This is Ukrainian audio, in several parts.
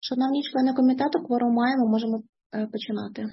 Шановні члени комітету, кворум маємо, можемо починати.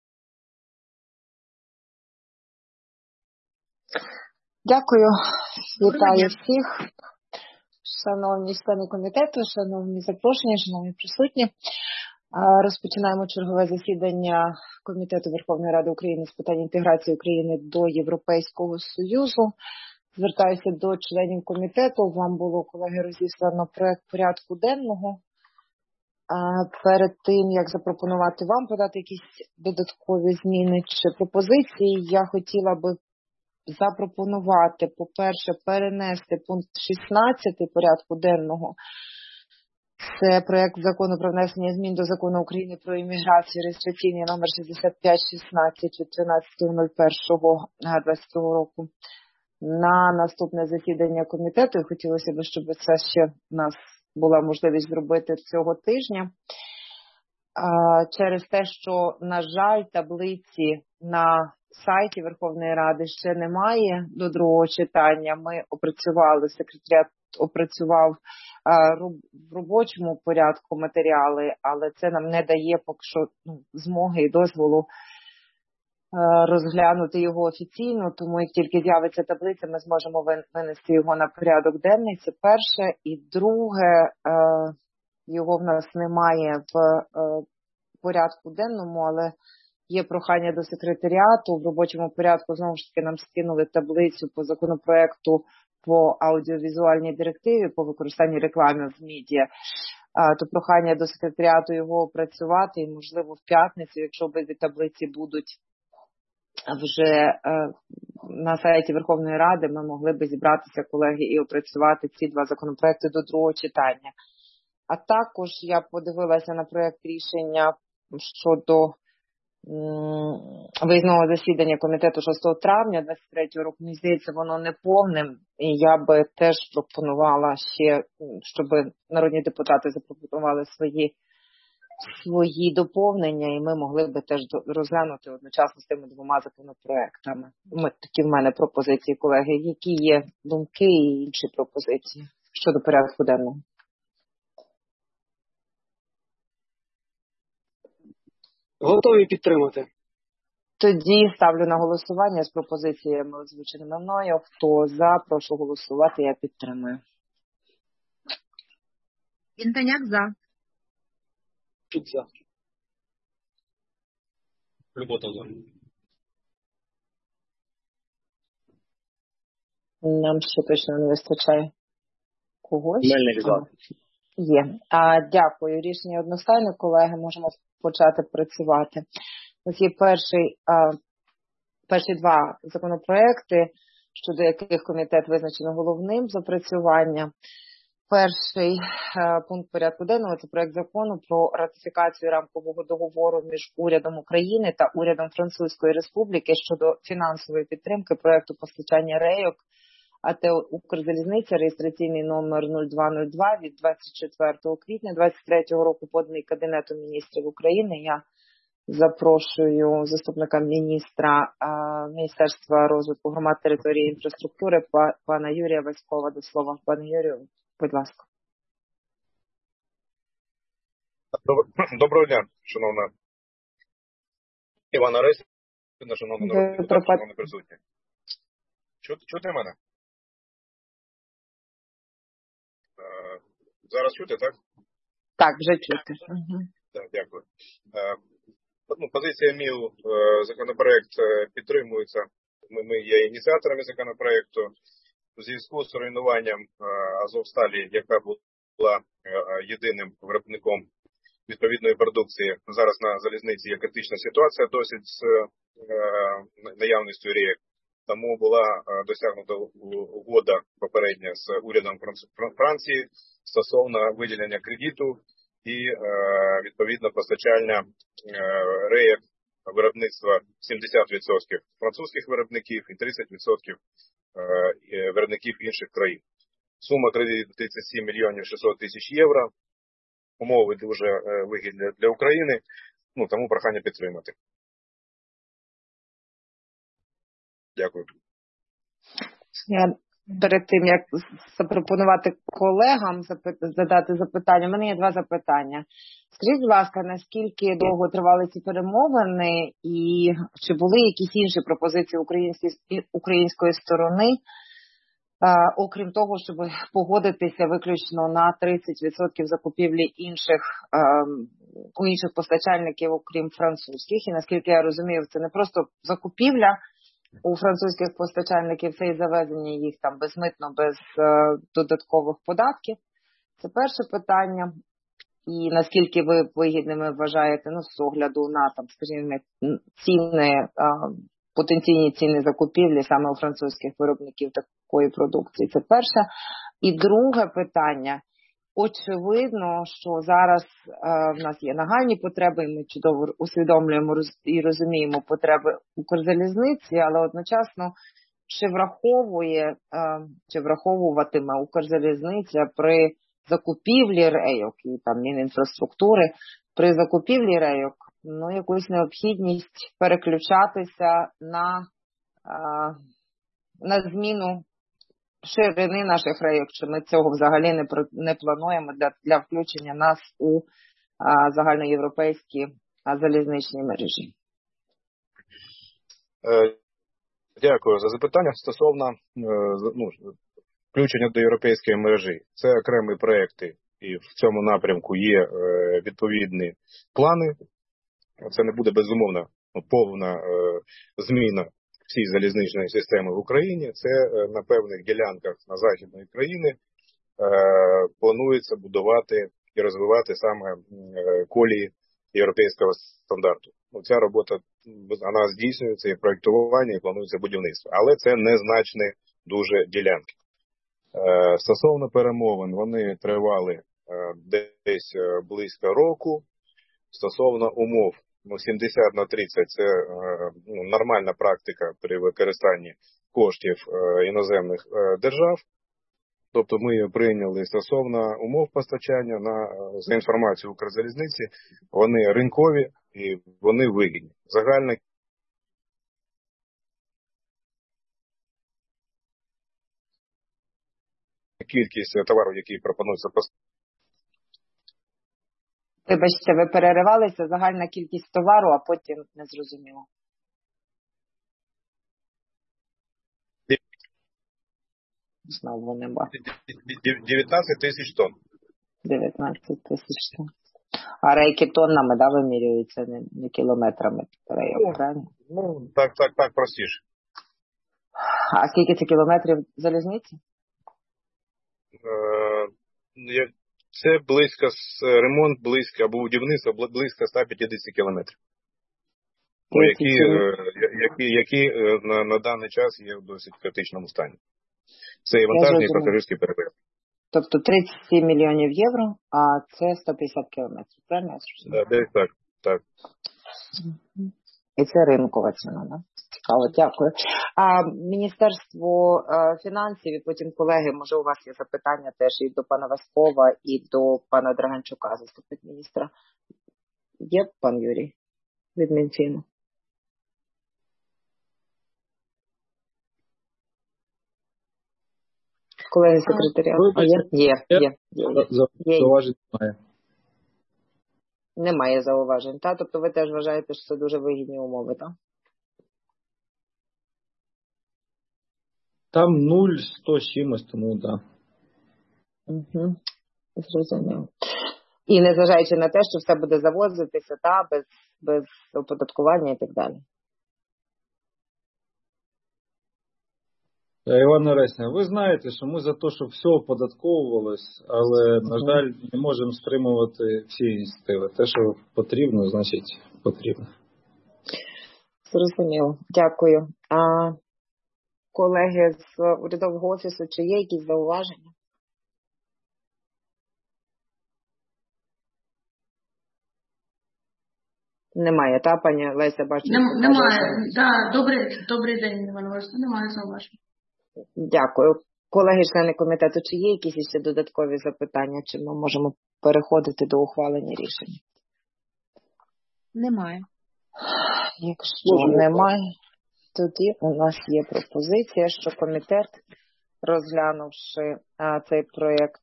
Дякую. Вітаю всіх. Шановні члени комітету, шановні запрошені, шановні присутні. Розпочинаємо чергове засідання Комітету Верховної Ради України з питань інтеграції України до Європейського Союзу. Звертаюся до членів комітету. Вам було, колеги, розіслано проект порядку денного. Перед тим, як запропонувати вам подати якісь додаткові зміни чи пропозиції, я хотіла би запропонувати, по-перше, перенести пункт 16 порядку денного. Це проект закону про внесення змін до Закону України про імміграцію, реєстраційний номер 6516 від 13.01.2020 року. На наступне засідання комітету, і хотілося б, щоб це ще в нас була можливість зробити цього тижня. Через те, що, на жаль, таблиці на сайті Верховної Ради ще немає до другого читання. Ми опрацювали, секретаріат опрацював в робочому порядку матеріали, але це нам не дає поки що змоги і дозволу розглянути його офіційно, тому як тільки з'явиться таблиця, ми зможемо винести його на порядок денний. Це перше. І друге, його в нас немає в порядку денному, але є прохання до секретаріату. В робочому порядку, знову ж таки, нам скинули таблицю по законопроекту по аудіовізуальній директиві, по використанню реклами в медіа. То прохання до секретаріату його опрацювати і, можливо, в п'ятницю, якщо обидві таблиці будуть вже на сайті Верховної Ради, ми могли би зібратися, колеги, і опрацювати ці два законопроекти до другого читання. А також я подивилася на проект рішення щодо виїзного засідання комітету 6 травня 2023 року. Мені здається, воно не повним, і я би теж пропонувала ще, щоб народні депутати запропонували свої доповнення, і ми могли би теж розглянути одночасно з тими двома законопроектами. Такі в мене пропозиції, колеги. Які є думки і інші пропозиції щодо порядку денного? Готові підтримати. Тоді ставлю на голосування з пропозиціями, озвученими мною. Хто за, прошу голосувати, я підтримую. Вінтоняк за. Чуть за. Любота за. Нам ще точно не вистачає когось. Мельник за. Є. Дякую. Рішення одностайне, колеги. Можемо почати працювати. Ось є перші два законопроекти, щодо яких комітет визначено головним з опрацювання. Перший пункт порядку денного – це проект закону про ратифікацію рамкового договору між урядом України та урядом Французької Республіки щодо фінансової підтримки проекту постачання рейок АТ «Укрзалізниця», реєстраційний номер 0202 від 24 квітня 2023 року, поданий Кабінетом міністрів України. Я запрошую заступника міністра Міністерства розвитку громад, території і інфраструктури пана Юрія Васькова до слова. Пане Юрію, будь ласка. Доброго дня, шановна Івана Рейсівна, шановна народні депутати, шановні присутні. Чути мене? Зараз чути, так? Так, вже чути. Так, дякую. Позиція МІУ, законопроект підтримується. Ми є ініціаторами законопроекту. У зв'язку з руйнуванням Азовсталі, яка була єдиним виробником відповідної продукції, зараз на залізниці є критична ситуація досить з наявністю рейок. Тому була досягнута угода попередня з урядом Франції стосовно виділення кредиту і відповідно постачання рейок виробництва 70% французьких виробників і 30% виробників інших країн. Сума кредиту 37 мільйонів 600 тисяч євро. Умови дуже вигідні для України, тому прохання підтримати. Дякую. перед тим, як запропонувати колегам задати запитання, у мене є 2 запитання. Скажіть, будь ласка, наскільки довго тривали ці перемовини і чи були якісь інші пропозиції української сторони, окрім того, щоб погодитися виключно на 30% закупівлі у інших постачальників, окрім французьких? І наскільки я розумію, це не просто закупівля у французьких постачальників, це і завезення їх там безмитно, без додаткових податків. Це перше питання. І наскільки ви вигідними вважаєте, з огляду на, скажімо, ціни, потенційні ціни закупівлі саме у французьких виробників такої продукції. Це перше. І друге питання. Очевидно, що зараз в нас є нагальні потреби, і ми чудово усвідомлюємо і розуміємо потреби Укрзалізниці, але одночасно чи враховуватиме Укрзалізниця при закупівлі рейок і там Мінінфраструктури, при закупівлі рейок, якусь необхідність переключатися на зміну ширини наших рейок, чи ми цього взагалі не плануємо для включення нас у загальноєвропейські залізничні мережі? Дякую за запитання. Стосовно включення до європейської мережі. Це окремі проекти, і в цьому напрямку є відповідні плани. Це не буде, безумовно, повна зміна всієї залізничної системи в Україні. Це на певних ділянках на західної країни планується будувати і розвивати саме колії європейського стандарту. Ця робота, вона здійснюється і проєктування, і планується будівництво. Але це незначні дуже ділянки. Стосовно перемовин, вони тривали десь близько року. Стосовно умов, 70/30 це нормальна практика при використанні коштів іноземних держав. Тобто ми прийняли стосовно умов постачання за інформацією Укрзалізниці, вони ринкові і вони вигідні. Загальна кількість товарів, які пропонуються постачати. Вибачте, ви переривалися, загальна кількість товару, а потім не зрозуміло. Знову не бачу. 19 тисяч тонн. 19 тисяч тонн. А рейки тоннами, вимірюються, не кілометрами рейок, правильно? Так, простіше. А скільки це кілометрів залізниці? Це ремонт близько, або будівництво близько 150 кілометрів. Які на даний час є в досить критичному стані. Це і вантажні, і пасажирські перевезення. Тобто 37 мільйонів євро, а це 150 кілометрів, правильно? Так. І це ринкова ціна, да? Цікаво, дякую. А Міністерство фінансів, і потім, колеги, може у вас є запитання теж і до пана Васькова, і до пана Драганчука, заступник міністра. Є пан Юрій від Мінфіну? Колеги секретаря. Є. Зауважень немає. Немає зауважень, так? Тобто ви теж вважаєте, що це дуже вигідні умови, так? Там 0,100 з чимось, тому так. Угу. Зрозуміло. І незважаючи на те, що все буде завозитися, без оподаткування і так далі. Івана Ресня, ви знаєте, що ми за те, щоб все оподатковувалось, але, на жаль, не можемо стримувати всі ініціативи. Те, що потрібно, значить потрібно. Зрозуміло. Дякую. Колеги з урядового офісу, чи є якісь зауваження? Немає, так, пані Леся, бачу? Немає. Добрий день, Іван Васильович. Немає зауважень. Дякую. Колеги-члени комітету, чи є якісь ще додаткові запитання, чи ми можемо переходити до ухвалення рішення? Немає. Якщо немає, тоді у нас є пропозиція, що комітет розглянувши цей проєкт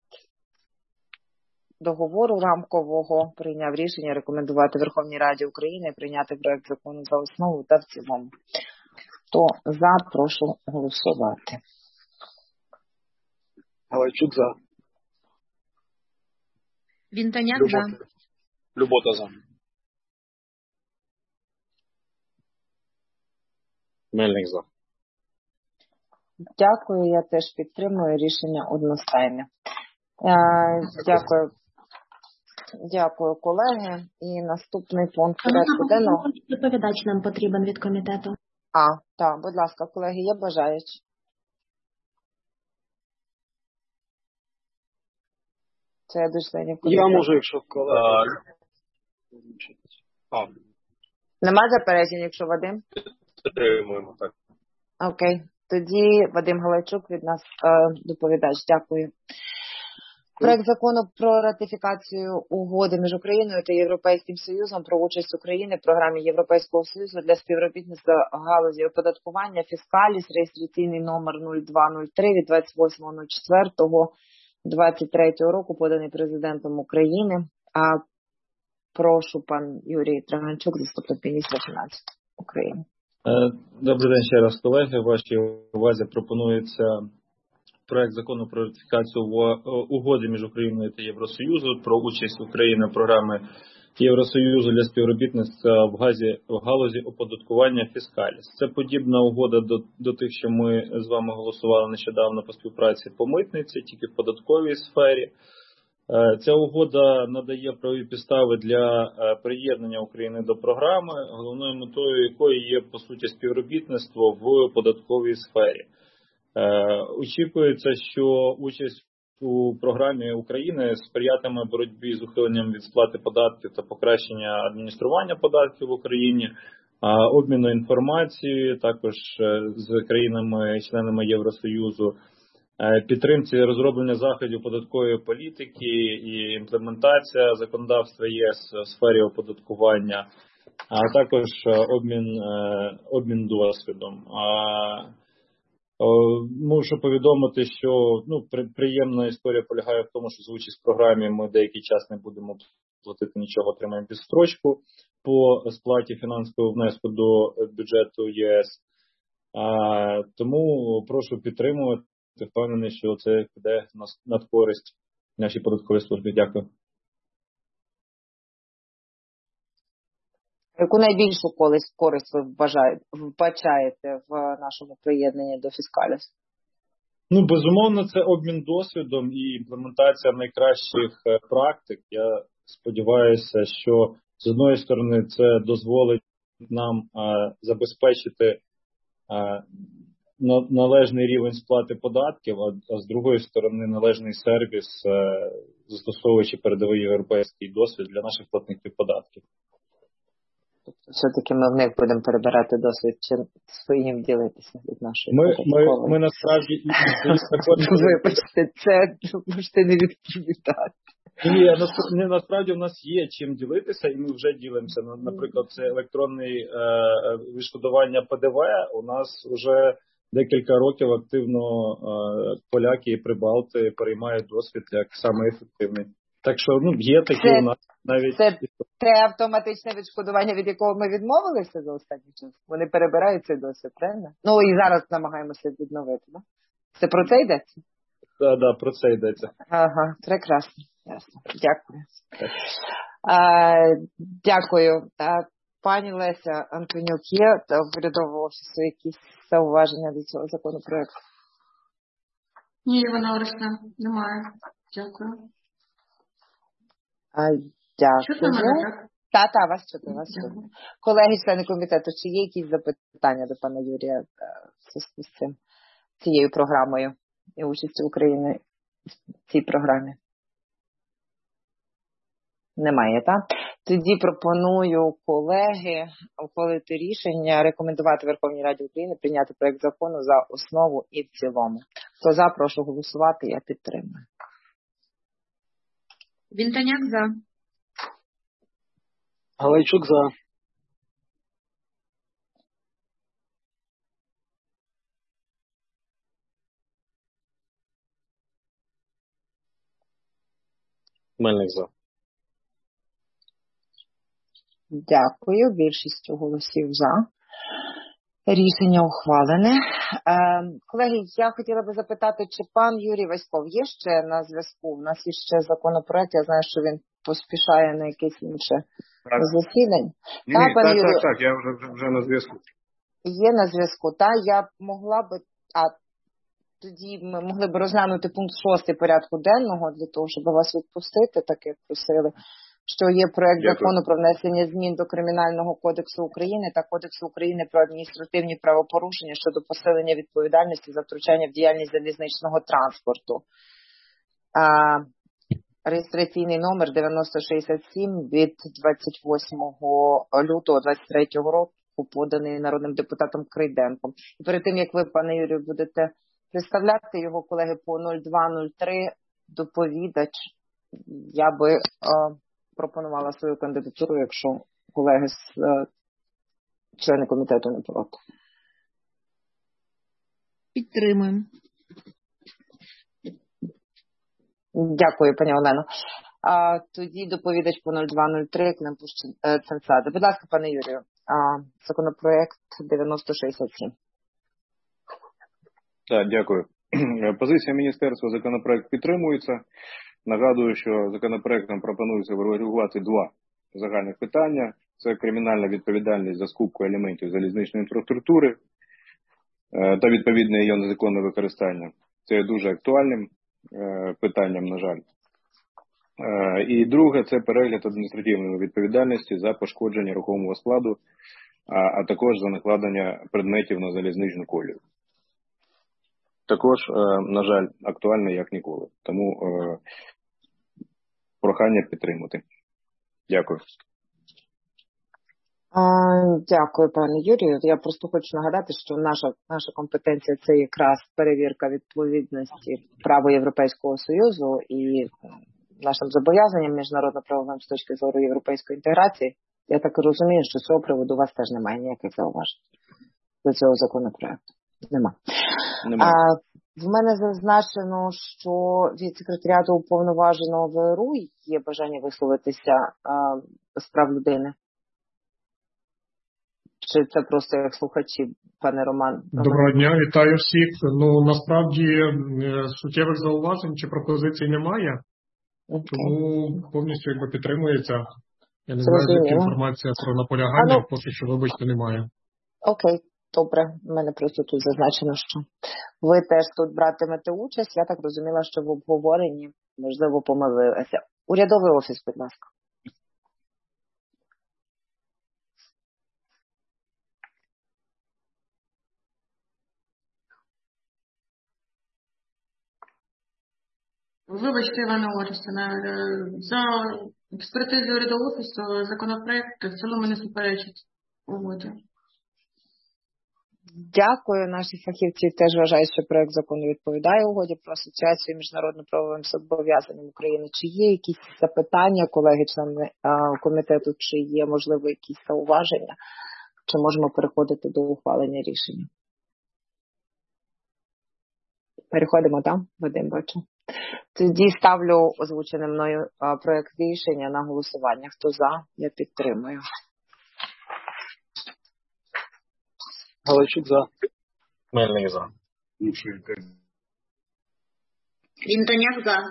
договору рамкового, прийняв рішення рекомендувати Верховній Раді України прийняти проєкт закону за основу та в цілому. Хто за, прошу голосувати. Галайчук за. Вінтоняк за. Любота за. Мельник за. Дякую, я теж підтримую рішення одностайне. Дякую. Дякую, колеги. І наступний пункт порядку денного. Доповідач нам потрібен від комітету. Так, будь ласка, колеги, є бажаючі? Це я до членів комітету. Я можу, якщо колеги. Нема заперечень, якщо Вадим? Підтримуємо, так. Окей. Тоді Вадим Галайчук від нас доповідач. Дякую. Проект закону про ратифікацію угоди між Україною та Європейським Союзом про участь України в програмі Європейського Союзу для співробітництва в галузі оподаткування Фіскаліс, реєстраційний номер 0203 від 28.04.23 року, поданий президентом України. Прошу, пан Юрій Траганчук, заступник міністра фінансів України. Добрий день ще раз, колеги. Вашій увазі пропонується проект закону про ратифікацію угоди між Україною та Євросоюзом про участь України в програмі Євросоюзу для співробітництва в галузі оподаткування Фіскаліс. Це подібна угода до тих, що ми з вами голосували нещодавно по співпраці по митниці, тільки в податковій сфері. Ця угода надає правові підстави для приєднання України до програми, головною метою якої є, по суті, співробітництво в податковій сфері. Очікується, що участь у програмі України сприятиме боротьбі з ухиленням від сплати податків та покращення адміністрування податків в Україні, обміну інформацією також з країнами-членами Євросоюзу, підтримці розроблення заходів податкової політики і імплементація законодавства ЄС в сфері оподаткування, а також обмін досвідом. Мушу повідомити, що приємна історія полягає в тому, що за участь в програмі ми деякий час не будемо платити нічого, отримаємо відстрочку по сплаті фінансового внеску до бюджету ЄС. Тому прошу підтримувати. Впевнений, що це піде на користь нашій податковій службі. Дякую. Яку найбільшу користь ви вбачаєте в нашому приєднанні до Фіскаліс? Безумовно, це обмін досвідом і імплементація найкращих практик. Я сподіваюся, що з одної сторони це дозволить нам забезпечити належний рівень сплати податків, а з другої сторони належний сервіс, застосовуючи передовий європейський досвід для наших платників податків. Тобто все-таки ми в них будемо перебирати досвід чи своїм ділитися від нашої податкової? Ми насправді... Вибачте, це можете не відповідати. Ні, насправді в нас є чим ділитися, і ми вже ділимося. Наприклад, це електронне відшкодування ПДВ. У нас вже декілька років активно поляки і прибалти переймають досвід як саме ефективний. Так що є такі у нас навіть... Це автоматичне відшкодування, від якого ми відмовилися за останній час? Вони перебирають цей досвід, правильно? І зараз намагаємося відновити, так? Це про це йдеться? Так, про це йдеться. Ага, прекрасно. Ясно. Дякую. Дякую. Пані Леся Антонюк, є в урядовому офісу якісь зауваження до цього законопроекту? Ні, Івана Орисівна, немає. Дякую. Дякую. Чутно мене, так? Так, вас чути. Колеги, члени комітету, чи є якісь запитання до пана Юрія з цією програмою і участю України в цій програмі? Немає, так? Тоді пропоную, колеги, ухвалити рішення, рекомендувати Верховній Раді України прийняти проект закону за основу і в цілому. Хто за, прошу голосувати, я підтримую. Вінтоняк за. Галайчук за. Мельник за. Дякую. Більшістю голосів за. Рішення ухвалене. Колеги, я хотіла би запитати, чи пан Юрій Васьков є ще на зв'язку? У нас є ще законопроект, я знаю, що він поспішає на якесь інше засідання. Так, я вже на зв'язку. Є на зв'язку, так? Я могла би, тоді ми могли б розглянути пункт 6 порядку денного, для того, щоб вас відпустити, так як просили, що є проект закону про внесення змін до Кримінального кодексу України та Кодексу України про адміністративні правопорушення щодо посилення відповідальності за втручання в діяльність залізничного транспорту. Реєстраційний номер 9067 від 28 лютого 2023 року, поданий народним депутатом Крейденком. І перед тим, як ви, пане Юрію, будете представляти його, колеги, по 0203 доповідач, я би пропонувала свою кандидатуру, якщо колеги члени комітету не проти. Підтримуємо. Дякую, пані Олено. Тоді доповідач по 0203 Климпуш Ценцада. Будь ласка, пане Юрію, законопроект 9067. Так, дякую. Позиція міністерства: законопроект підтримується. Нагадую, що законопроектом пропонується врегулювати два загальних питання. Це кримінальна відповідальність за скупку елементів залізничної інфраструктури та відповідне її незаконне використання. Це є дуже актуальним питанням, на жаль. І друге, це перегляд адміністративної відповідальності за пошкодження рухомого складу, а також за накладення предметів на залізничну колію. Також, на жаль, актуальне як ніколи. Тому прохання підтримати. Дякую. Дякую, пане Юрію. Я просто хочу нагадати, що наша компетенція – це якраз перевірка відповідності праву Європейського Союзу і нашим зобов'язанням міжнародно-правовим з точки зору європейської інтеграції. Я так розумію, що з цього приводу у вас теж немає ніяких зауважень до цього законопроекту. Нема. В мене зазначено, що від секретаріату уповноваженого ВРУ є бажання висловитися з прав людини. Чи це просто як слухачі, пане Роман? Доброго дня, вітаю всіх. Насправді суттєвих зауважень чи пропозицій немає, тому повністю підтримується. Я не знаю, звідки інформація про наполягання, поки що, вибачте, немає. Окей, добре. У мене просто тут зазначено, що ви теж тут братимете участь. Я так розуміла, що в обговоренні, можливо, помилилася. Урядовий офіс, будь ласка. Вибачте, Івана Орестівна, за експертизою урядового офісу законопроект в цілому не суперечить угоді. Дякую. Наші фахівці теж вважають, що проект закону відповідає угоді про асоціацію міжнародно-правовим зобов'язанням України. Чи є якісь запитання, колеги, члени комітету, чи є, можливо, якісь зауваження? Чи можемо переходити до ухвалення рішення? Переходимо, так? Вадим, бачу. Тоді ставлю озвучений мною проект рішення на голосування. Хто за? Я підтримую. Галайчук за. Мельник за. Вінтоняк за.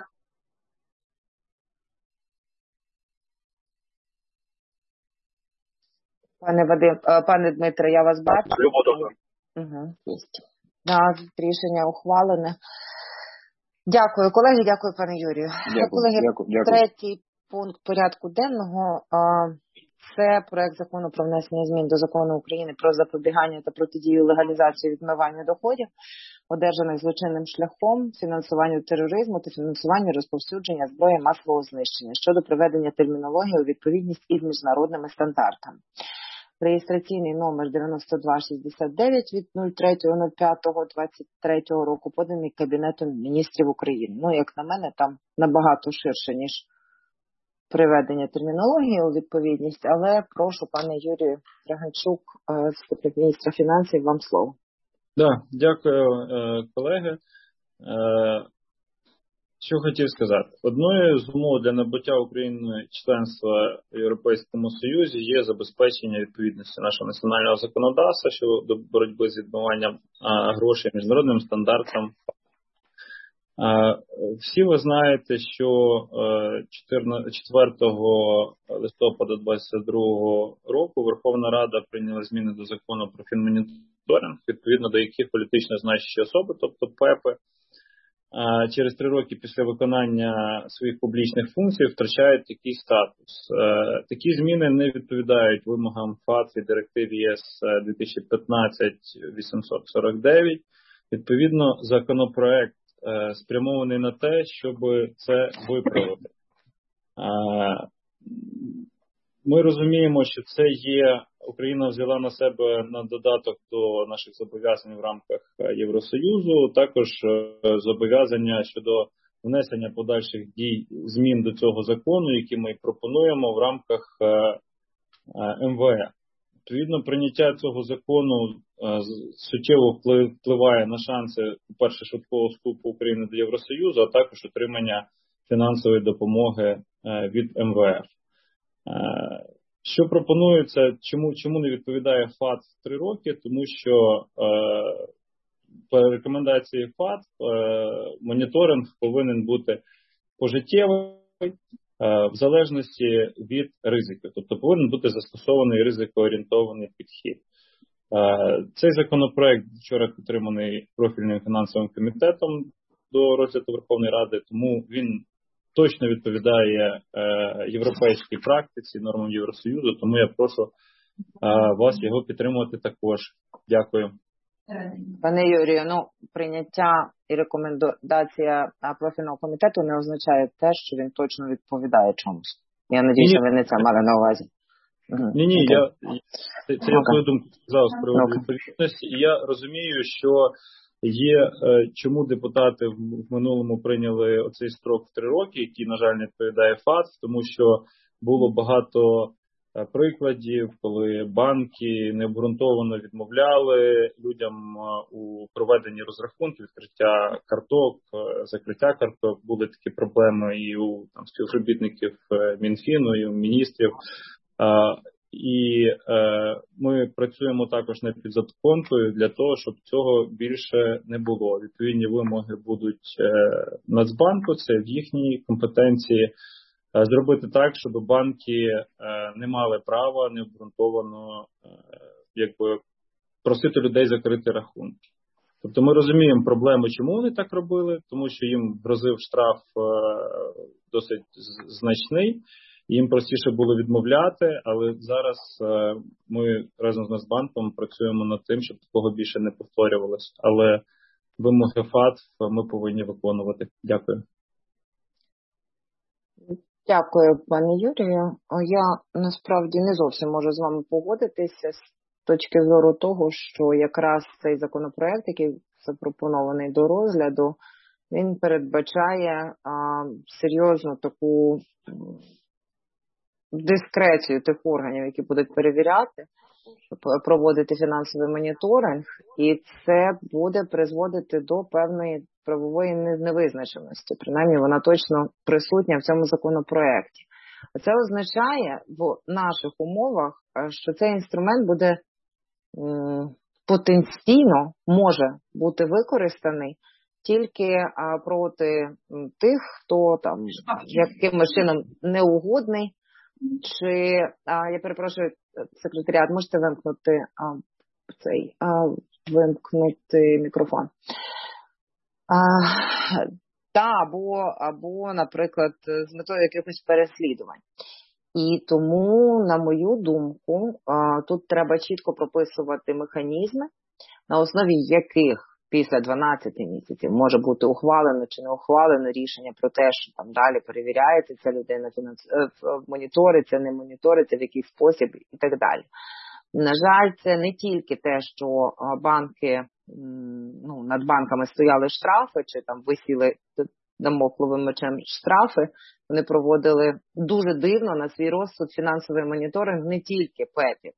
Пане Дмитре, я вас бачу. Любота за. Угу. Рішення ухвалене. Дякую, колеги, дякую, пане Юрію. Колеги, третій пункт порядку денного – це проект закону про внесення змін до Закону України про запобігання та протидію легалізації відмивання доходів, одержаних злочинним шляхом, фінансуванню тероризму та фінансуванню розповсюдження зброї масового знищення щодо приведення термінології у відповідність із міжнародними стандартами. Реєстраційний номер 9269 від 03.05.23 року, поданий Кабінетом міністрів України. Як на мене, там набагато ширше, ніж приведення термінології у відповідність, але прошу, пане Юрію Драганчук, міністра фінансів, вам слово. Дякую, колеги. Що хотів сказати? Одною з умов для набуття України членства в Європейському Союзі є забезпечення відповідності нашого національного законодавства щодо боротьби з відмиванням грошей міжнародним стандартам. Всі ви знаєте, що 4 листопада 2022 року Верховна Рада прийняла зміни до закону про фінмоніторинг, відповідно до яких політично значущі особи, тобто ПЕПи, через 3 роки після виконання своїх публічних функцій втрачають такий статус. Такі зміни не відповідають вимогам ФАТФ і директив ЄС 2015-849. Відповідно, законопроект спрямований на те, щоб це виправити. Ми розуміємо, що це є, Україна взяла на себе на додаток до наших зобов'язань в рамках Євросоюзу, також зобов'язання щодо внесення подальших дій, змін до цього закону, які ми пропонуємо в рамках МВФ. Відповідно, прийняття цього закону суттєво впливає на шанси, по-перше, швидкого вступу України до Євросоюзу, а також отримання фінансової допомоги від МВФ. Що пропонується, чому не відповідає ФАТ в 3 роки? Тому що по рекомендації ФАТ моніторинг повинен бути пожиттєвий в залежності від ризику. Тобто повинен бути застосований ризикоорієнтований підхід. Цей законопроект вчора підтриманий профільним фінансовим комітетом до розгляду Верховної Ради, тому він точно відповідає європейській практиці, нормам Євросоюзу, тому я прошу вас його підтримувати також. Дякую. Пане Юрію, прийняття і рекомендація профільного комітету не означає те, що він точно відповідає чомусь. Я надіюся, ви не це мали на увазі. Ні, я свою думку сказав з приводу відповідності, і я розумію, що є, чому депутати в минулому прийняли оцей строк в 3 роки, який, на жаль, не відповідає ФАТ, тому що було багато прикладів, коли банки необґрунтовано відмовляли людям у проведенні розрахунків, відкриття карток, закриття карток. Були такі проблеми і у співробітників Мінфіну, і у міністрів. І ми працюємо також над підзаконкою для того, щоб цього більше не було. Відповідні вимоги будуть Нацбанку, це в їхній компетенції, зробити так, щоб банки не мали права необґрунтовано просити людей закрити рахунки. Тобто ми розуміємо проблеми, чому вони так робили, тому що їм грозив штраф досить значний. Їм простіше було відмовляти, але зараз ми разом з Нацбанком працюємо над тим, щоб такого більше не повторювалося. Але вимоги ФАТ ми повинні виконувати. Дякую. Дякую, пане Юрію. Я насправді не зовсім можу з вами погодитися з точки зору того, що якраз цей законопроект, який запропонований до розгляду, він передбачає серйозну таку дискрецію тих органів, які будуть перевіряти, проводити фінансовий моніторинг, і це буде призводити до певної правової невизначеності. Принаймні, вона точно присутня в цьому законопроекті. А це означає в наших умовах, що цей інструмент буде потенційно може бути використаний тільки проти тих, хто там якимось чином неугодний, чи, я перепрошую, секретаріат, можете вимкнути мікрофон. Або, наприклад, з метою якихось переслідувань. І тому, на мою думку, тут треба чітко прописувати механізми, на основі яких після 12 місяців може бути ухвалено чи не ухвалено рішення про те, що там далі перевіряється ця людина, моніториться, не моніториться, в який спосіб і так далі. На жаль, це не тільки те, що банки, над банками стояли штрафи, чи там висіли дамокловим мечем штрафи, вони проводили дуже дивно на свій розсуд фінансовий моніторинг не тільки ПЕПів,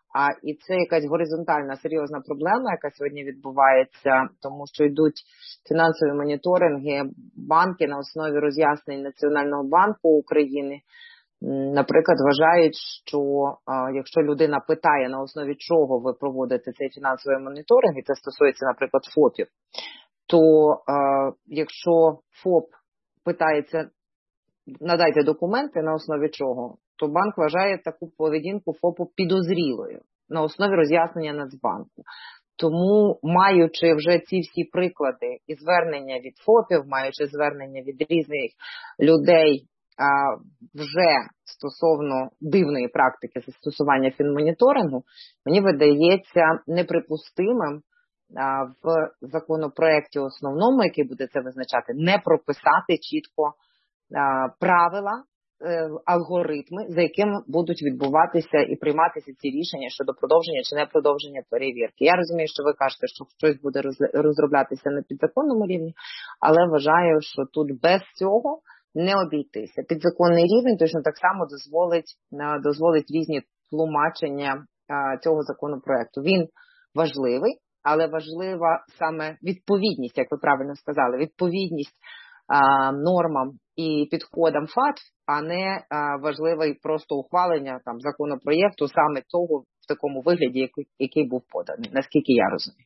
І це якась горизонтальна, серйозна проблема, яка сьогодні відбувається, тому що йдуть фінансові моніторинги, банки на основі роз'яснень Національного банку України, наприклад, вважають, що якщо людина питає, на основі чого ви проводите цей фінансовий моніторинг, і це стосується, наприклад, ФОПів, то якщо ФОП питається, надайте документи, на основі чого, то банк вважає таку поведінку ФОПу підозрілою на основі роз'яснення Нацбанку. Тому, маючи вже ці всі приклади і звернення від ФОПів, маючи звернення від різних людей вже стосовно дивної практики застосування фінмоніторингу, мені видається неприпустимим в законопроекті основному, який буде це визначати, не прописати чітко правила, алгоритми, за якими будуть відбуватися і прийматися ці рішення щодо продовження чи не продовження перевірки. Я розумію, що ви кажете, що щось буде розроблятися на підзаконному рівні, але вважаю, що тут без цього не обійтися. Підзаконний рівень точно так само дозволить різні тлумачення цього законопроекту. Він важливий, але важлива саме відповідність, як ви правильно сказали, відповідність нормам і підходам ФАТФ, а не важливе просто ухвалення там законопроєкту саме того в такому вигляді, який був поданий, наскільки я розумію.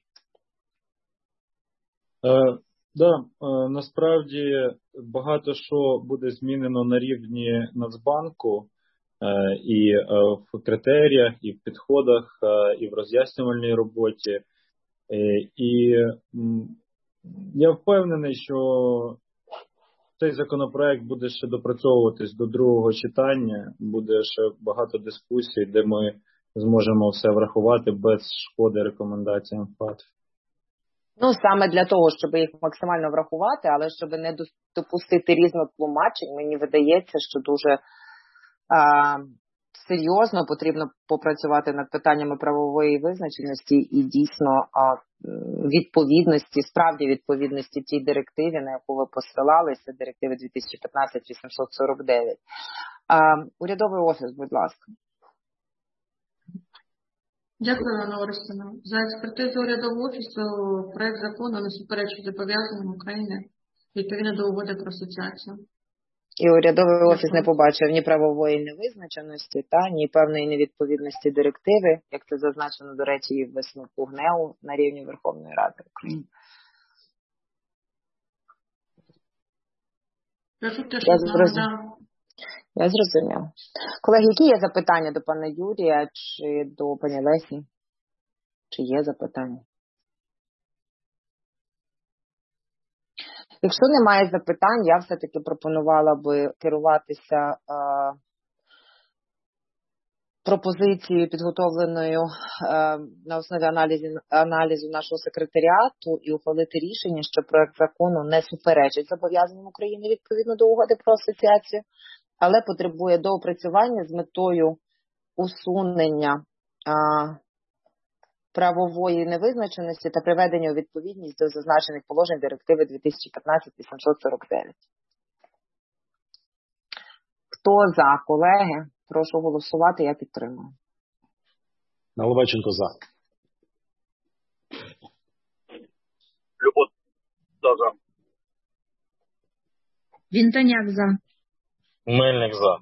Насправді багато що буде змінено на рівні Нацбанку і в критеріях, і в підходах, і в роз'яснювальній роботі. І я впевнений, що цей законопроект буде ще допрацьовуватись до другого читання, буде ще багато дискусій, де ми зможемо все врахувати без шкоди рекомендаціям ФАТФ. Саме для того, щоб їх максимально врахувати, але щоб не допустити різнотлумачень, мені видається, що дуже серйозно потрібно попрацювати над питаннями правової визначеності і дійсно відповідності, справді відповідності тій директиві, на яку ви посилалися, директиви 2015-849. Урядовий офіс, будь ласка. Дякую, Анна Орестівна. За експертизу урядового офісу проект закону не суперечить зобов'язанням України відповідно до угоди про асоціацію. І урядовий офіс не побачив ні правової невизначеності, ні певної невідповідності директиви, як це зазначено, до речі, і в висновку ГНЕУ на рівні Верховної Ради України. Я зрозуміла. Колеги, які є запитання до пана Юрія чи до пані Лесі? Чи є запитання? Якщо немає запитань, я все-таки пропонувала би керуватися пропозицією, підготовленою на основі аналізу нашого секретаріату і ухвалити рішення, що проект закону не суперечить зобов'язанням України відповідно до угоди про асоціацію, але потребує доопрацювання з метою усунення правової невизначеності та приведення у відповідність до зазначених положень директиви 2015-849. Хто за, колеги? Прошу голосувати, я підтримую. Наливайченко за. Любов за. Вінтоняк за. Мельник за.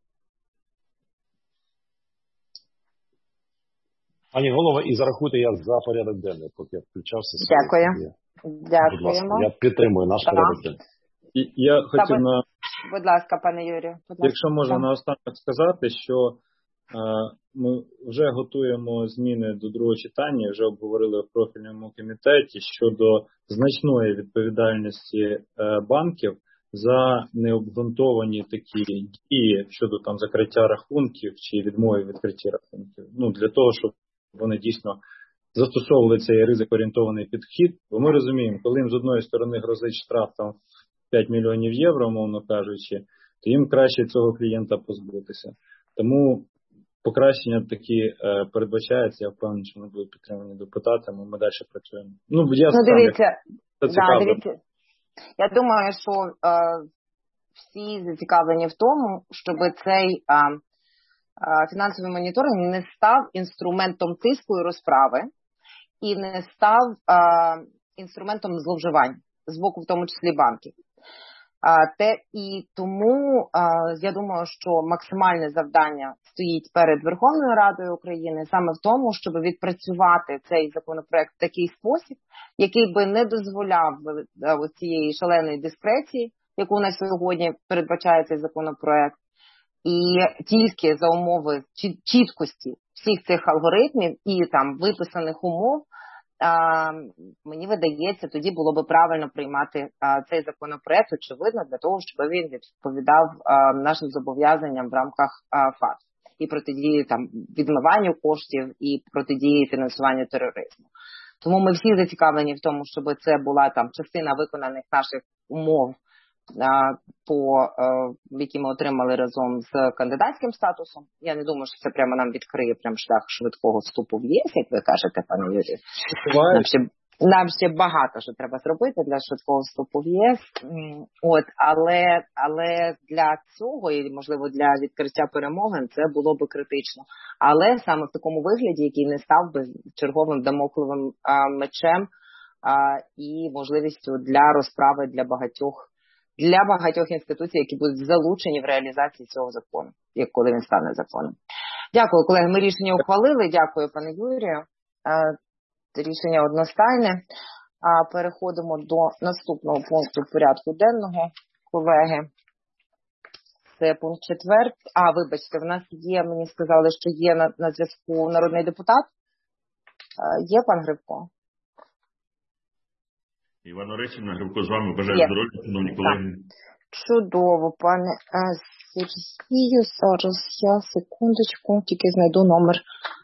Пані голова, і зарахуйте, я за порядок денний, поки я включався. Дякую. Дякуємо. Я підтримую наш порядок денний. Я хотів Будь ласка, пане Юрію. Якщо можна наостанок сказати, що ми вже готуємо зміни до другого читання, вже обговорили в профільному комітеті щодо значної відповідальності банків за необґрунтовані такі дії щодо там закриття рахунків чи відмови відкриття рахунків. Для того, щоб вони дійсно застосовували цей ризик-орієнтований підхід. Бо ми розуміємо, коли їм з одної сторони грозить штраф там 5 мільйонів євро, мовно кажучи, то їм краще цього клієнта позбутися. Тому покращення такі передбачається, я впевнений, що вони будуть підтримані депутатами, ми далі працюємо. Дивіться, я думаю, що всі зацікавлені в тому, щоб цей фінансовий моніторинг не став інструментом тиску і розправи і не став інструментом зловживань з боку, в тому числі, банків. І тому я думаю, що максимальне завдання стоїть перед Верховною Радою України саме в тому, щоб відпрацювати цей законопроект в такий спосіб, який би не дозволяв цієї шаленої дискреції, яку на сьогодні передбачає цей законопроект, і тільки за умови чіткості всіх цих алгоритмів і там виписаних умов, мені видається, тоді було би правильно приймати цей законопроект, очевидно, для того, щоб він відповідав нашим зобов'язанням в рамках ФАТ і протидії там відмиванню коштів і протидії фінансуванню тероризму. Тому ми всі зацікавлені в тому, щоб це була там частина виконаних наших умов, які ми отримали разом з кандидатським статусом. Я не думаю, що це прямо нам відкриє шлях швидкого вступу в ЄС, як ви кажете, пане Юрію. Нам ще багато що треба зробити для швидкого вступу в ЄС. Але для цього, і, можливо, для відкриття перемовин, це було би критично. Але саме в такому вигляді, який не став би черговим дамокловим мечем і можливістю для розправи для багатьох інституцій, які будуть залучені в реалізації цього закону, як коли він стане законом. Дякую, колеги. Ми рішення ухвалили. Дякую, пане Юрію. Рішення одностайне. Переходимо до наступного пункту порядку денного, колеги. Це пункт 4. Вибачте, в нас є, мені сказали, що є на зв'язку народний депутат. Є пан Гривко? Іван Орисівна, Гривко з вами. Бажаю здоров'я, шановні колеги. Чудово, пане Сергію. Зараз я, секундочку, тільки знайду номер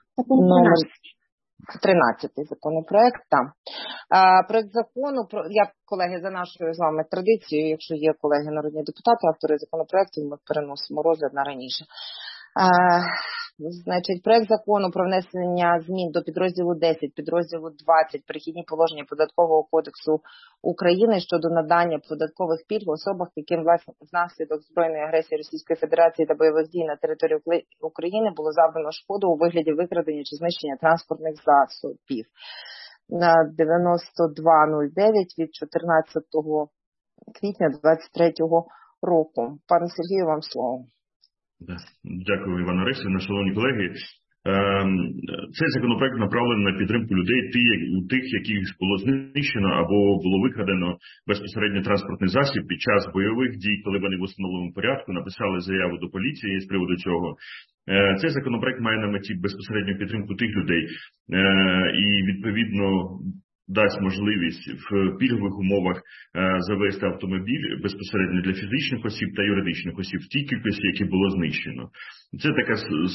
13-й законопроект. Проект закону, я, колеги, за нашою з вами традицією, якщо є колеги народні депутати, автори законопроектів, ми переносимо розгляд на раніше. Значить, проект закону про внесення змін до підрозділу 10, підрозділу 20, перехідні положення Податкового кодексу України щодо надання податкових пільг особах, яким внаслідок збройної агресії Російської Федерації та бойових дій на території України було завдано шкоду у вигляді викрадення чи знищення транспортних засобів. На 9209 від 14 квітня 2023 року. Пане Сергію, вам слово. Дякую, Івана Орисівна. Шановні колеги, цей законопроект направлений на підтримку людей, тих, яких було знищено або було викрадено безпосередньо транспортний засіб під час бойових дій, коли вони в установленому порядку написали заяву до поліції з приводу цього. Цей законопроект має на меті безпосередню підтримку тих людей і, відповідно, дасть можливість в пільгових умовах завести автомобіль безпосередньо для фізичних осіб та юридичних осіб в тій кількості, які було знищено. Це така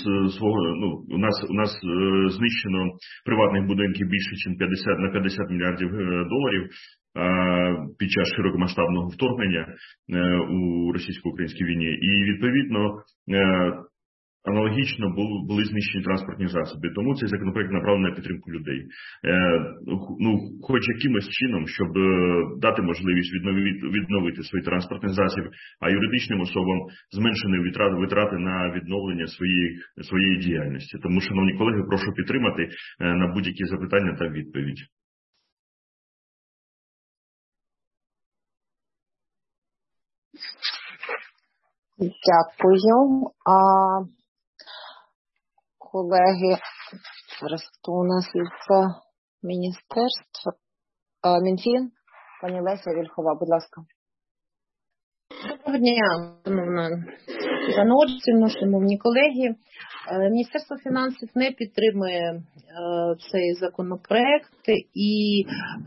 у нас знищено приватних будинків більше, ніж 50 мільярдів доларів під час широкомасштабного вторгнення у російсько-українській війні. І, відповідно, аналогічно були знищені транспортні засоби. Тому цей законопроект направлений на підтримку людей. Хоч якимось чином, щоб дати можливість відновити свій транспортний засіб, а юридичним особам зменшені витрати на відновлення своєї діяльності. Тому, шановні колеги, прошу підтримати на будь-які запитання та відповідь. Дякую. Колеги, зараз хто у нас із міністерства? Мінфін, пані Леся Вільхова, будь ласка. Доброго дня, шановна Івана Орисівна, шановні колеги. Міністерство фінансів не підтримує цей законопроект, і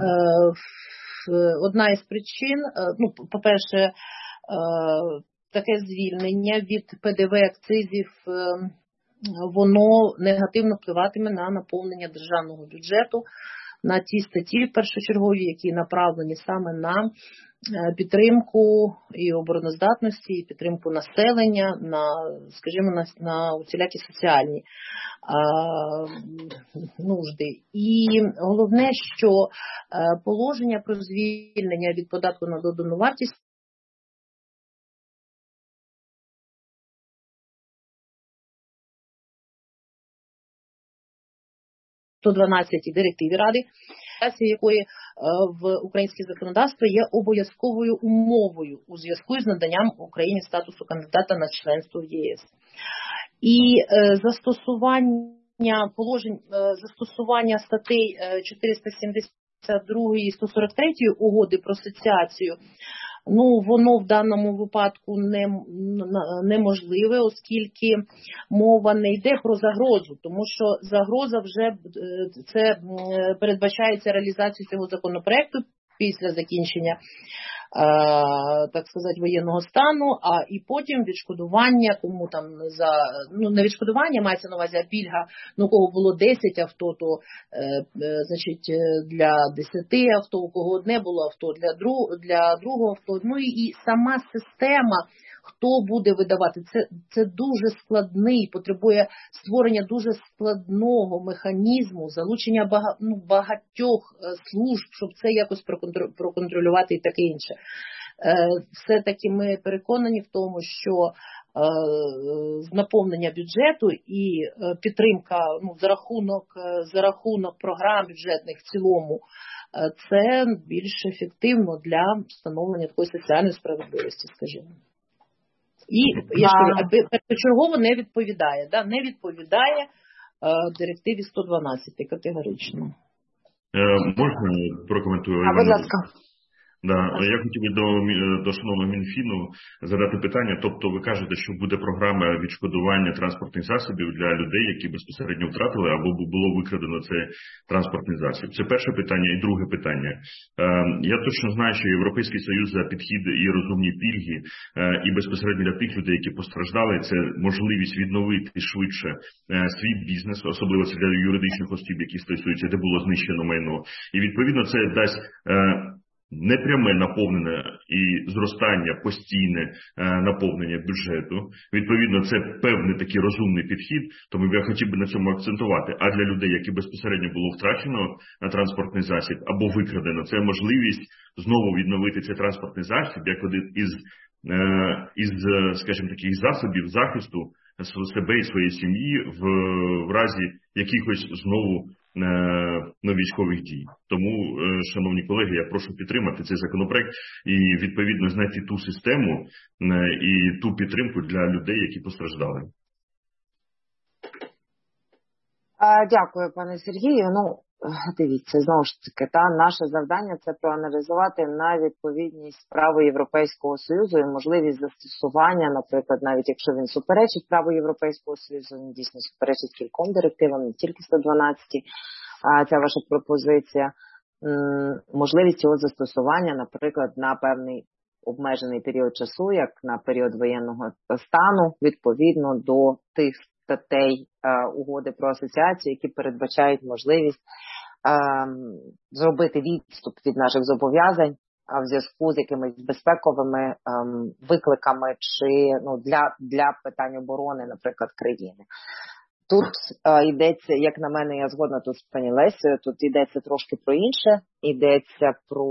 одна із причин, по-перше, таке звільнення від ПДВ акцизів, воно негативно впливатиме на наповнення державного бюджету, на ті статті першочергові, які направлені саме на підтримку і обороноздатності, і підтримку населення, на усілякі соціальні нужди. І головне, що положення про звільнення від податку на додану вартість 112 директиві Ради, якої в українське законодавство є обов'язковою умовою у зв'язку з наданням Україні статусу кандидата на членство в ЄС. І застосування статей 472 і 143 угоди про асоціацію, воно в даному випадку неможливе, оскільки мова не йде про загрозу, тому що загроза вже це передбачається реалізацію цього законопроекту після закінчення, так сказати, воєнного стану, а і потім відшкодування, кому там не відшкодування, мається на увазі, а пільга, у кого було 10 авто, то значить для 10 авто, у кого одне було авто, для другого авто. І сама система, хто буде видавати, це дуже складний, потребує створення дуже складного механізму, залучення багатьох служб, щоб це якось проконтролювати і таке інше. Все-таки ми переконані в тому, що наповнення бюджету і підтримка за рахунок програм бюджетних в цілому, це більш ефективно для встановлення такої соціальної справедливості, скажімо. І я ж кажу, першочергово не відповідає директиві 112 категорично. Можна прокоментую? Будь ласка. Я хотів би до шановного Мінфіну задати питання. Тобто ви кажете, що буде програма відшкодування транспортних засобів для людей, які безпосередньо втратили або було викрадено цей транспортний засіб. Це перше питання. І друге питання. Я точно знаю, що Європейський Союз за підхід і розумні пільги, і безпосередньо для тих людей, які постраждали, це можливість відновити швидше свій бізнес, особливо це для юридичних осіб, які стосуються, де було знищено майно. І відповідно це дасть непряме наповнення і зростання, постійне наповнення бюджету. Відповідно, це певний такий розумний підхід, тому я хотів би на цьому акцентувати. А для людей, які безпосередньо було втрачено на транспортний засіб або викрадено, це можливість знову відновити цей транспортний засіб як один із, скажімо, таких засобів захисту себе і своєї сім'ї в разі якихось знову військових дій. Тому, шановні колеги, я прошу підтримати цей законопроект і, відповідно, знайти ту систему і ту підтримку для людей, які постраждали. Дякую, пане Сергію. Дивіться, знову ж таки, наше завдання – це проаналізувати на відповідність праву Європейського Союзу і можливість застосування, наприклад, навіть якщо він суперечить праву Європейського Союзу, він дійсно суперечить кільком директивам, не тільки 112, ця ваша пропозиція, можливість його застосування, наприклад, на певний обмежений період часу, як на період воєнного стану, відповідно до тих статей угоди про асоціацію, які передбачають можливість зробити відступ від наших зобов'язань в зв'язку з якимись безпековими викликами чи для питань оборони, наприклад, країни. Тут йдеться, як на мене, я згодна тут з пані Лесею, тут йдеться трошки про інше, йдеться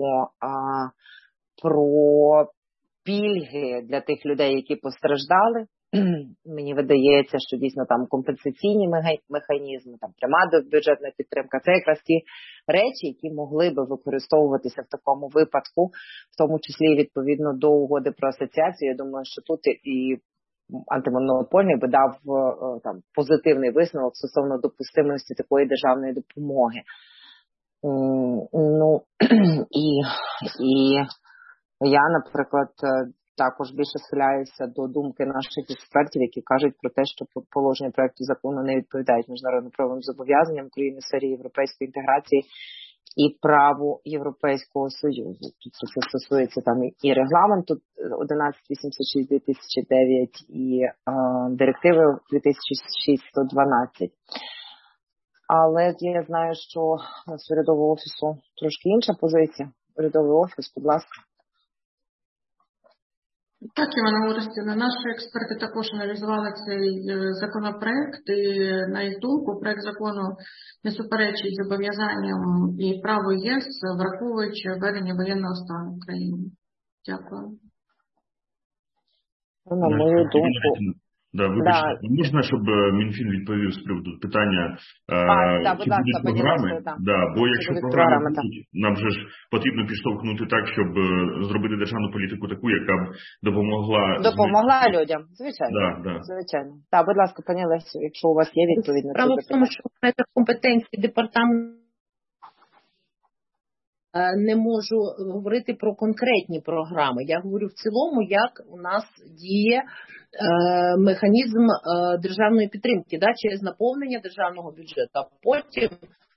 про пільги для тих людей, які постраждали. Мені видається, що дійсно там компенсаційні механізми, там пряма бюджетна підтримка, це якраз ті речі, які могли би використовуватися в такому випадку, в тому числі відповідно до угоди про асоціацію. Я думаю, що тут і антимонопольний би дав там позитивний висновок стосовно допустимості такої державної допомоги. І я, наприклад, також більше схиляюся до думки наших експертів, які кажуть про те, що положення проекту закону не відповідають міжнародно-правовим зобов'язанням України в сфері європейської інтеграції і праву Європейського Союзу. Тут це стосується там і регламенту 1186/2009 і директиви 2006/112. Але я знаю, що з урядового офісу трошки інша позиція. Урядовий офіс, будь ласка. Так, Івана Орестівна, наші експерти також аналізували цей законопроект і, на їх думку, проект закону не суперечить зобов'язанням і праву ЄС, враховуючи введення воєнного стану в країні. Дякую. На мою думку, Да, вибачте, можна, щоб Мінфін відповів з приводу питання, чи будуть програми? Бо якщо програми будуть, нам же ж потрібно підштовхнути так, щоб зробити державну політику таку, яка б допомогла людям. Звичайно. Да. Звичайно. Так, будь ласка, пані Лесю, якщо у вас є відповідь на це питання. Справа в тому, що в межах компетенції департаменту не можу говорити про конкретні програми. Я говорю в цілому, як у нас діє механізм державної підтримки, через наповнення державного бюджету. А потім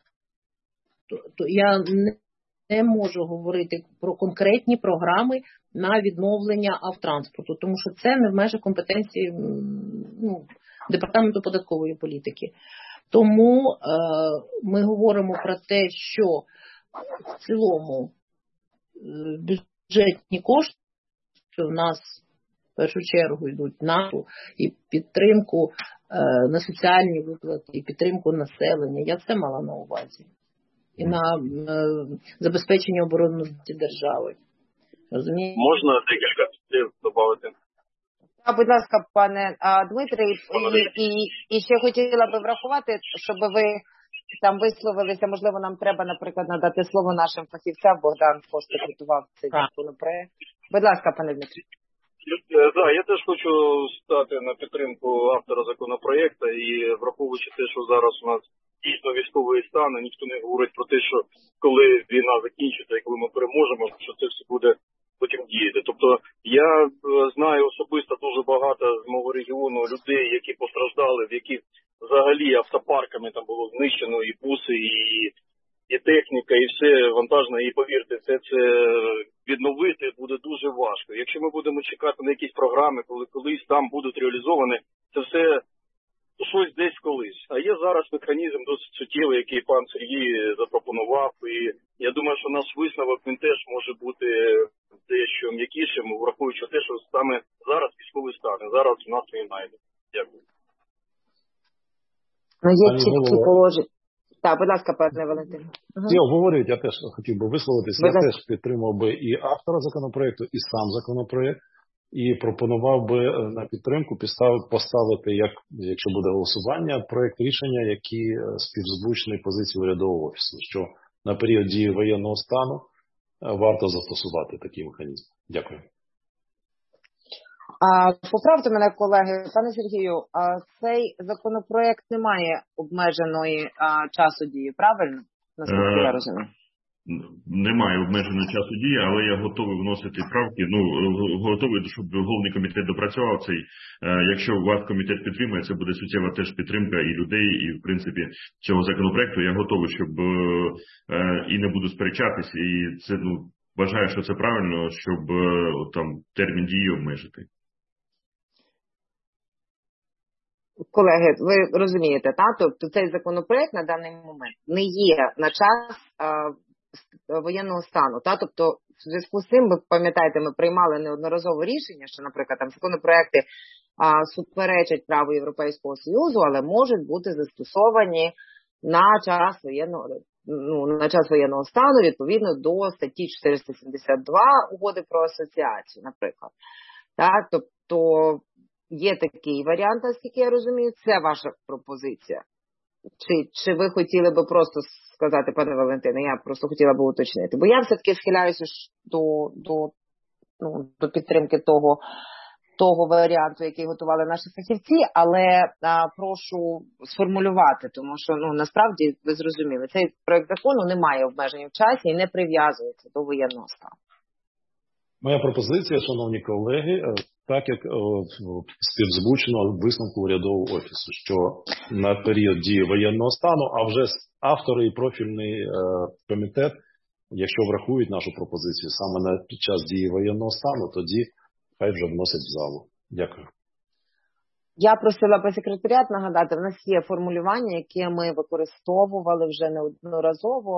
я не можу говорити про конкретні програми на відновлення автотранспорту, тому що це не в межах компетенції Департаменту податкової політики. Тому ми говоримо про те, що в цілому бюджетні кошти у нас в першу чергу йдуть на і підтримку на соціальні виплати, і підтримку населення. Я це мала на увазі. І на забезпечення оборонності держави. Розумієте? Можна декілька слів додати? Будь ласка, пане Дмитре, і ще хотіла би врахувати, щоб ви там висловилися, можливо, нам треба, наприклад, надати слово нашим фахівцям. Богдан Костик готував цей законопроект. Будь ласка, пане Дмитре. Я теж хочу стати на підтримку автора законопроекту і враховуючи те, що зараз у нас дійсно військовий стан, і ніхто не говорить про те, що коли війна закінчиться і коли ми переможемо, що це все буде потім діяти. Тобто я знаю особисто дуже багато з мого регіону людей, які постраждали, в яких взагалі автопарками там було знищено і буси, і техніка, і все вантажне. І повірте, це відновити буде дуже важко. Якщо ми будемо чекати на якісь програми, коли колись там будуть реалізовані, це все щось десь колись. А є зараз механізм досить суттєвий, який пан Сергій запропонував. І я думаю, що наш висновок, він теж може бути дещо м'якішим, враховуючи те, що саме зараз військовий стан. Зараз у нас війна йде. Дякую. Є чіткі положення. Так, будь ласка, пане Валентин. Ці обговорюють, я теж хотів би висловитися. Я теж підтримав би і автора законопроекту, і сам законопроект. І пропонував би на підтримку поставити, якщо буде голосування, проект рішення, який співзвучний позиції урядового офісу, що на період дії воєнного стану варто застосувати такий механізм. Дякую. Поправте мене, колеги. Пане Сергію, цей законопроект не має обмеженої часу дії, правильно? Наскільки я розумію? Немає обмеженого часу дії, але я готовий вносити правки. Готовий, щоб головний комітет допрацював цей. Якщо вас комітет підтримує, це буде суттєва теж підтримка і людей, і в принципі цього законопроекту. Я готовий, щоб і не буду сперечатися, і це вважаю, що це правильно, щоб там термін дії обмежити. Колеги, ви розумієте, тобто цей законопроект на даний момент не є на час воєнного стану. Тобто, в зв'язку з цим, ви пам'ятаєте, ми приймали неодноразово рішення, що, наприклад, там законопроекти суперечать праву Європейського Союзу, але можуть бути застосовані на час воєнного стану, відповідно до статті 472 Угоди про асоціацію, наприклад. Тобто, є такий варіант, наскільки я розумію, це ваша пропозиція. Чи ви хотіли би просто сказати, пане Валентине, я просто хотіла би уточнити. Бо я все-таки схиляюся до підтримки того варіанту, який готували наші фахівці, але прошу сформулювати, тому що насправді, ви зрозуміли, цей проект закону не має обмежень в часі і не прив'язується до воєнного стану. Моя пропозиція, шановні колеги, так як співзвучно висновку урядового офісу, що на період дії воєнного стану, а вже автори і профільний комітет, якщо врахують нашу пропозицію саме на під час дії воєнного стану, тоді хай вже вносять в залу. Дякую. Я просила би секретаріат нагадати, в нас є формулювання, яке ми використовували вже неодноразово,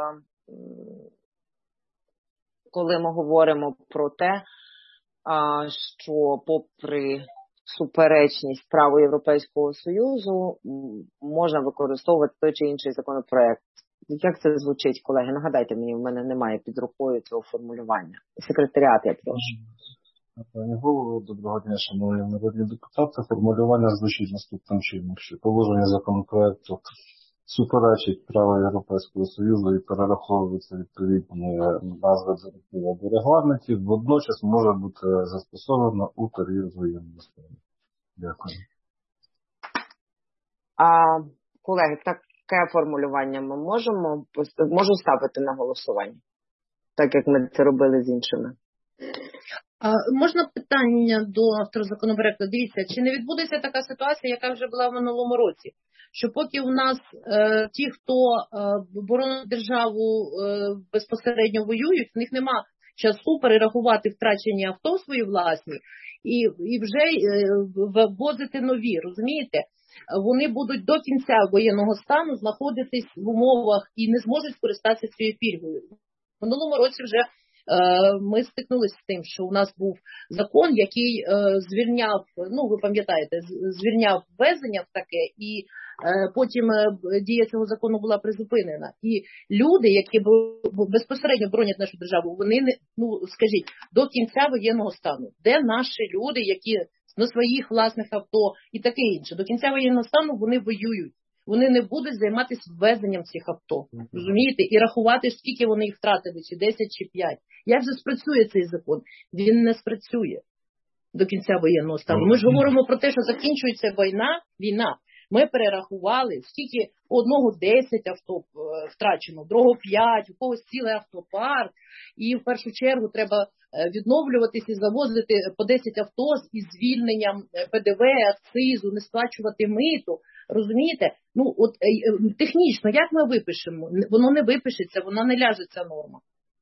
коли ми говоримо про те, що попри суперечність праву Європейського Союзу можна використовувати той чи інший законопроект. Як це звучить, колеги? Нагадайте мені, в мене немає під рукою цього формулювання. Секретаріат, я прошу. Пані голово, доброго дня, шановні народні депутати. Формулювання звучить наступним чином, що положення законопроекту суперечить праву Європейського Союзу і перераховуються відповідні назви директив або регламентів, водночас може бути застосовано у період воєнного стану. Дякую. Колеги, таке формулювання ми можу ставити на голосування, так як ми це робили з іншими. Можна питання до автора законопроекту? Дивіться, чи не відбудеться така ситуація, яка вже була в минулому році? Що поки у нас ті, хто боронить державу безпосередньо воюють, в них нема часу перерахувати втрачені авто свої власні і вже ввозити нові, розумієте? Вони будуть до кінця воєнного стану знаходитись в умовах і не зможуть скористатися цією пільгою. В минулому році вже ми стикнулися з тим, що у нас був закон, який звільняв, ви пам'ятаєте, звільняв ввезення в таке, і потім дія цього закону була призупинена. І люди, які безпосередньо боронять нашу державу, вони скажіть, до кінця воєнного стану, де наші люди, які на своїх власних авто і таке інше, до кінця воєнного стану вони воюють. Вони не будуть займатися ввезенням цих авто, розумієте, і рахувати, скільки вони їх втратили, чи 10, чи 5. Як же спрацює цей закон? Він не спрацює до кінця воєнного стану. Ми ж говоримо про те, що закінчується війна. Ми перерахували, скільки одного 10 авто втрачено, другого 5, у когось цілий автопарк. І в першу чергу треба відновлюватися і завозити по 10 авто із звільненням ПДВ, акцизу, не сплачувати мито. Розумієте? Технічно, як ми випишемо? Воно не випишеться, воно не ляже ця норма.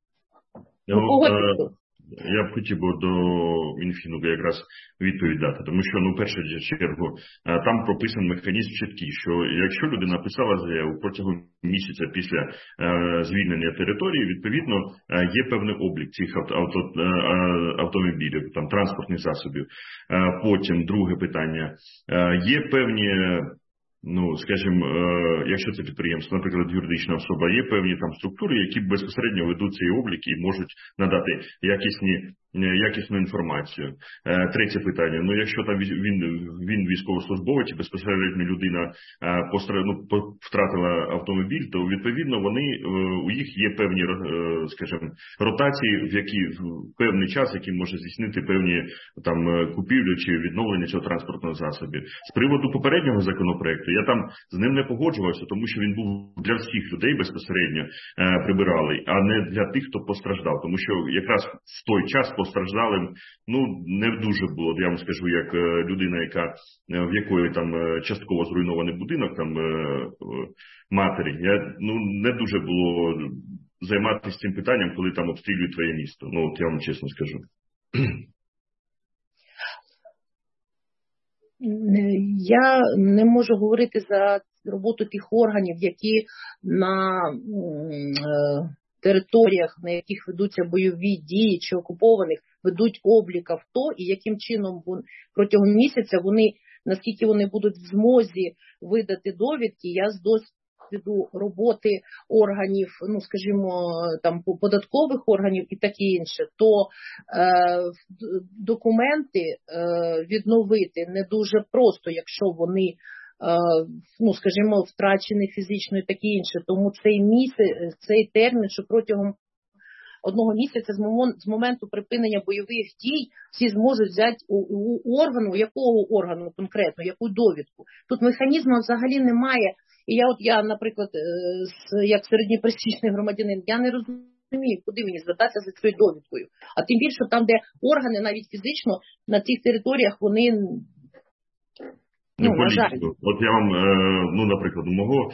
Я б хотів до Мінфіну якраз відповідь дати, тому що, в першу чергу, там прописаний механізм чіткий, що якщо людина написала заяву протягом місяця після звільнення території, відповідно, є певний облік цих автомобілів, там, транспортних засобів. Потім, друге питання, є певні... скажімо, якщо це підприємство, наприклад, юридична особа, є певні там структури, які безпосередньо ведуть цей облік і можуть надати якісну інформацію. Третє питання. Якщо там він військовослужбовець і безпосередньо людина втратила автомобіль, то відповідно у їх є певні, скажімо, ротації, в певний час, які може здійснити певні там купівлю чи відновлення цього транспортного засобу. З приводу попереднього законопроекту, я там з ним не погоджувався, тому що він був для всіх людей безпосередньо прибирали, а не для тих, хто постраждав. Тому що якраз в той час постраждалим, не дуже було, я вам скажу, як людина, в якої там частково зруйнований будинок, там матері, не дуже було займатися цим питанням, коли там обстрілюють твоє місто. Я вам чесно скажу. Я не можу говорити за роботу тих органів, які на територіях, на яких ведуться бойові дії чи окупованих, ведуть облік авто, і яким чином протягом місяця наскільки вони будуть в змозі видати довідки. Я з досвіду роботи органів, скажімо, там податкових органів і таке інше, то документи відновити не дуже просто, якщо вони скажімо, втрачені фізично і таке інше. Тому цей термін, що протягом одного місяця з моменту припинення бойових дій всі зможуть взяти у органу, якого органу конкретно, яку довідку. Тут механізму взагалі немає. І я, наприклад, як середньопересічний громадянин, я не розумію, куди мені звертатися за цією довідкою. А тим більше там, де органи навіть фізично на цих територіях, вони... на жаль. От я вам, наприклад,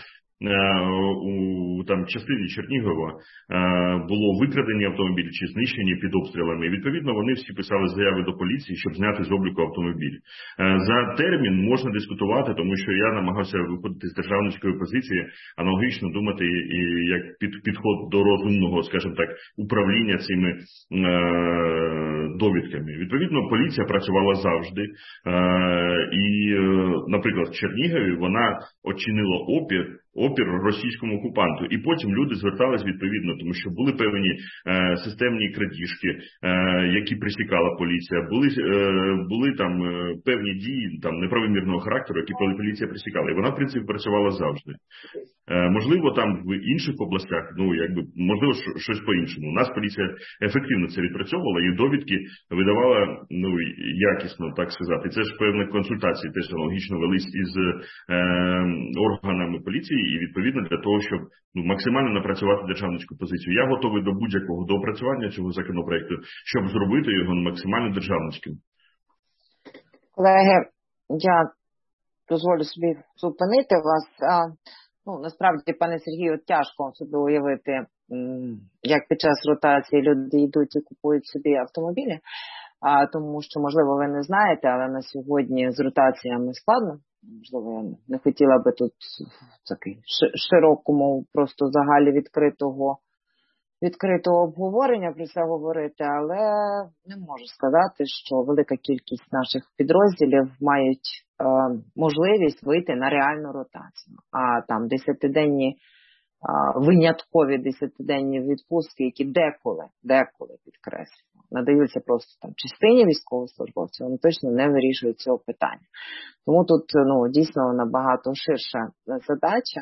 у частині Чернігова було викрадені автомобілі чи знищені під обстрілами. І, відповідно, вони всі писали заяви до поліції, щоб зняти з обліку автомобіль. За термін можна дискутувати, тому що я намагався виходити з державницької позиції, аналогічно думати і як підход до розумного, скажімо так, управління цими довідками. Відповідно, поліція працювала завжди. І, наприклад, в Чернігові вона очинила опір опір російському окупанту. І потім люди звертались відповідно, тому що були певні системні крадіжки, які присікала поліція, були там певні дії там неправомірного характеру, які поліція присікала. І вона, в принципі, працювала завжди. Можливо, там в інших областях, можливо, щось по-іншому. У нас поліція ефективно це відпрацьовувала і довідки видавала, якісно, так сказати. Це ж певні консультації теж аналогічно велись із органами поліції і, відповідно, для того, щоб максимально напрацювати державницьку позицію. Я готовий до будь-якого доопрацювання цього законопроекту, щоб зробити його максимально державницьким. Колеги, я дозволю собі зупинити вас. Насправді, пане Сергію, тяжко собі уявити, як під час ротації люди йдуть і купують собі автомобілі, тому що, можливо, ви не знаєте, але на сьогодні з ротаціями складно. Можливо, я не хотіла би тут в такий широкому, просто загалі відкритого обговорення про це говорити, але не можу сказати, що велика кількість наших підрозділів мають можливість вийти на реальну ротацію. А там 10-денні, виняткові 10-денні відпустки, які деколи, підкреслюю, надаються просто там частині військовослужбовців, вони точно не вирішують цього питання. Тому тут дійсно набагато ширша задача.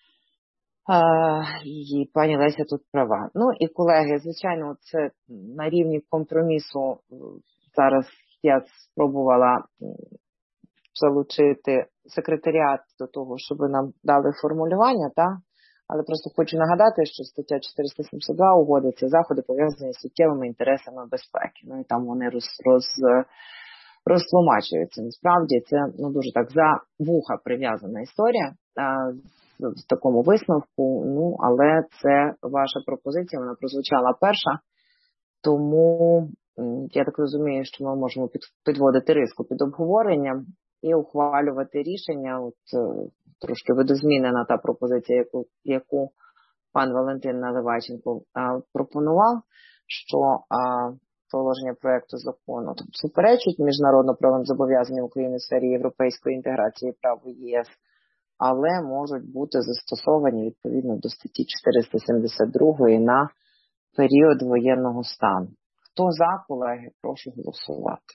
І пані Леся тут права. І, колеги, звичайно, це на рівні компромісу. Зараз я спробувала залучити секретаріат до того, щоб нам дали формулювання, але просто хочу нагадати, що стаття 472 угоди – це заходи, пов'язані з суттєвими інтересами безпеки. І там вони розтлумачуються. Насправді це дуже так за вуха прив'язана історія в такому висновку, але це ваша пропозиція, вона прозвучала перша, тому я так розумію, що ми можемо підводити риску під обговоренням і ухвалювати рішення. Трошки видозмінена та пропозиція, яку пан Валентин Наливайченко пропонував, що положення проекту закону суперечить міжнародно-правовим зобов'язанням України в сфері європейської інтеграції прав ЄС, але можуть бути застосовані відповідно до статті 472 на період воєнного стану. Хто за, колеги, прошу голосувати.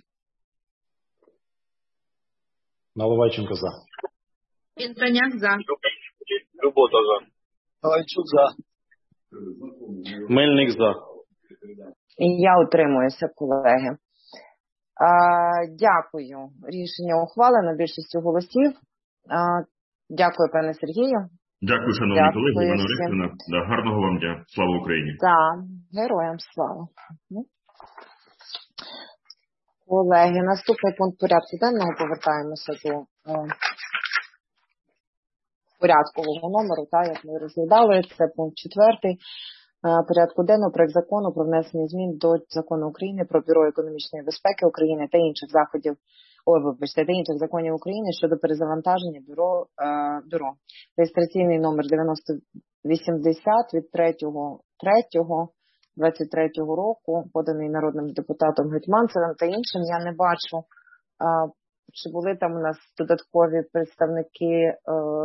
Наливайченко за. Інтроняк за. Любота за. Галайчук за. Мельник за. І я утримуюся, колеги. Дякую. Рішення ухвалено більшістю голосів. Дякую, пане Сергію. Дякую, шановні колеги. Івана Орестівна. Гарного вам дня. Слава Україні. Героям слава. Колеги, наступний пункт порядку денного. Повертаємося до порядкового номеру, як ми розглядали. Це пункт 4 порядку денного. Проект закону про внесення змін до Закону України про Бюро економічної безпеки України та інших інших законів України щодо перезавантаження бюро. Реєстраційний номер 9080 від 3.3.23 року, поданий народним депутатом Гетманцевим та іншим. Я не бачу, чи були там у нас додаткові представники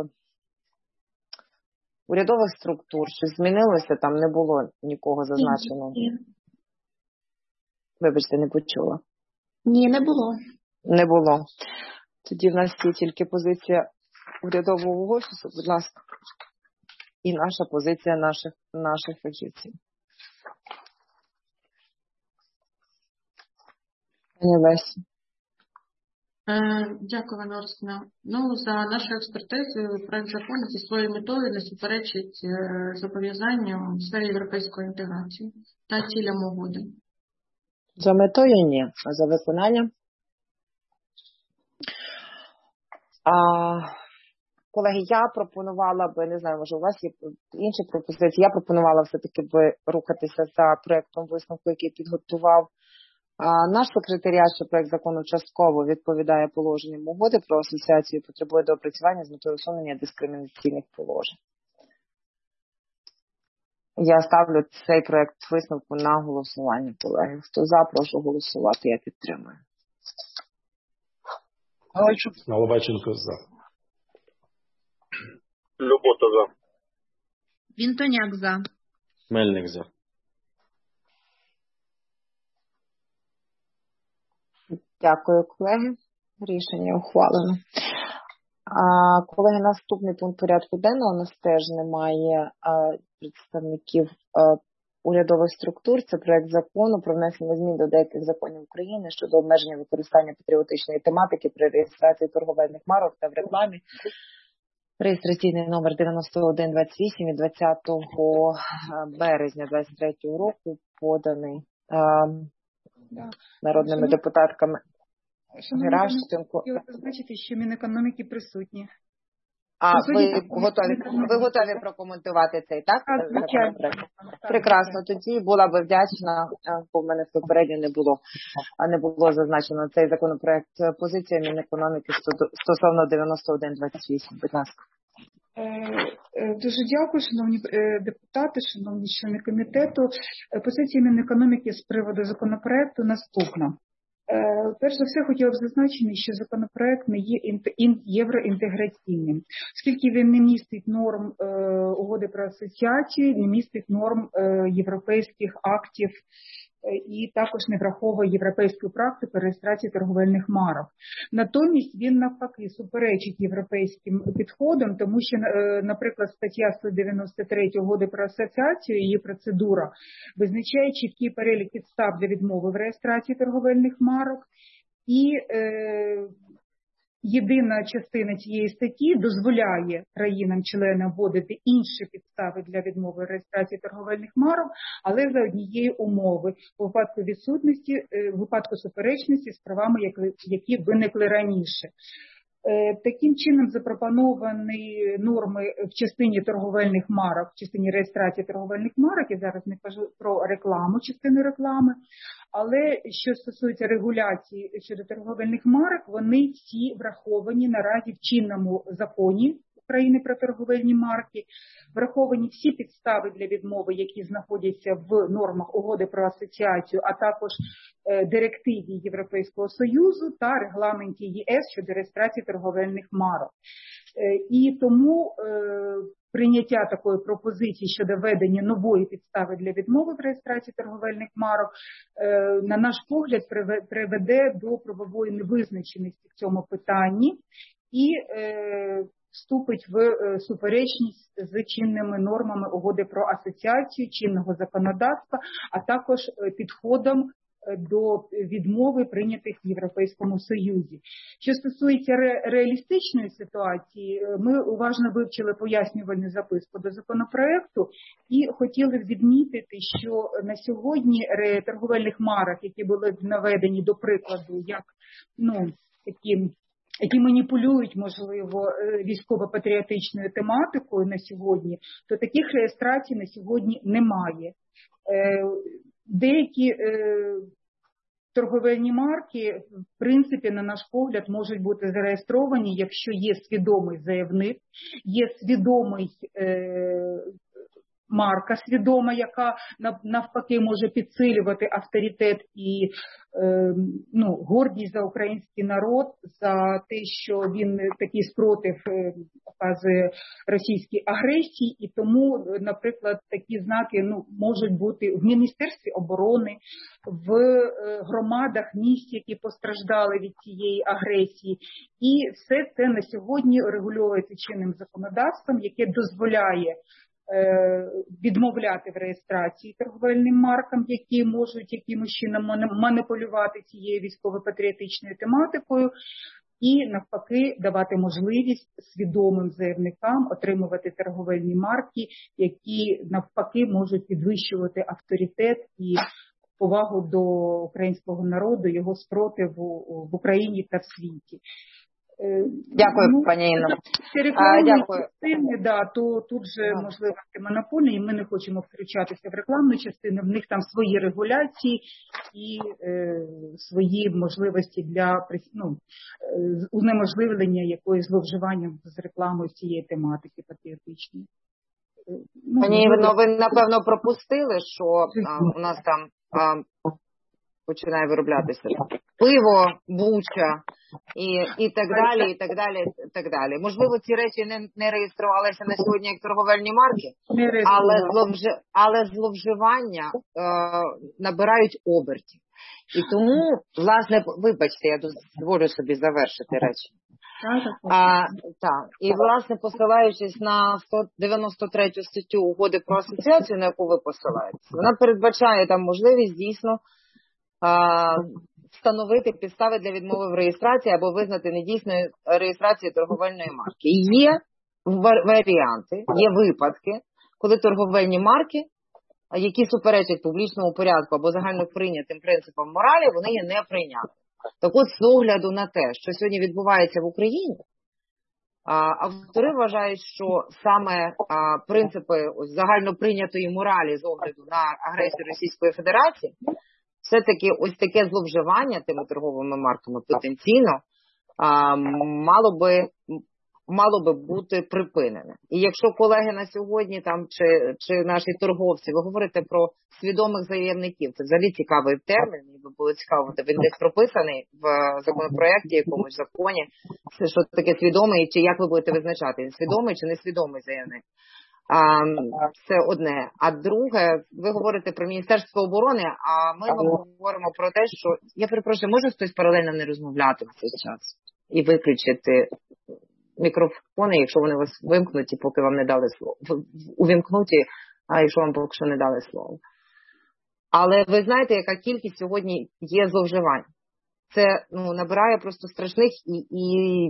урядових структур, щось змінилося, там не було нікого зазначено. Вибачте, не почула. Ні, не було. Не було. Тоді в нас є тільки позиція урядового офісу, будь ласка, і наша позиція наших фахівців. Пані Лесі. Дякую, Івана Орестівна. За нашою експертизою, проект закону зі своєю метою не суперечить зобов'язанням в сфері європейської інтеграції та цілям угоди. За метою ні, а за виконанням. Колеги, я пропонувала би, не знаю, може у вас є інші пропозиції, я пропонувала все-таки би рухатися за проектом висновку, який підготував наш секретаріат, що проект закону частково відповідає положенням угоди про асоціацію і потребує доопрацювання з метою усунення дискримінаційних положень. Я ставлю цей проект висновку на голосування, колеги. Хто за, прошу голосувати, я підтримую. Галайчук. Наливайченко за. Любота за. Вінтоняк за. Мельник за. Дякую, колеги. Рішення ухвалено. Колеги, наступний пункт порядку денного. У нас теж немає представників урядових структур. Це проект закону про внесення змін до деяких законів України щодо обмеження використання патріотичної тематики при реєстрації торговельних марок та в рекламі. Реєстраційний номер 9128 від 20 березня 2023 року поданий народними депутатками. Геращенко. Хотіла зазначити, що Мінекономіки присутні. Ви готові прокоментувати цей, так? Звичайно. Прекрасно. Тоді була би вдячна, бо в мене попередньо не було зазначено цей законопроект. Позиція Мінекономіки стосовно 9128. Будь ласка. Дуже дякую, шановні депутати, шановні члени комітету. Позиція Мінекономіки з приводу законопроекту наступна. Перш за все, хотіла б зазначити, що законопроект не є євроінтеграційним, оскільки він не містить норм угоди про асоціацію, не містить норм європейських актів і також не враховує європейську практику реєстрації торговельних марок. Натомість він навпаки суперечить європейським підходам, тому що, наприклад, стаття 193 угоди про асоціацію, її процедура, визначає чіткий перелік підстав для відмови в реєстрації торговельних марок і єдина частина цієї статті дозволяє країнам-членам вводити інші підстави для відмови реєстрації торговельних марок, але за однієї умови у випадку відсутності, в випадку суперечності з правами, які виникли раніше. Таким чином запропоновані норми в частині торговельних марок, в частині реєстрації торговельних марок, я зараз не кажу про рекламу, частину реклами, але що стосується регуляції щодо торговельних марок, вони всі враховані наразі в чинному законі України про торговельні марки, враховані всі підстави для відмови, які знаходяться в нормах угоди про асоціацію, а також директиві Європейського Союзу та регламенті ЄС щодо реєстрації торговельних марок. І тому прийняття такої пропозиції щодо введення нової підстави для відмови в реєстрації торговельних марок, на наш погляд, приведе до правової невизначеності в цьому питанні і вступить в суперечність з чинними нормами угоди про асоціацію, чинного законодавства, а також підходом до відмови, прийнятих в Європейському Союзі. Що стосується реалістичної ситуації, ми уважно вивчили пояснювальну записку до законопроекту і хотіли відмітити, що на сьогодні торговельних марок, які були наведені до прикладу, як які маніпулюють, можливо, військово-патріотичною тематикою на сьогодні, то таких реєстрацій на сьогодні немає. Деякі торговельні марки, в принципі, на наш погляд, можуть бути зареєстровані, якщо є свідомий заявник, є свідомий марка свідома, яка навпаки може підсилювати авторитет і гордість за український народ, за те, що він такий спротив показує російській агресії, і тому, наприклад, такі знаки можуть бути в Міністерстві оборони, в громадах міст, які постраждали від цієї агресії. І все це на сьогодні регульовується чинним законодавством, яке дозволяє відмовляти в реєстрації торговельним маркам, які можуть якимось чином маніпулювати цією військово-патріотичною тематикою, і навпаки давати можливість свідомим заявникам отримувати торговельні марки, які навпаки можуть підвищувати авторитет і повагу до українського народу, його спротиву в Україні та в світі. Дякую, пані Інно. Рекламні частини, то тут же можливо антимонопольні, і ми не хочемо втручатися в рекламну частину, в них там свої регуляції і свої можливості для унеможливлення якоїсь зловживання з рекламою цієї тематики патріотичної. Пані Інно, ви напевно пропустили, що у нас там починає вироблятися пиво, буча і так далі, і так далі, і так далі. Можливо, ці речі не реєструвалися на сьогодні як торговельні марки, але зловживання набирають обертів. І тому, власне, вибачте, я дозволю собі завершити речі. І, власне, посилаючись на 193 статтю Угоди про асоціацію, на яку ви посилаєтесь, вона передбачає там можливість дійсно встановити підстави для відмови в реєстрації або визнати недійсною реєстрацію торговельної марки. Є варіанти, є випадки, коли торговельні марки, які суперечать публічному порядку або загально прийнятим принципам моралі, вони є неприйнятними. Так от, з огляду на те, що сьогодні відбувається в Україні, автори вважають, що саме принципи загально прийнятої моралі з огляду на агресію Російської Федерації, все-таки ось таке зловживання тими торговими марками потенційно мало би бути припинене. І якщо колеги на сьогодні там чи наші торговці, ви говорите про свідомих заявників, це взагалі цікавий термін, мені би було цікаво, він десь прописаний в законопроєкті, якомусь законі, що таке свідомий, чи як ви будете визначати, свідомий чи несвідомий заявник. Це одне. А друге, ви говорите про Міністерство оборони, а ми говоримо про те, що, я перепрошую, може хтось паралельно не розмовляти в цей час і виключити мікрофони, якщо вони у вас вимкнуті, поки вам не дали слово. Увімкнуті, а якщо вам поки що не дали слово. Але ви знаєте, яка кількість сьогодні є зловживань. Це набирає просто страшних і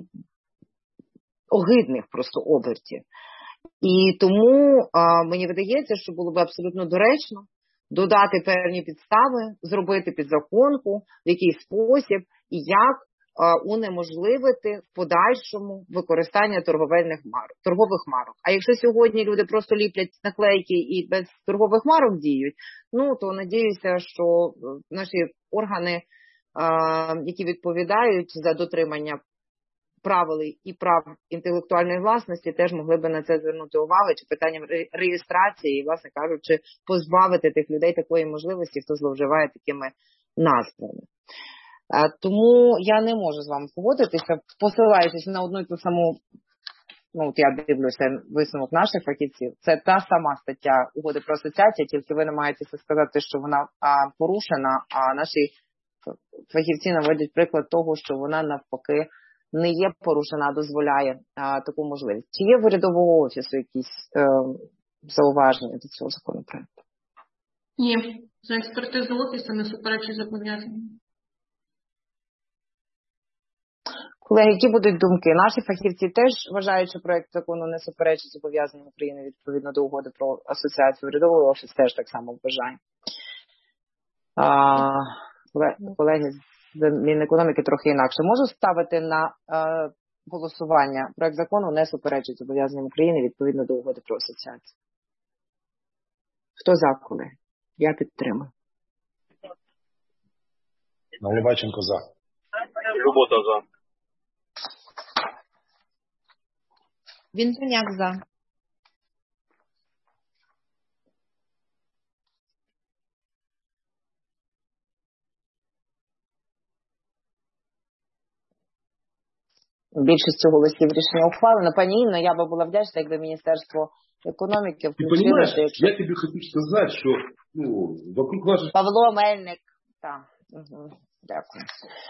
огидних просто обертів. І тому мені видається, що було б абсолютно доречно додати певні підстави, зробити підзаконку, в який спосіб і як унеможливити в подальшому використання торгових марок. А якщо сьогодні люди просто ліплять наклейки і без торгових марок діють, то надіюся, що наші органи, які відповідають за дотримання правил і прав інтелектуальної власності, теж могли би на це звернути увагу, чи питанням реєстрації, власне кажучи, позбавити тих людей такої можливості, хто зловживає такими назвами. Тому я не можу з вами погодитися, посилаючись на одну і ту саму, я дивлюся висновок наших фахівців, це та сама стаття Угоди про асоціацію, тільки ви намагаєтеся сказати, що вона порушена, а наші фахівці наводять приклад того, що вона навпаки не є порушена, а дозволяє таку можливість. Чи є в урядового офісу якісь зауваження до цього законопроекту? Ні, за експертизу офісу не суперечить зобов'язання. Колеги, які будуть думки? Наші фахівці теж вважають, що проект закону не суперечить зобов'язанням України відповідно до угоди про асоціацію. Урядовий офіс теж так само вважає. Колеги з Мінекономіки трохи інакше. Можу ставити на голосування. Проект закону не суперечить зобов'язанням України відповідно до угоди про асоціацію. Хто за, колеги? Я підтримую. Наливайченко за. Любота за. Вінтоняк за. Більшістю голосів рішення ухвалено. Пані Інно, я би була вдячна, якби Міністерство економіки включилося. Якщо... Я тобі хочу сказати, що вокруг вас... Павло Мельник. Так. Дякую.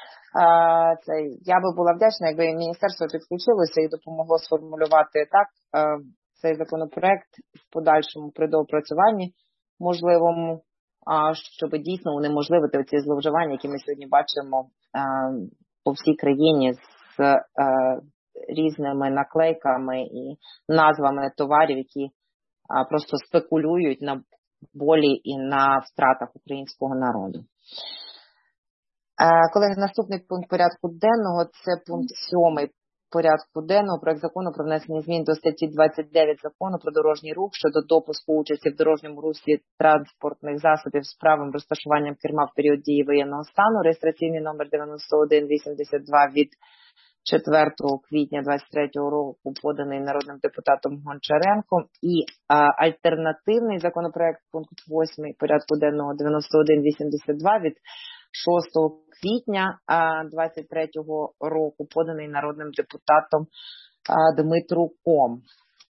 Я би була вдячна, якби Міністерство підключилося і допомогло сформулювати так цей законопроект в подальшому при доопрацюванні можливому, щоб дійсно унеможливити ці зловживання, які ми сьогодні бачимо по всій країні з різними наклейками і назвами товарів, які просто спекулюють на болі і на втратах українського народу. Колеги, наступний пункт порядку денного – це пункт 7 порядку денного. Проект закону про внесення змін до статті 29 закону про дорожній рух щодо допуску участі в дорожньому русі транспортних засобів з правом розташуванням керма в період дії воєнного стану. Реєстраційний номер 9182 від 4 квітня 2023 року, поданий народним депутатом Гончаренко. І альтернативний законопроект, пункт 8 порядку денного 9182 від квітня 2023 року, поданий народним депутатом Дмитруком.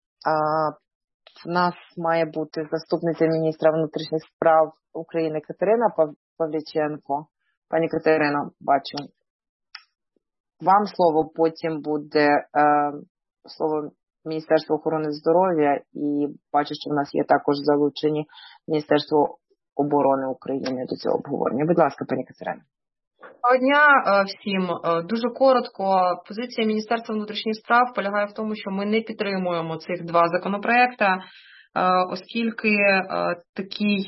В нас має бути заступниця міністра внутрішніх справ України Катерина Павліченко. Пані Катерино, бачу. Вам слово, потім буде слово Міністерства охорони здоров'я, і бачу, що в нас є також залучені Міністерство оборони України до цього обговорення. Будь ласка, пані Катерина. Доброго дня всім. Дуже коротко. Позиція Міністерства внутрішніх справ полягає в тому, що ми не підтримуємо цих два законопроекти, оскільки такі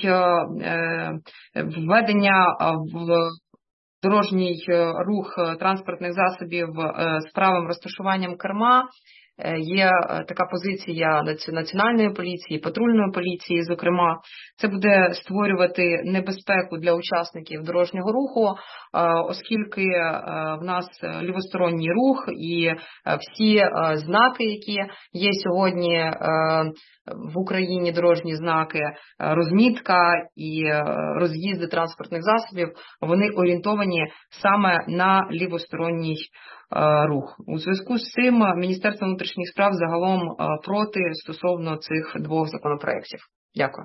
введення в дорожній рух транспортних засобів з правим розташуванням керма є така позиція Національної поліції, патрульної поліції, зокрема. Це буде створювати небезпеку для учасників дорожнього руху, оскільки в нас лівосторонній рух і всі знаки, які є сьогодні в Україні, дорожні знаки, розмітка і роз'їзди транспортних засобів, вони орієнтовані саме на лівосторонній рух. У зв'язку з цим Міністерство внутрішніх справ загалом проти стосовно цих двох законопроєктів. Дякую.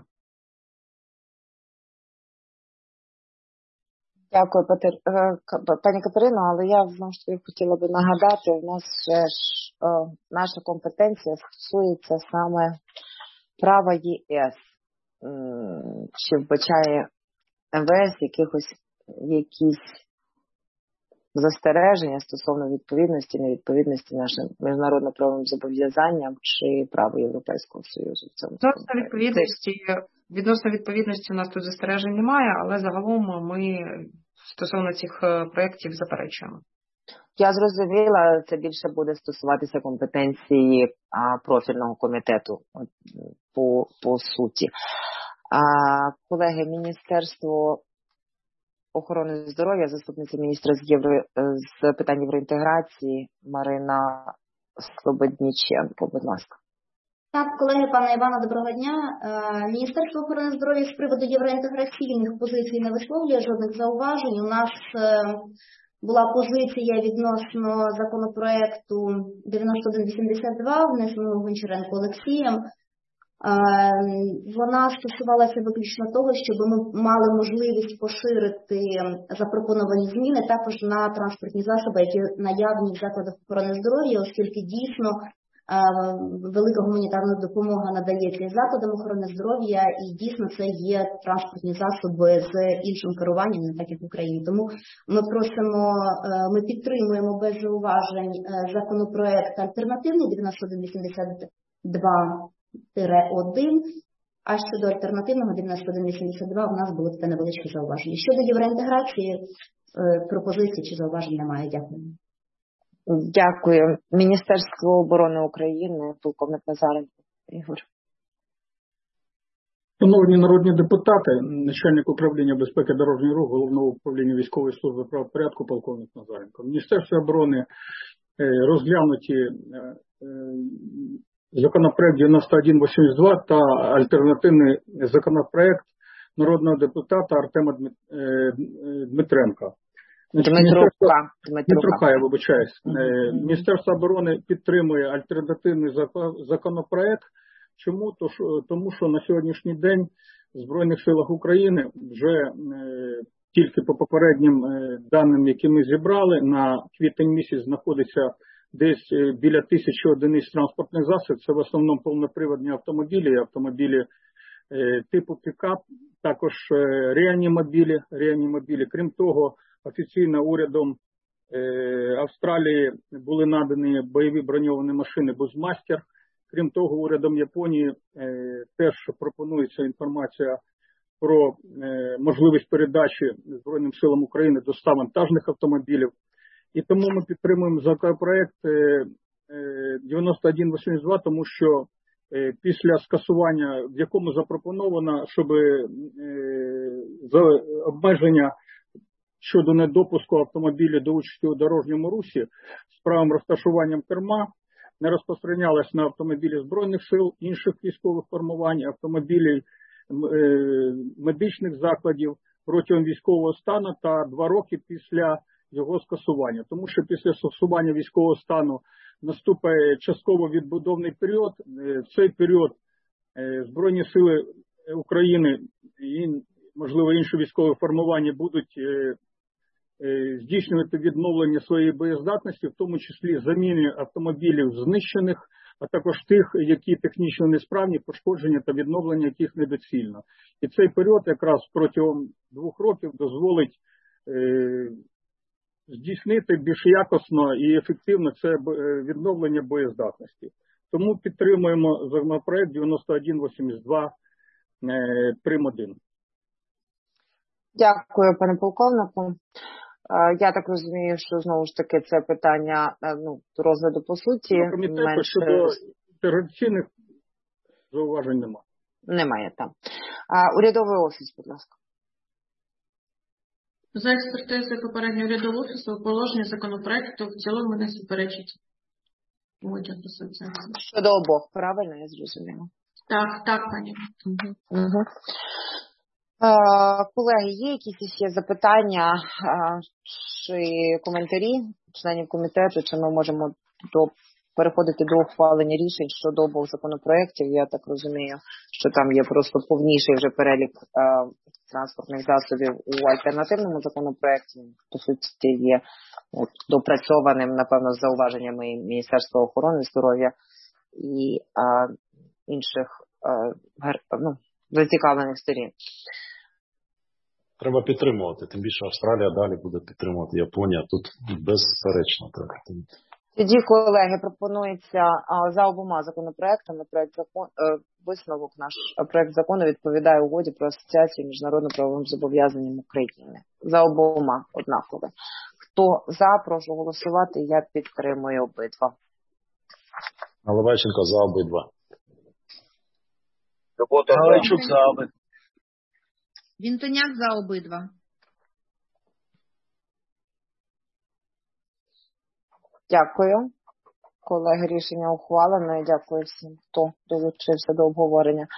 Дякую, пані Катерино, але я знову ж таки хотіла би нагадати, у нас ще ж наша компетенція стосується саме права ЄС. Чи вбачає МВС якісь застереження стосовно відповідності, невідповідності нашим міжнародно-правовим зобов'язанням чи праву Європейського Союзу в цьому? Відносно відповідності у нас тут застережень немає, але загалом ми стосовно цих проєктів заперечуємо. Я зрозуміла, це більше буде стосуватися компетенції профільного комітету по суті. Колеги, Міністерство охорони здоров'я, заступниця міністра з питань євроінтеграції Марина Слободніченко, будь ласка. Так, колеги, пане Івана, доброго дня. Міністерство охорони здоров'я з приводу євроінтеграційних позицій не висловлює жодних зауважень. У нас була позиція відносно законопроекту 9182, внесеного Гончаренко Олексієм. Вона стосувалася виключно того, щоб ми мали можливість поширити запропоновані зміни також на транспортні засоби, які наявні в закладах охорони здоров'я, оскільки дійсно велика гуманітарна допомога надається і закладам охорони здоров'я, і дійсно це є транспортні засоби з іншим керуванням, не так як в Україні. Тому ми підтримуємо без зауважень законопроект альтернативний 9182-1, а щодо альтернативного 9182 у нас було таке невеличке зауваження. Щодо євроінтеграції, пропозицій чи зауважень немає. Дякую. Дякую. Міністерство оборони України, полковник Назаренко. Ігор. Шановні народні депутати, начальник управління безпеки дорожнього руху Головного управління військової служби правопорядку полковник Назаренко. В Міністерстві оборони розглянуті законопроект 9182 та альтернативний законопроект народного депутата Артема Дмитренка. Дмитрука, я вибачаюсь. Міністерство оборони підтримує альтернативний законопроект. Чому? Тому що на сьогоднішній день в Збройних силах України вже тільки по попереднім даним, які ми зібрали, на квітень місяць знаходиться десь біля 1000 одиниць транспортних засобів. Це в основному повноприводні автомобілі типу пікап, також реанімобілі. Крім того, офіційно урядом Австралії були надані бойові броньовані машини «Бузмастер». Крім того, урядом Японії теж пропонується інформація про можливість передачі Збройним силам України до 100 вантажних автомобілів. І тому ми підтримуємо законопроект 9182, тому що після скасування, в якому запропоновано, щоб обмеження щодо недопуску автомобілів до участі у дорожньому русі з правим розташуванням керма не розпространялось на автомобілі Збройних сил, інших військових формувань, автомобілів медичних закладів, протягом військового стану та 2 роки після його скасування. Тому що після скасування військового стану наступає частково відбудовний період. В цей період Збройні сили України і, можливо, інші військові формування будуть здійснювати відновлення своєї боєздатності, в тому числі заміни автомобілів знищених, а також тих, які технічно несправні, пошкодження та відновлення яких недоцільно. І цей період якраз протягом 2 років дозволить здійснити більш якісно і ефективно це відновлення боєздатності. Тому підтримуємо законопроект 9182 прим.1. Дякую, пане полковнику. Я так розумію, що знову ж таки це питання розгляду по суті. Комітету щодо інтеграційних зауважень немає. Немає там. Урядовий офіс, будь ласка. За експертизою попереднього урядового офісу положення законопроекту в цілому не суперечить. Щодо обох, правильно я зрозуміла? Так, пані. Угу. Колеги, є якісь ще запитання чи коментарі членів комітету, чи ми можемо переходити до ухвалення рішень щодо обох законопроєктів? Я так розумію, що там є просто повніший вже перелік транспортних засобів у альтернативному законопроєкті. По суті, є допрацьованим, напевно, з зауваженнями Міністерства охорони здоров'я і інших зацікавлених сторін. Треба підтримувати, тим більше Австралія далі буде підтримувати Японія. Тут безперечно треба. Тоді, колеги, пропонується за обома законопроектами проект закону відповідає угоді про асоціацію міжнародно-правовим зобов'язанням України. За обома однаково. Хто за, прошу голосувати, я підтримую обидва. Наливайченко за обидва. Галайчук за обидва. Вінтоняк за обидва. Дякую. Колеги, рішення ухвалено. Дякую всім, хто долучився до обговорення.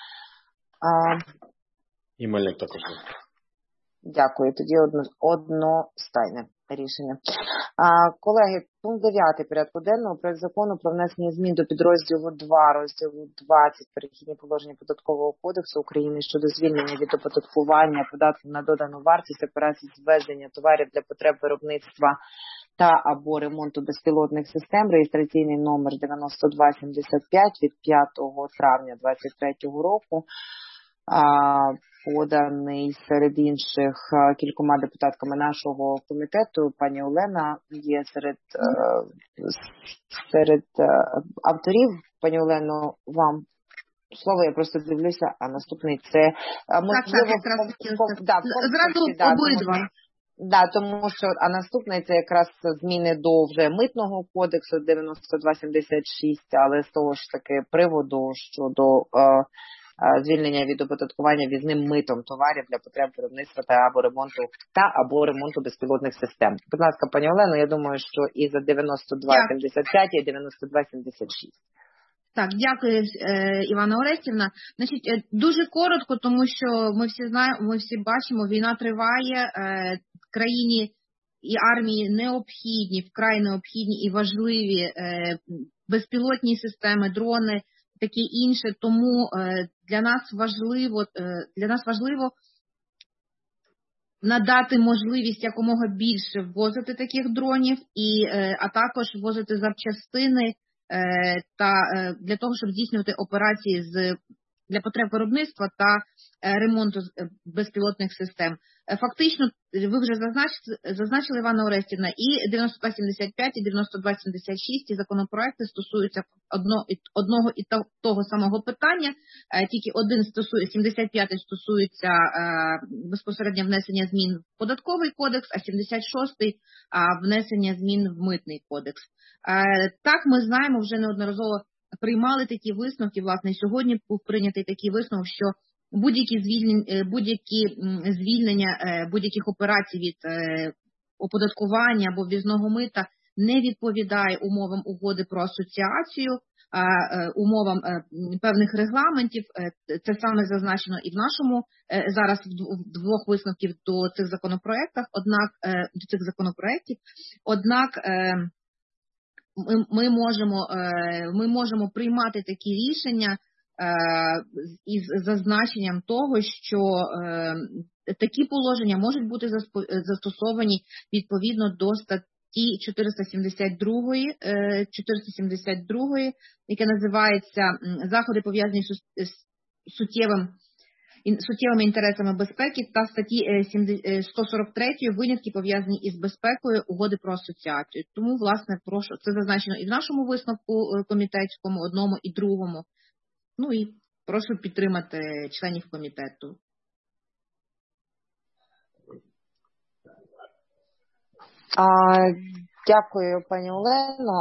І Мельник також. Дякую. Тоді одностайне рішення. Колеги, пункт 9 порядку денного. Проект закону про внесення змін до підрозділу 2 розділу 20 перехідні положення Податкового кодексу України щодо звільнення від оподаткування податків на додану вартість операцій з ввезення товарів для потреб виробництва та або ремонту безпілотних систем, реєстраційний номер 9275 від 5 травня 2023 року, поданий серед інших кількома депутатками нашого комітету. Пані Олена є серед авторів. Пані Олено, вам слово, я просто дивлюся, а наступний це... Зразу обидва. Тому що наступний це якраз зміни до вже митного кодексу 9276, але з того ж таки приводу щодо звільнення від оподаткування ввізним митом товарів для потреб виробництва та або ремонту безпілотних систем. Будь ласка, пані Олено, я думаю, що і за 9275, і 9276. Так, дякую, Івана Орестівна. Значить, дуже коротко, тому що ми всі знаємо, ми всі бачимо, війна триває, країні і армії необхідні, вкрай необхідні і важливі безпілотні системи, дрони, таке інше. Тому для нас важливо надати можливість якомога більше ввозити таких дронів, а також ввозити запчастини та для того, щоб здійснювати операції для потреб виробництва та ремонту безпілотних систем. Фактично, ви вже зазначили, Івана Орестівна, і 9275, і 9276 законопроекти стосуються одного і того самого питання, тільки 75 стосується безпосередньо внесення змін в Податковий кодекс, а 76-й внесення змін в Митний кодекс. Так, ми знаємо, вже неодноразово приймали такі висновки, власне, сьогодні був прийнятий такий висновок, що будь-які звільнення будь-яких операцій від оподаткування або ввізного мита не відповідає умовам угоди про асоціацію. умовам певних регламентів. Це саме зазначено і в нашому зараз в двох висновків до цих законопроєктів. Однак ми можемо приймати такі рішення із зазначенням того, що такі положення можуть бути застосовані відповідно до статті 472, яка називається «Заходи, пов'язані з суттєвими інтересами безпеки», та статті 143 «Винятки, пов'язані із безпекою угоди про асоціацію». Тому, власне, прошу, це зазначено і в нашому висновку комітетському, одному і другому. Ну і прошу підтримати членів комітету. Дякую, пані Олено.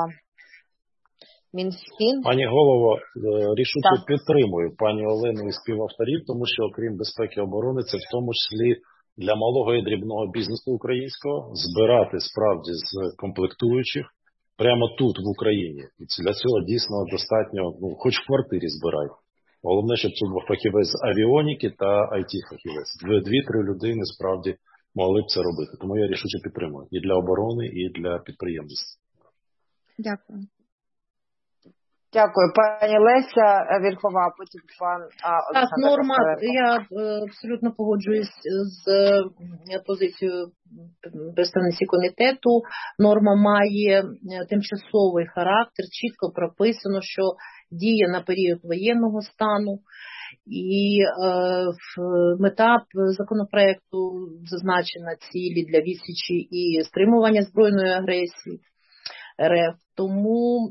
Мінськін. Пані голово, рішуче підтримую пані Олену і співавторів, тому що, окрім безпеки і оборони, це в тому числі для малого і дрібного бізнесу українського збирати справді з комплектуючих прямо тут, в Україні. І для цього дійсно достатньо, хоч в квартирі збирай. Головне, щоб це був фахівець з авіоніки та IT-фахівець. 2-3 людини справді могли б це робити. Тому я рішуче підтримую і для оборони, і для підприємництва. Дякую. Дякую. Пані Леся Вільхова, потім пан Олександр. Так, норма, я абсолютно погоджуюсь з позицією представниці комітету. Норма має тимчасовий характер, чітко прописано, що діє на період воєнного стану. І мета законопроекту зазначена цілі для відсічі і стримування збройної агресії РФ. Тому,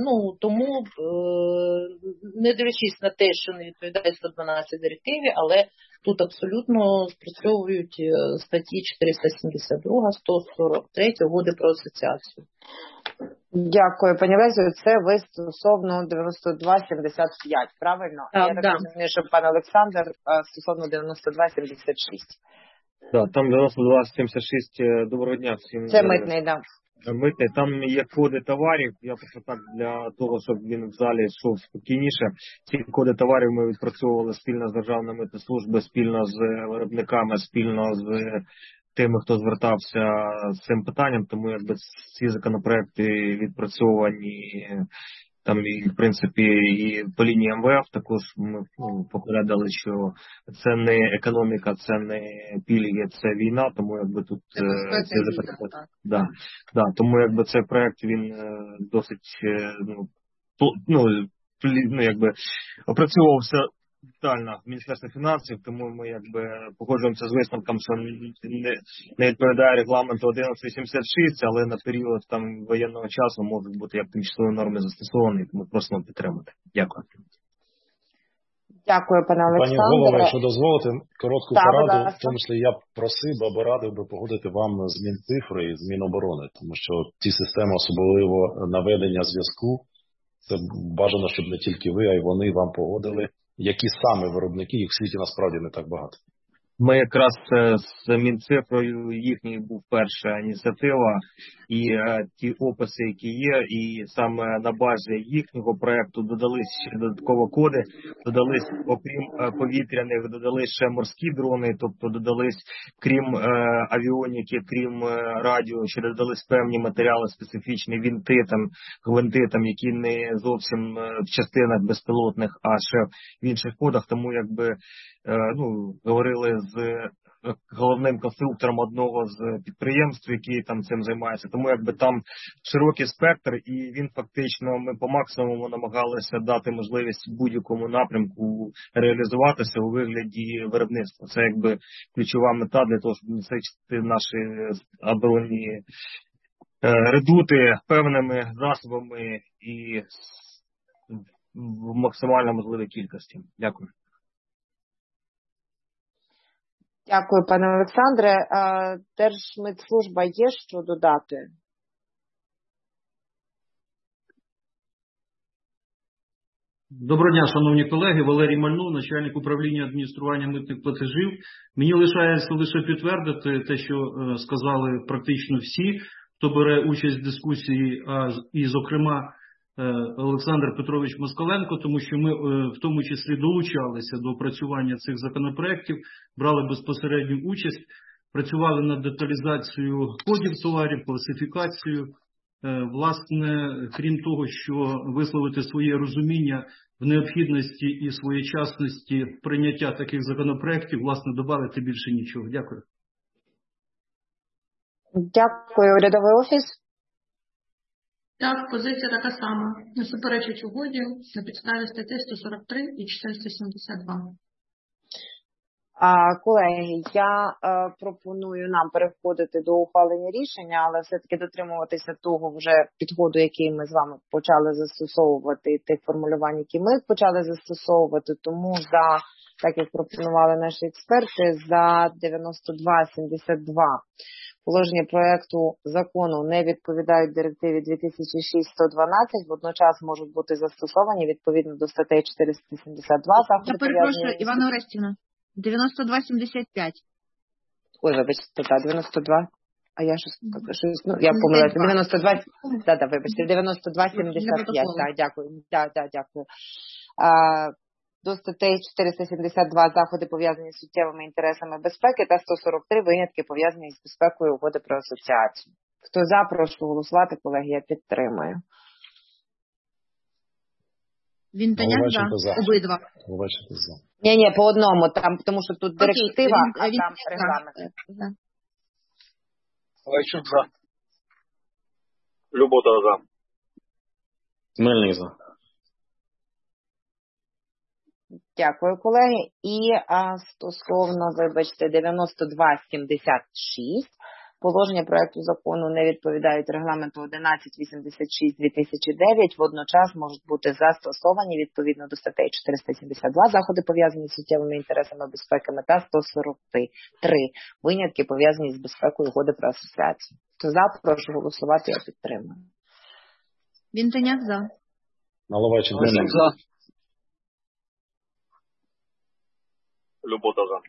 не дивлячись на те, що не відповідає 112 директиві, але тут абсолютно спрацьовують статті 472, 143 угоди про асоціацію. Дякую, пані Лезю. Це ви стосовно 9275, правильно? Так, я так розумію, що пан Олександр стосовно 9276. Так, там 9276, доброго дня всім. Це митний, так. Митний, там є коди товарів, я просто так для того, щоб він в залі йшов спокійніше. Ці коди товарів ми відпрацьовували спільно з Державною митною службою, спільно з виробниками, спільно з тими, хто звертався з цим питанням, тому якби ці законопроекти відпрацьовані. Там, і, в принципі, і по лінії МВФ також ми попередили, що це не економіка, це не пільги, це війна, тому якби тут тому якби цей проект він досить якби опрацьовувався детально в Міністерстві фінансів, тому ми якби погоджуємося з висновком, що не відповідає регламенту 1186, але на період там воєнного часу можуть бути як тимчасові норми застосовані, тому просимо підтримати. Дякую. Дякую, пане Олександре. Пані голово, якщо дозволите коротку пораду, в тому числі я просив би або радив би погодити вам з Мінцифри і з Міноборони, тому що ті системи, особливо наведення зв'язку, це бажано, щоб не тільки ви, а й вони вам погодили. Які саме виробники, їх в світі насправді не так багато. Ми якраз з Мінцифрою, їхній був перша ініціатива, і ті описи, які є, і саме на базі їхнього проєкту додались ще додатково коди, додались, окрім повітряних, додались ще морські дрони, тобто додались, крім авіоніки, крім радіо, ще додались певні матеріали специфічні, гвинти, які не зовсім в частинах безпілотних, а ще в інших кодах, тому якби говорили з головним конструктором одного з підприємств, які там цим займаються. Тому якби там широкий спектр, і він фактично, ми по максимуму намагалися дати можливість будь-якому напрямку реалізуватися у вигляді виробництва. Це якби ключова мета для того, щоб насичити наші оборонні редути певними засобами і в максимально можливій кількості. Дякую. Дякую, пане Олександре. Держмитслужба є що додати? Доброго дня, шановні колеги. Валерій Мальнов, начальник управління адміністрування митних платежів. Мені лишається лише підтвердити те, що сказали практично всі, хто бере участь в дискусії, і, зокрема, Олександр Петрович Москаленко, тому що ми в тому числі долучалися до опрацювання цих законопроєктів, брали безпосередню участь, працювали над деталізацією кодів товарів, класифікацією. Власне, крім того, що висловити своє розуміння в необхідності і своєчасності прийняття таких законопроєктів, власне, додати більше нічого. Дякую. Дякую. Урядовий офіс. Так, позиція така сама. Не суперечить угоді на підставі статті 143 і 472. Колеги, я пропоную нам переходити до ухвалення рішення, але все-таки дотримуватися того вже підходу, який ми з вами почали застосовувати, тих формулювань, які ми почали застосовувати. Тому так як пропонували наші експерти, за 92.72 положення проекту закону не відповідають директиві 2006/112, водночас можуть бути застосовані відповідно до статей 472. Я перепрошую, Івана Орестівна. 92.75. Ой, вибачте, 92. А я щось, я помилилася. 92, вибачте, 92.75. Дякую. Дякую. До статей 472 заходи пов'язані з суттєвими інтересами безпеки та 143 винятки пов'язані з безпекою угоди про асоціацію. Хто за, прошу голосувати, колеги, я підтримую. Вінтоняк за. Обидва. Ні, по одному, там, тому що тут директива, а там регламент. Лайчук за. Любота за. Мельник за. Дякую, колеги. І стосовно, вибачте, 92.76, положення проекту закону не відповідають регламенту 1186/2009, водночас можуть бути застосовані відповідно до статей 472 заходи пов'язані з суттєвими інтересами безпеки та 143 винятки пов'язані з безпекою угоди про асоціацію. Хто за, прошу голосувати, я підтримую. Вінтоняк за. Наливайченко за. Любота за.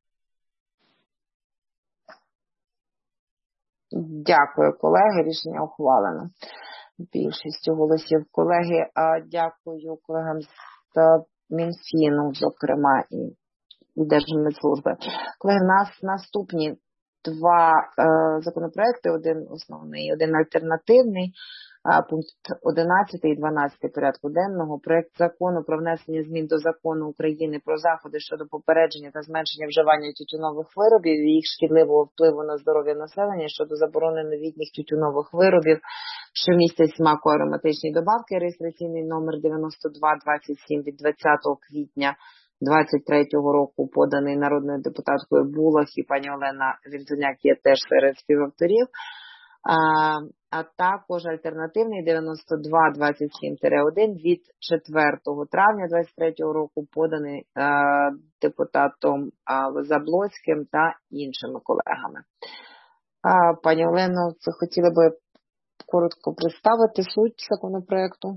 Дякую, колеги. Рішення ухвалено більшістю голосів. Колеги, дякую колегам з Мінфіну, зокрема, і Держмедслужби. Колеги, в нас наступні два законопроекти, один основний, один альтернативний. Пункт 11 і 12 порядку денного. Проект закону про внесення змін до Закону України про заходи щодо попередження та зменшення вживання тютюнових виробів і їх шкідливого впливу на здоров'я населення щодо заборони новітніх тютюнових виробів, що містять смако-ароматичні добавки, реєстраційний номер 9227 від 20 квітня 2023 року, поданий народною депутаткою Булах, і пані Олена Вінтоняк є теж серед співавторів. А також альтернативний 9227-1 від 4 травня 2023 року, поданий депутатом Заблоцьким та іншими колегами. Пані Олено, ви хотіли би коротко представити суть законопроекту?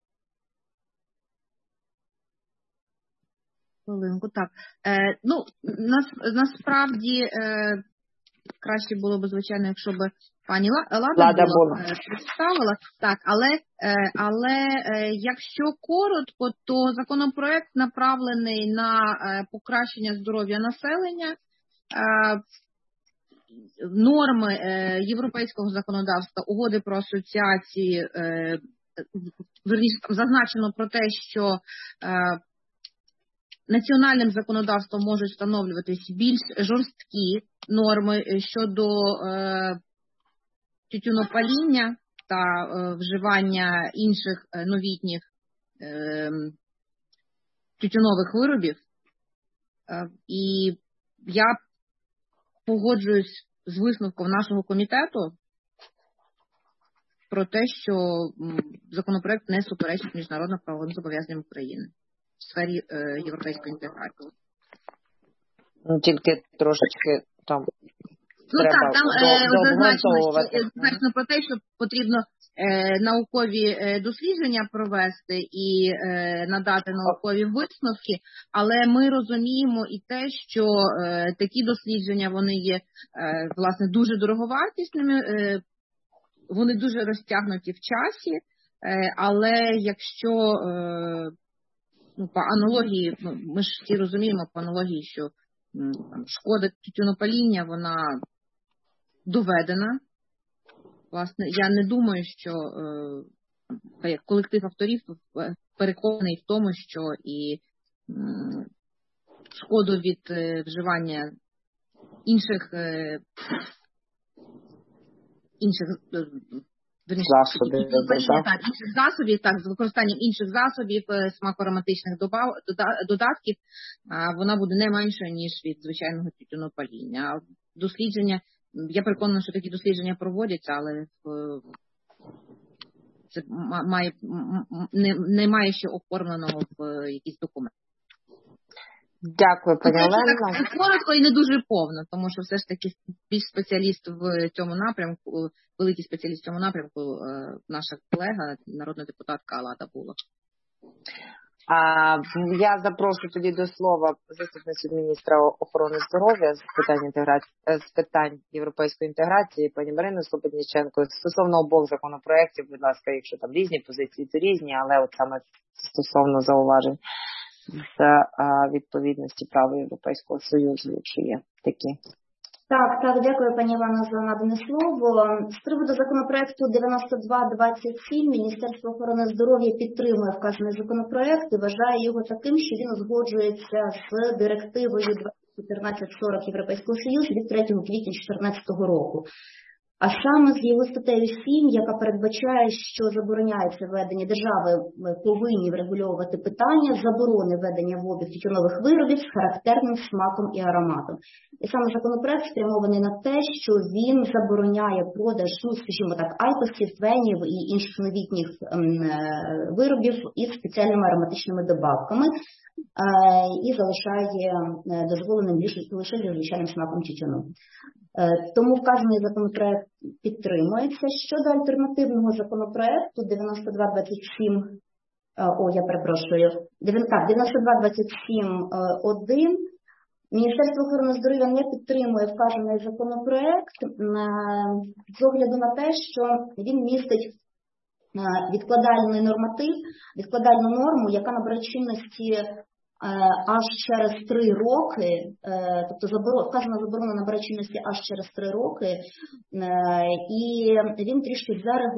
Хвилинку, так. Насправді краще було б, звичайно, якщо б пані Лада була представила. Так, але якщо коротко, то законопроект направлений на покращення здоров'я населення, норми європейського законодавства, угоди про асоціації, верніше, зазначено про те, що національним законодавством можуть встановлюватись більш жорсткі норми щодо тютюнопаління та вживання інших новітніх тютюнових виробів. І я погоджуюсь з висновком нашого комітету про те, що законопроект не суперечить міжнародно-правовим зобов'язанням України в сфері європейської інтеграції. Тільки трошечки там треба зазначено про те, що потрібно наукові дослідження провести і надати наукові висновки, але ми розуміємо і те, що такі дослідження, вони є, власне, дуже дороговартісними, вони дуже розтягнуті в часі, Але якщо по аналогії, ми ж всі розуміємо по аналогії, що шкода тютюнопаління, вона доведена. Власне, я не думаю, що колектив авторів переконаний в тому, що і шкоду від вживання інших засобів, з використанням інших засобів, смакоароматичних додатків, вона буде не менша, ніж від звичайного тютюнопаління. Дослідження, я переконана, що такі дослідження проводяться, але це немає ще оформленого в якийсь документ. Дякую, пані Олено. Коротко і не дуже повно, тому що все ж таки більш спеціаліст в цьому напрямку, великий спеціаліст в цьому напрямку, наша колега, народна депутатка Алада Була. Я запрошую тоді до слова заступницю міністра охорони здоров'я з питань європейської інтеграції, пані Марину Слободніченко. Стосовно обох законопроєктів, будь ласка, якщо там різні позиції, то різні, але от саме стосовно зауважень з відповідності права Європейського Союзу, якщо є такі. Так, дякую, пані Івана, за надане слово. З приводу законопроекту 9227 Міністерство охорони здоров'я підтримує вказаний законопроект і вважає його таким, що він узгоджується з директивою 1440 Європейського Союзу від 3 квітня 2014 року. А саме з його статтею 7, яка передбачає, що забороняється введення, держави повинні врегульовувати питання заборони введення в обіг тютюнових виробів з характерним смаком і ароматом. І саме законопроект спрямований на те, що він забороняє продаж, скажімо так, айкосів, твенів і інших новітніх виробів із спеціальними ароматичними добавками і залишає дозволеним лише звичайним смаком тютюну. Тому вказаний законопроект підтримується. Щодо альтернативного законопроекту 9227, 9227.1, Міністерство охорони здоров'я не підтримує вказаний законопроект з огляду на те, що він містить відкладальний норматив, відкладальну норму, яка набере чинності аж через 3 роки, тобто вказана заборона набере чинності аж через 3 роки, і він трішки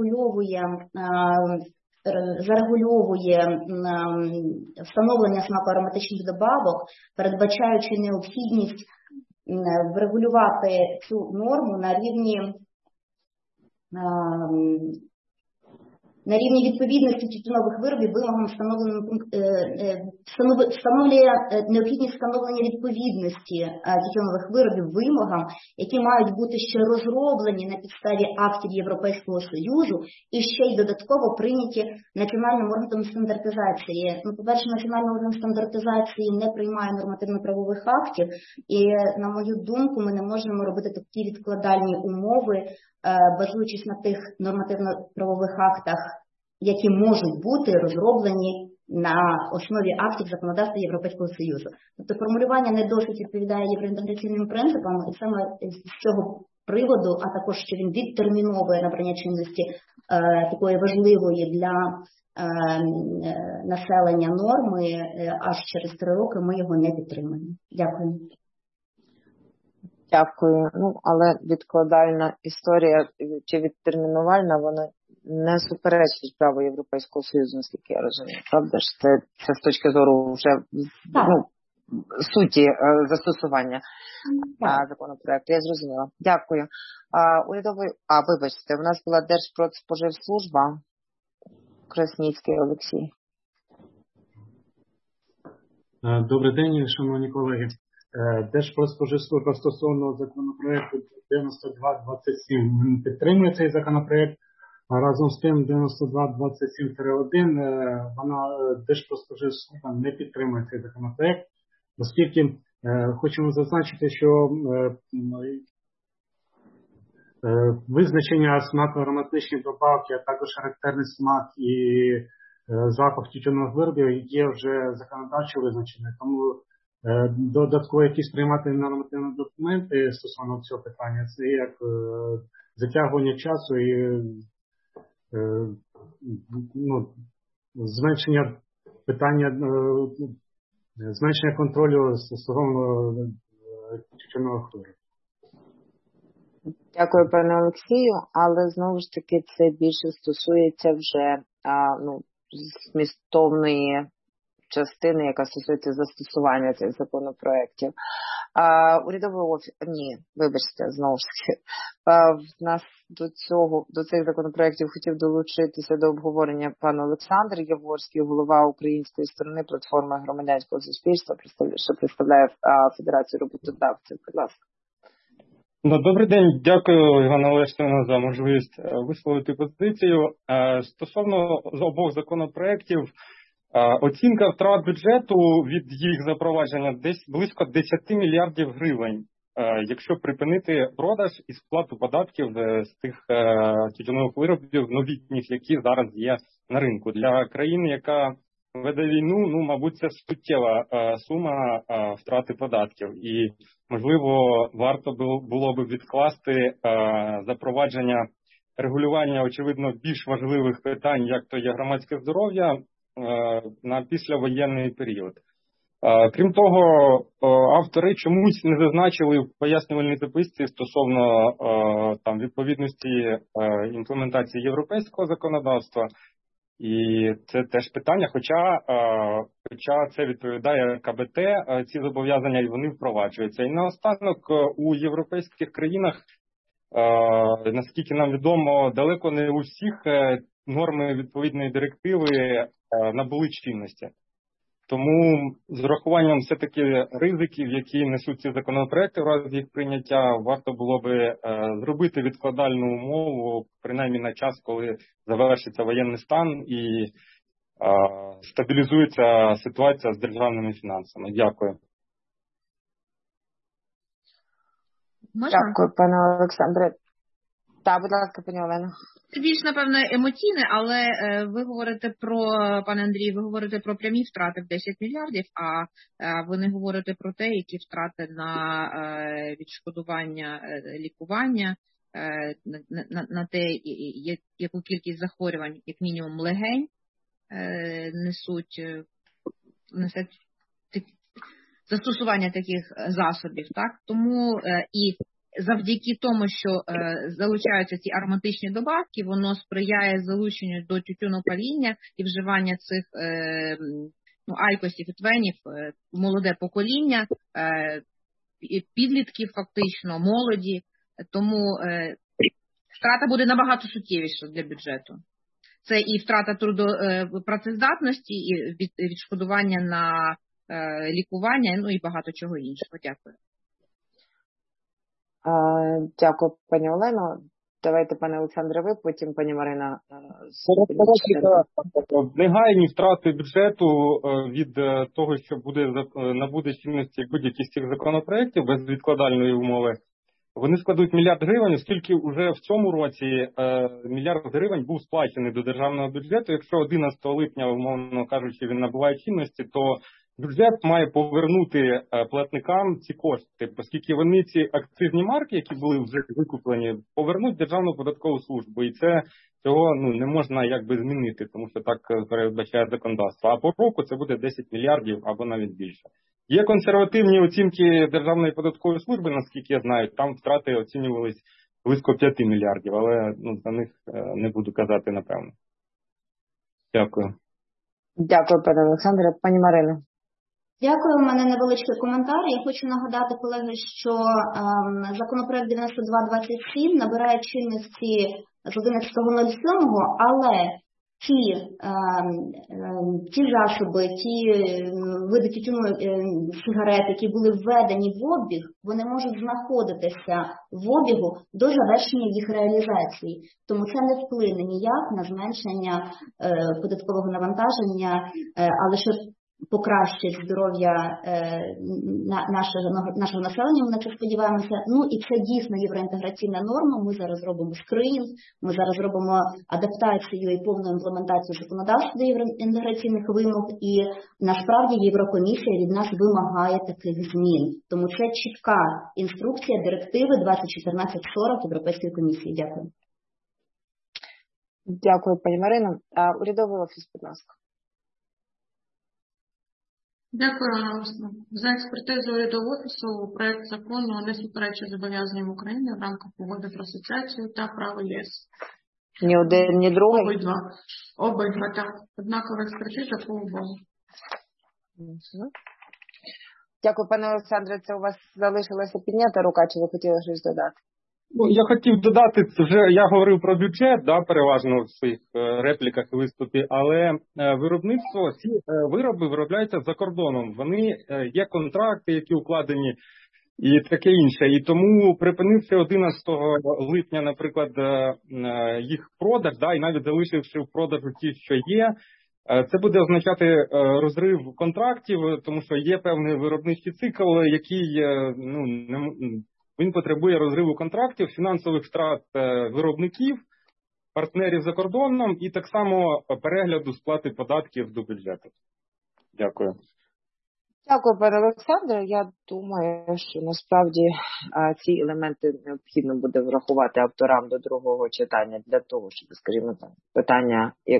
зарегульовує встановлення смакоароматичних добавок, передбачаючи необхідність врегулювати цю норму на рівні відповідності тютюнових виробів вимогам встановлює необхідність встановлення відповідності тютюнових виробів вимогам, які мають бути ще розроблені на підставі актів Європейського Союзу і ще й додатково прийняті національним органом стандартизації. По-перше, національний орган стандартизації не приймає нормативно-правових актів, і, на мою думку, ми не можемо робити такі відкладальні умови, базуючись на тих нормативно-правових актах, які можуть бути розроблені на основі актів законодавства Європейського Союзу. Тобто формулювання не досить відповідає євроінтеграційним принципам, і саме з цього приводу, а також, що він відтерміновує набрання чинності такої важливої для населення норми аж через 3 роки, ми його не підтримуємо. Дякую. Дякую. Але відкладальна історія чи відтермінувальна, вона не суперечить праву Європейського Союзу, наскільки я розумію. Правда ж? Це з точки зору вже суті застосування законопроекту. Я зрозуміла. Дякую. Вибачте, у нас була Держпродспоживслужба. Красніцький Олексій. Добрий день, шановні колеги. Держпродспоживслужба стосовно законопроекту 9227 підтримує цей законопроект. Разом з тим 9227-1 Держпродспоживслужба не підтримує цей законопроект, оскільки хочемо зазначити, що визначення смако-ароматичних добавки, а також характерний смак і запах тютюнових виробів є вже законодавчо визначений. Тому додатково якісь приймати нормативні документи стосовно цього питання, це як затягування часу і зменшення контролю стосовно тютюнових виробів. Дякую, пане Олексію, але знову ж таки це більше стосується вже змістовної частини, яка стосується застосування цих законопроєктів. Урядовий офіс, вибачте, знову ж таки, в нас до цих законопроєктів хотів долучитися до обговорення пан Олександр Яворський, голова української сторони платформи громадянського суспільства, що представляє Федерацію роботодавців. Будь ласка. Добрий день, дякую, Івана Олексійовна, за можливість висловити позицію. Стосовно обох законопроєктів, оцінка втрат бюджету від їх запровадження десь близько 10 мільярдів гривень, якщо припинити продаж і сплату податків з тих тютюнових виробів новітніх, які зараз є на ринку. Для країни, яка веде війну, мабуть, це суттєва сума втрати податків. І, можливо, варто було б відкласти запровадження регулювання, очевидно, більш важливих питань, як то є громадське здоров'я, на післявоєнний період. Крім того, автори чомусь не зазначили в пояснювальній записці стосовно відповідності імплементації європейського законодавства. І це теж питання, хоча це відповідає КБТ, ці зобов'язання, і вони впроваджуються. І наостанок, у європейських країнах, наскільки нам відомо, далеко не у всіх норми відповідної директиви набули чинності. Тому з урахуванням все-таки ризиків, які несуть ці законопроекти в разі їх прийняття, варто було би зробити відкладальну умову, принаймні на час, коли завершиться воєнний стан і стабілізується ситуація з державними фінансами. Дякую. Дякую, пане Олександре. Так, будь ласка, пані Олено. Це більш, напевно, емоційне, але ви говорите про, пане Андрій, ви говорите про прямі втрати в 10 мільярдів, а ви не говорите про те, які втрати на відшкодування лікування, на те, яку кількість захворювань, як мінімум легень, несе застосування таких засобів. Так? Тому і завдяки тому, що залучаються ці ароматичні добавки, воно сприяє залученню до тютюнопаління і вживання цих айкосів і твенів, молоде покоління, підлітків фактично, молоді. Тому втрата буде набагато суттєвіша для бюджету. Це і втрата працездатності, і відшкодування на лікування, і багато чого іншого. Дякую. Дякую, пані Олено. Давайте, пане Олександре, ви, потім пані Марина. Негайні втрати бюджету від того, що набуде чинності будь-які з цих законопроєктів без відкладальної умови, вони складуть 1 мільярд гривень, оскільки вже в цьому році 1 мільярд гривень був сплачений до державного бюджету. Якщо 11 липня, умовно кажучи, він набуває чинності, то бюджет має повернути платникам ці кошти, оскільки вони ці акцизні марки, які були вже викуплені, повернуть в Державну податкову службу. І цього не можна змінити, тому що так передбачає законодавство. А по року це буде 10 мільярдів або навіть більше. Є консервативні оцінки Державної податкової служби, наскільки я знаю, там втрати оцінювались близько 5 мільярдів, але за них не буду казати, напевно. Дякую. Дякую, пане Олександре. Пані Марина. Дякую. У мене невеличкий коментар. Я хочу нагадати, колеги, що законопроект 9227 набирає чинності з 11.07, але ті засоби, ті види тютюну сигарет, які були введені в обіг, вони можуть знаходитися в обігу до завершення їх реалізації. Тому це не вплине ніяк на зменшення податкового навантаження, але що покращить здоров'я нашого населення, ми на це сподіваємося. І це дійсно євроінтеграційна норма. Ми зараз робимо скринінг, ми зараз робимо адаптацію і повну імплементацію законодавства до євроінтеграційних вимог, і насправді Єврокомісія від нас вимагає таких змін. Тому це чітка інструкція директиви 2014-40 Європейської комісії. Дякую. Дякую, пані Марино. Урядовий офіс, будь ласка. Дякую, Анна Олексійовна. За експертизою урядового офісу проект закону не суперечить зобов'язанням України в рамках угоди про асоціацію та право ЄС. Ні один, ні другий? Обидва, так. Однакова експертиза по обом. Дякую, пане Олександре. Це у вас залишилася піднята рука, чи ви хотіли щось додати? Ну, я хотів додати, вже я говорив про бюджет, переважно в своїх репліках і виступі, але виробництво, ці вироби виробляються за кордоном. Вони є контракти, які укладені і таке інше. І тому припинився 11 липня, наприклад, їх продаж, і навіть залишивши в продажу ті, що є. Це буде означати розрив контрактів, тому що є певний виробничий цикл, який він потребує розриву контрактів, фінансових втрат виробників, партнерів за кордоном і так само перегляду сплати податків до бюджету. Дякую. Дякую, пане Олександре. Я думаю, що насправді ці елементи необхідно буде врахувати авторам до другого читання для того, щоб, скажімо так, питання, як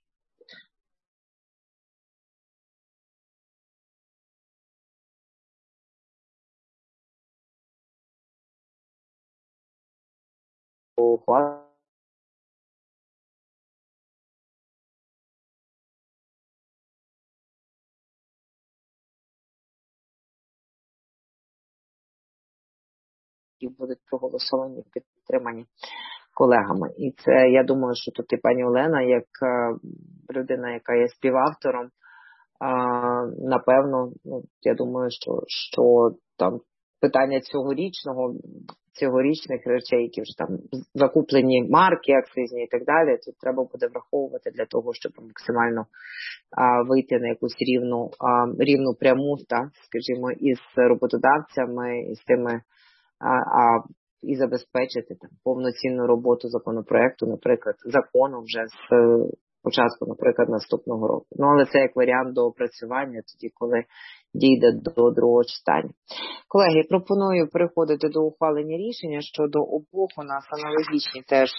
будуть проголосовані, підтримані колегами. І це, я думаю, що тут і пані Олена, як людина, яка є співавтором, напевно, я думаю, що там питання цьогорічних речей, які вже там закуплені марки, акцизні і так далі, тут треба буде враховувати для того, щоб максимально вийти на якусь рівну пряму, скажімо, із роботодавцями, і з тими, і забезпечити там повноцінну роботу законопроекту, наприклад, закону вже з початку, наприклад, наступного року. Але це як варіант до опрацювання, тоді, коли дійде до другого читання. Колеги, пропоную переходити до ухвалення рішення щодо обох. У нас аналогічні теж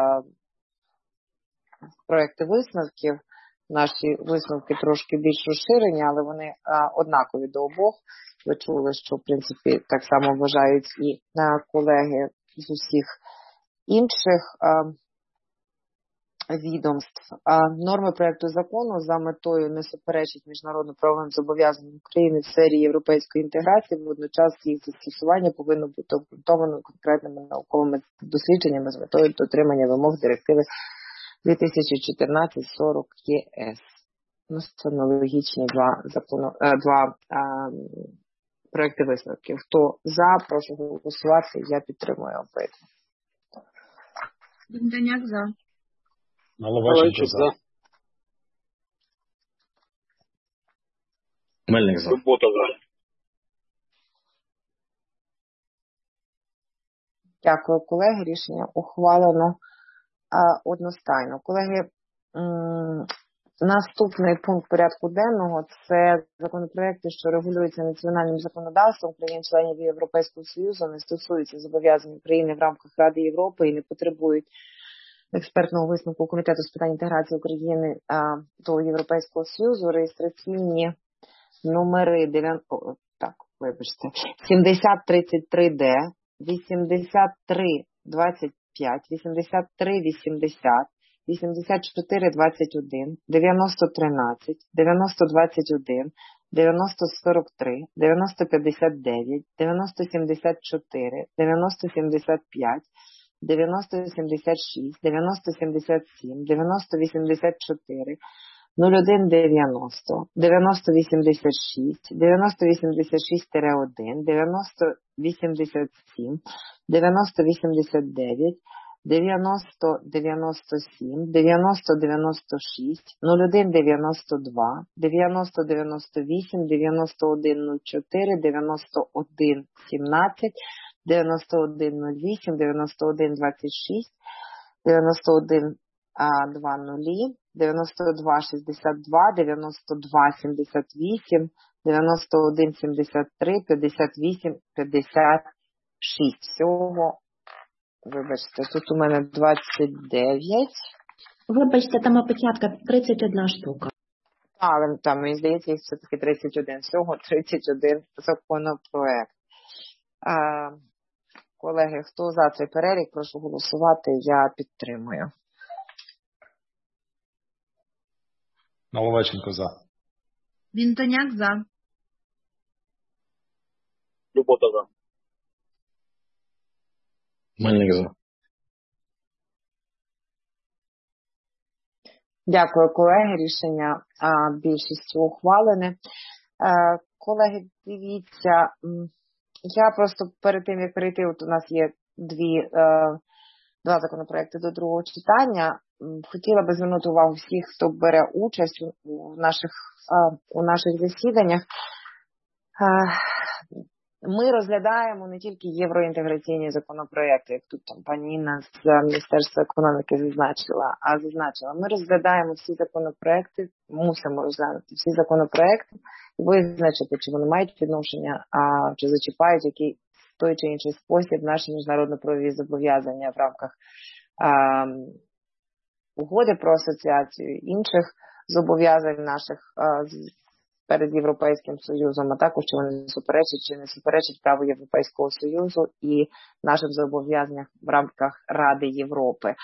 проекти висновків. Наші висновки трошки більш розширені, але вони однакові до обох. Ви чули, що, в принципі, так само вважають і колеги з усіх інших відомств. Норми проекту закону за метою не суперечить міжнародно-правовим зобов'язанням України в сфері європейської інтеграції, водночас їх застосування повинно бути обґрунтовано конкретними науковими дослідженнями з метою дотримання вимог директиви 2014-40 ЄС. Це аналогічні два проекти висновків. Хто за, прошу голосувати. Я підтримую обидва. Бондаряк за. Наливайчик за. Мельник за. Робота за. Дякую, колеги. Рішення ухвалено одностайно. Колеги, наступний пункт порядку денного – це законопроекти, що регулюються національним законодавством країн-членів Європейського Союзу, не стосуються зобов'язань України в рамках Ради Європи і не потребують експертного висновку Комітету з питань інтеграції України до Європейського Союзу. Реєстраційні номери 7033Д, 8325, 8380, 8421, 9013, 9021, 9043, 9059, 9074, 9075, 9076, 9077, 9084, 0190, 9086, 9086-1, 9087, 9089, 9097, 9096, 0192, 9098, 9104, 9117, 9108, 9126, 9120, 9262, 9278, 9173, 58, 56. Всього, вибачте, тут у мене 29 Вибачте, там опечатка 31 штука. Але там, мені здається, їх все-таки 31. Всього 31 законопроект. Колеги, хто за цей перелік, прошу голосувати. Я підтримую. Наливайченко за. Вінтоняк за. Любота за. Мельник за. Дякую, колеги. Рішення більшістю ухвалене. Колеги, дивіться, я просто перед тим, як перейти, от у нас є два законопроекти до другого читання. Хотіла би звернути увагу всіх, хто бере участь у наших засіданнях. Ми розглядаємо не тільки євроінтеграційні законопроекти, як тут там пані Інна з Міністерства економіки зазначила. Ми розглядаємо всі законопроекти, мусимо розглянути всі законопроекти і визначити, чи вони мають відношення, чи зачіпають який той чи інший спосіб наші міжнародно-правові зобов'язання в рамках угоди про асоціацію, інших зобов'язань наших перед Європейським Союзом, а також чи вони суперечать чи не суперечать праву Європейського Союзу і нашим зобов'язанням в рамках Ради Європи.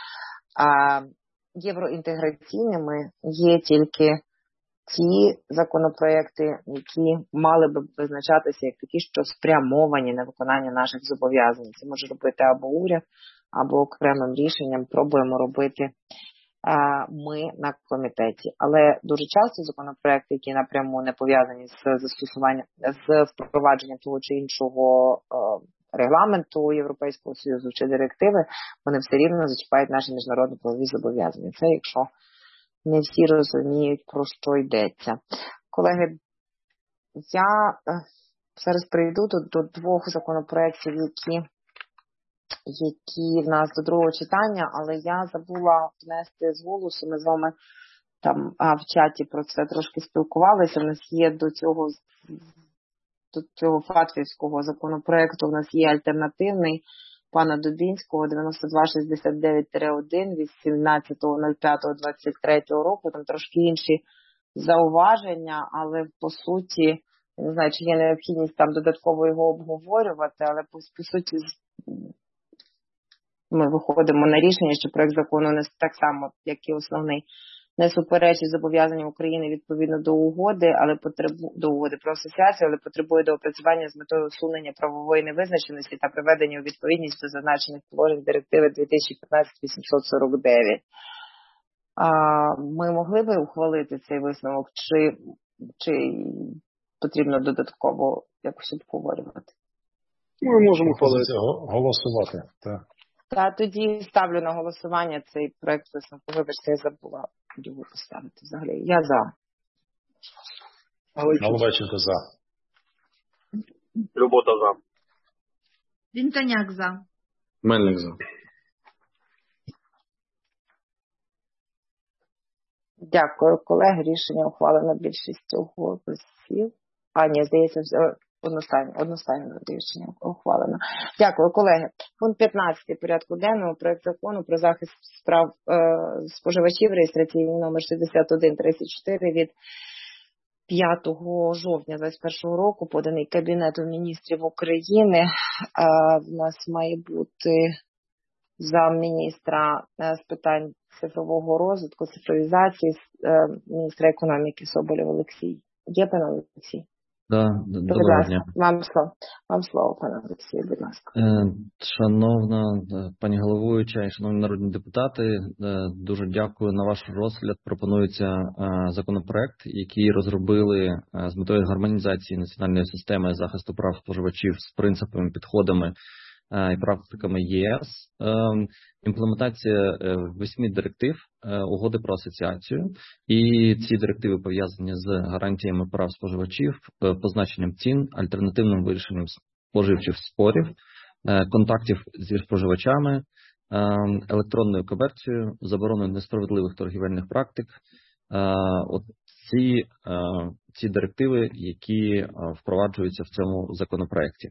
Євроінтеграційними є тільки ті законопроекти, які мали би визначатися як такі, що спрямовані на виконання наших зобов'язань. Це може робити або уряд, або окремим рішенням пробуємо робити ми на комітеті. Але дуже часто законопроекти, які напряму не пов'язані з впровадженням того чи іншого регламенту Європейського Союзу чи директиви, вони все рівно зачіпають наші міжнародно-правові зобов'язання. Це якщо не всі розуміють, про що йдеться. Колеги, я зараз прийду до двох законопроєктів, які в нас до другого читання, але я забула внести з голосу. Ми з вами там в чаті про це трошки спілкувалися. У нас є до цього фатвівського законопроекту, у нас є альтернативний пана Дубінського 9269-1 від 17.05.23 року. Там трошки інші зауваження, але по суті, я не знаю, чи є необхідність там додатково його обговорювати, але по суті ми виходимо на рішення, що проект закону не так само, як і основний, не суперечить зобов'язанням України відповідно до угоди, до угоди про асоціацію, але потребує доопрацювання з метою усунення правової невизначеності та приведення у відповідність до зазначених положень директиви 2015-849. Ми могли би ухвалити цей висновок, чи потрібно додатково якось обговорювати? Ми можемо ухвалити. Голосувати, так. Та тоді ставлю на голосування цей проект висновку. Вибачте, я забула його поставити взагалі. Я за. Наливайченко за. Любота за. Вінтоняк за. Мельник за. Дякую, колеги. Рішення ухвалено більшістю голосів. Ні, здається, одностайно рішення ухвалено. Дякую, колеги. Пункт 15 порядку денного. Проект закону про захист прав споживачів, реєстраційний номер 6134 від 5 жовтня 2021 року, поданий Кабінетом міністрів України. В нас має бути замміністра з питань цифрового розвитку, цифровізації, міністра економіки Соболєв Олексій. Є, пане Олексій? Доброго дня. Вам слово, пане Олексію, будь ласка. Шановна пані головуюча і шановні народні депутати, дуже дякую на ваш розгляд. Пропонується законопроект, який розробили з метою гармонізації національної системи захисту прав споживачів з принципами, підходами і практиками ЄС, імплементація 8 директив угоди про асоціацію, і ці директиви пов'язані з гарантіями прав споживачів, позначенням цін, альтернативним вирішенням споживчих спорів, контактів зі споживачами, електронною комерцією, забороною несправедливих торгівельних практик. От ці директиви, які впроваджуються в цьому законопроекті.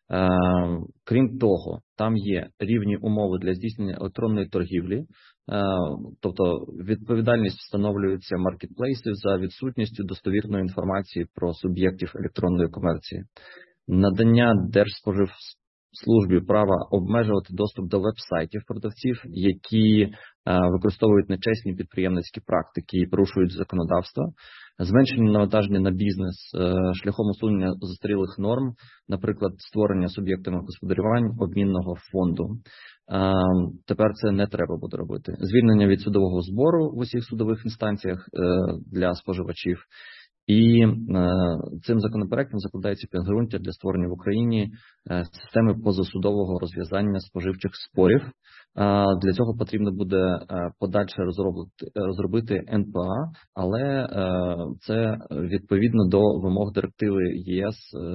Крім того, там є рівні умови для здійснення електронної торгівлі, тобто відповідальність встановлюється маркетплейсів за відсутністю достовірної інформації про суб'єктів електронної комерції. Надання Держспоживслужбі права обмежувати доступ до веб-сайтів продавців, які використовують нечесні підприємницькі практики і порушують законодавство. Зменшення навантаження на бізнес шляхом усунення застарілих норм, наприклад, створення суб'єктами господарювань обмінного фонду. Тепер це не треба буде робити. Звільнення від судового збору в усіх судових інстанціях для споживачів. І цим законопроектом закладається підґрунтя для створення в Україні системи позасудового розв'язання споживчих спорів. Для цього потрібно буде подальше розробити НПА, але це відповідно до вимог директиви ЄС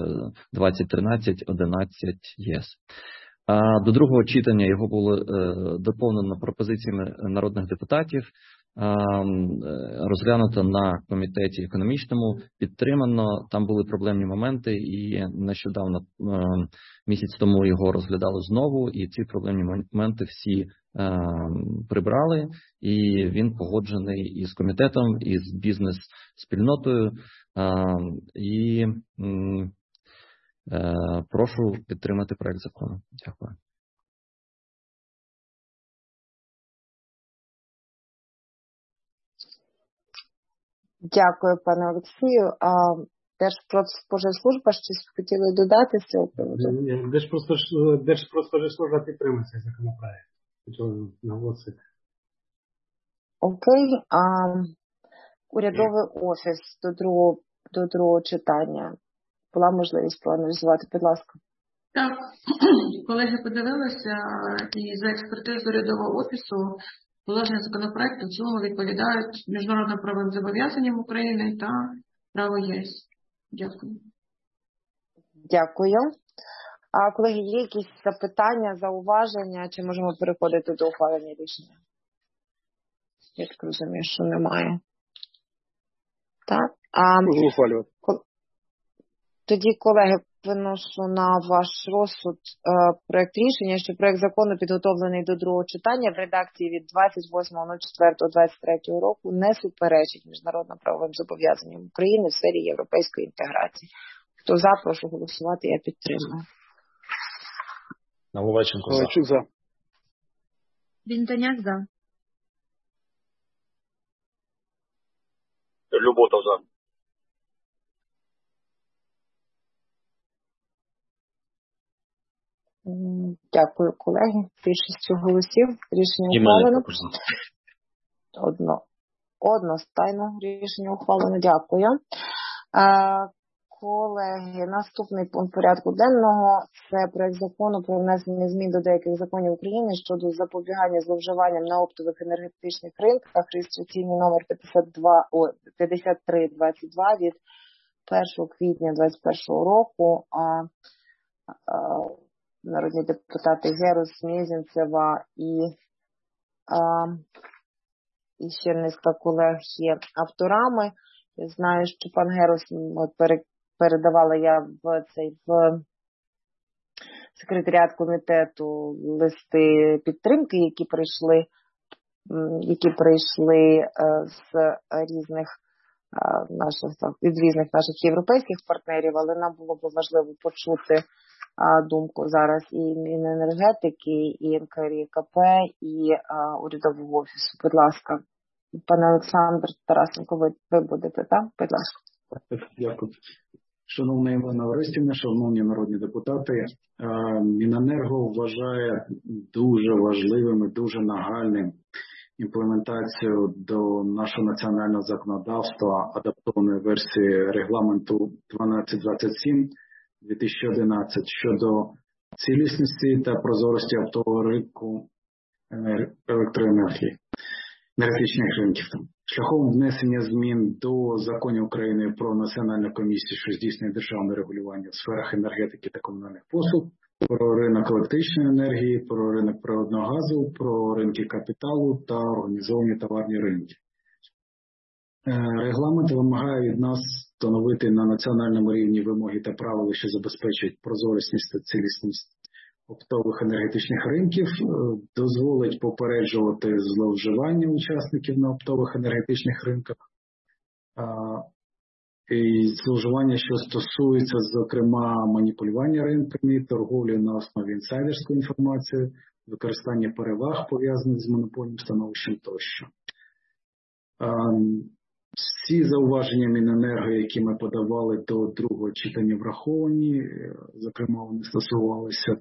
2013/11/ЄС. До другого читання його було доповнено пропозиціями народних депутатів, розглянуто на комітеті економічному, підтримано, там були проблемні моменти і нещодавно, місяць тому його розглядали знову, і ці проблемні моменти всі прибрали, і він погоджений із комітетом, із бізнес-спільнотою, і прошу підтримати проект закону. Дякую. Дякую, пане Олексію. Держпродспоживслужба щось хотіли додати з цього приводу? Держпродспоживслужба підтримує цей законопроект. Хотіли наголосити. Окей. Урядовий офіс до другого читання. Була можливість проаналізувати, будь ласка. Так, колеги подивилися, і за експертизою урядового офісу положення законопроекту в цілому відповідають міжнародно-правовим зобов'язанням України та право ЄС. Дякую. Дякую. Колеги, є якісь запитання, зауваження, чи можемо переходити до ухвалення рішення? Я так розумію, що немає. Так. Можу ухвалювати. Тоді, колеги, виношу на ваш розсуд проект рішення, що проект закону, підготовлений до другого читання в редакції від 28.04.23 року, не суперечить міжнародно-правовим зобов'язанням України в сфері європейської інтеграції. Хто за, прошу голосувати, я підтримую. Наливайченко за. Ковальчук за. Вінтоняк за. Люботов за. Дякую, колеги. Більшістю голосів рішення ухвалено. Одностайно рішення ухвалено. Дякую. Колеги, наступний пункт порядку денного – це проект закону про внесення змін до деяких законів України щодо запобігання зловживанням на оптових енергетичних ринках, реєстраційний номер 5322 від 1 квітня 2021 року. Народні депутати Герус, Мезенцева і ще низка колег є авторами. Я знаю, що пан Герус, передавала я в секретаріат комітету листи підтримки, які прийшли від різних наших європейських партнерів, але нам було б важливо почути думку зараз і Міненергетики, і НКРІКП, і урядового офісу. Будь ласка, пане Олександр Тарасенко, ви будете, так? Будь ласка. Дякую. Шановна Івана Орестівна, шановні народні депутати, Міненерго вважає дуже важливим і дуже нагальним імплементацію до нашого національного законодавства адаптованої версії регламенту 1227/2011 щодо цілісності та прозорості оптового ринку електроенергії, енергетичних ринків. Шляхом внесення змін до законів України про Національну комісію, що здійснює державне регулювання в сферах енергетики та комунальних послуг, про ринок електричної енергії, про ринок природного газу, про ринки капіталу та організовані товарні ринки. Регламент вимагає від нас встановити на національному рівні вимоги та правила, що забезпечують прозорість та цілісність оптових енергетичних ринків, дозволить попереджувати зловживання учасників на оптових енергетичних ринках, і зловживання, що стосується, зокрема, маніпулювання ринками, торговлі на основі інсайдерської інформації, використання переваг, пов'язаних з монопольним становищем тощо. Всі зауваження Міненерго, які ми подавали до другого читання, враховані. Зокрема, вони стосувалися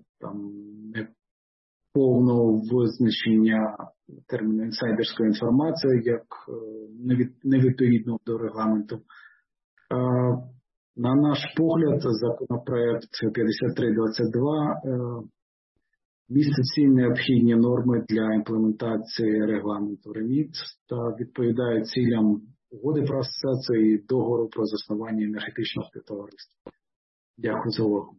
повного визначення терміну інсайдерської інформації як невідповідного до регламенту. На наш погляд, законопроект 5322 містить всі необхідні норми для імплементації регламенту REMIT та відповідає цілям угоди про асоціацію і договору про заснування енергетичного співтовариства. Дякую за увагу.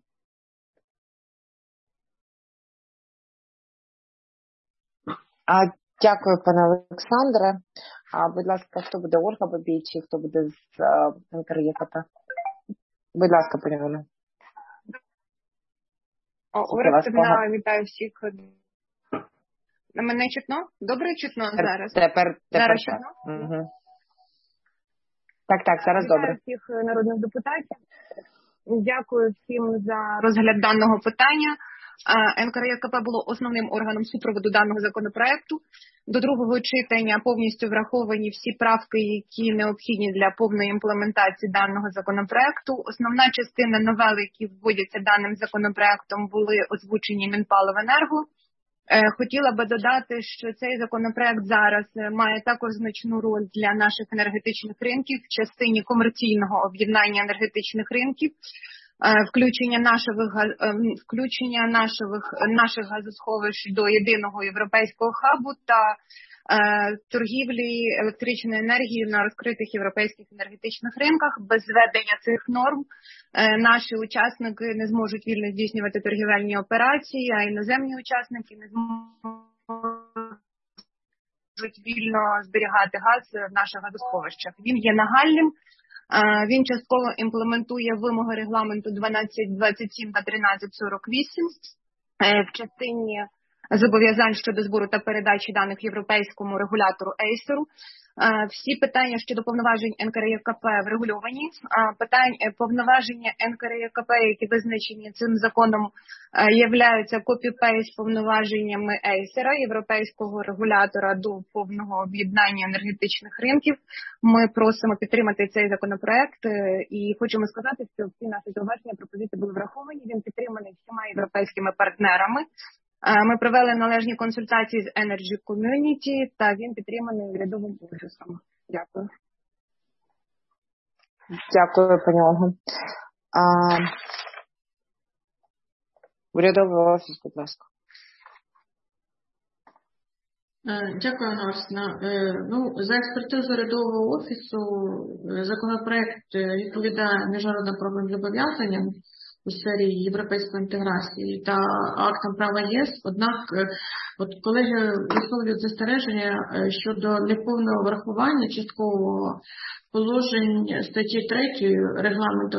Дякую, пане Олександре. Будь ласка, хто буде? Ольга Бабій чи хто буде з НКРЄКП? Будь ласка, пані Оля. Орестівна, вітаю всіх. Мене чутно? Добре чутно зараз? Тепер зараз так. чутно? Угу. Так, зараз добре. Вітаю всіх народних депутатів. Дякую всім за розгляд даного питання. НКРЄКП було основним органом супроводу даного законопроекту. До другого читання повністю враховані всі правки, які необхідні для повної імплементації даного законопроекту. Основна частина новел, які вводяться даним законопроектом, були озвучені Мінпаливенерго. Хотіла би додати, що цей законопроект зараз має також значну роль для наших енергетичних ринків в частині комерційного об'єднання енергетичних ринків, включення наших газосховищ до єдиного європейського хабу та торгівлі електричною енергією на розкритих європейських енергетичних ринках. Без введення цих норм наші учасники не зможуть вільно здійснювати торгівельні операції, а іноземні учасники не зможуть вільно зберігати газ в наших газосховищах. Він є нагальним. Він частково імплементує вимоги регламенту 1227 та 1348 в частині зобов'язань щодо збору та передачі даних європейському регулятору ЕЙСЕРу. Всі питання щодо повноважень НКРЄКП врегульовані. Повноваження НКРЄКП, які визначені цим законом, являються копі-пейст повноваженнями ЕЙСЕРа, європейського регулятора до повного об'єднання енергетичних ринків. Ми просимо підтримати цей законопроект і хочемо сказати, що всі наші зауваження, пропозиції були враховані. Він підтриманий всіма європейськими партнерами. Ми провели належні консультації з Energy Community, та він підтриманий урядовим офісом. Дякую. Дякую, пані Ольго. Урядовий офіс, будь ласка. Дякую, Орестівна. За експертизою урядового офісу законопроект відповідає міжнародним правовим зобов'язанням у сфері європейської інтеграції та актам права ЄС. Однак, колеги висловлюють застереження щодо неповного врахування часткового положень статті 3 регламенту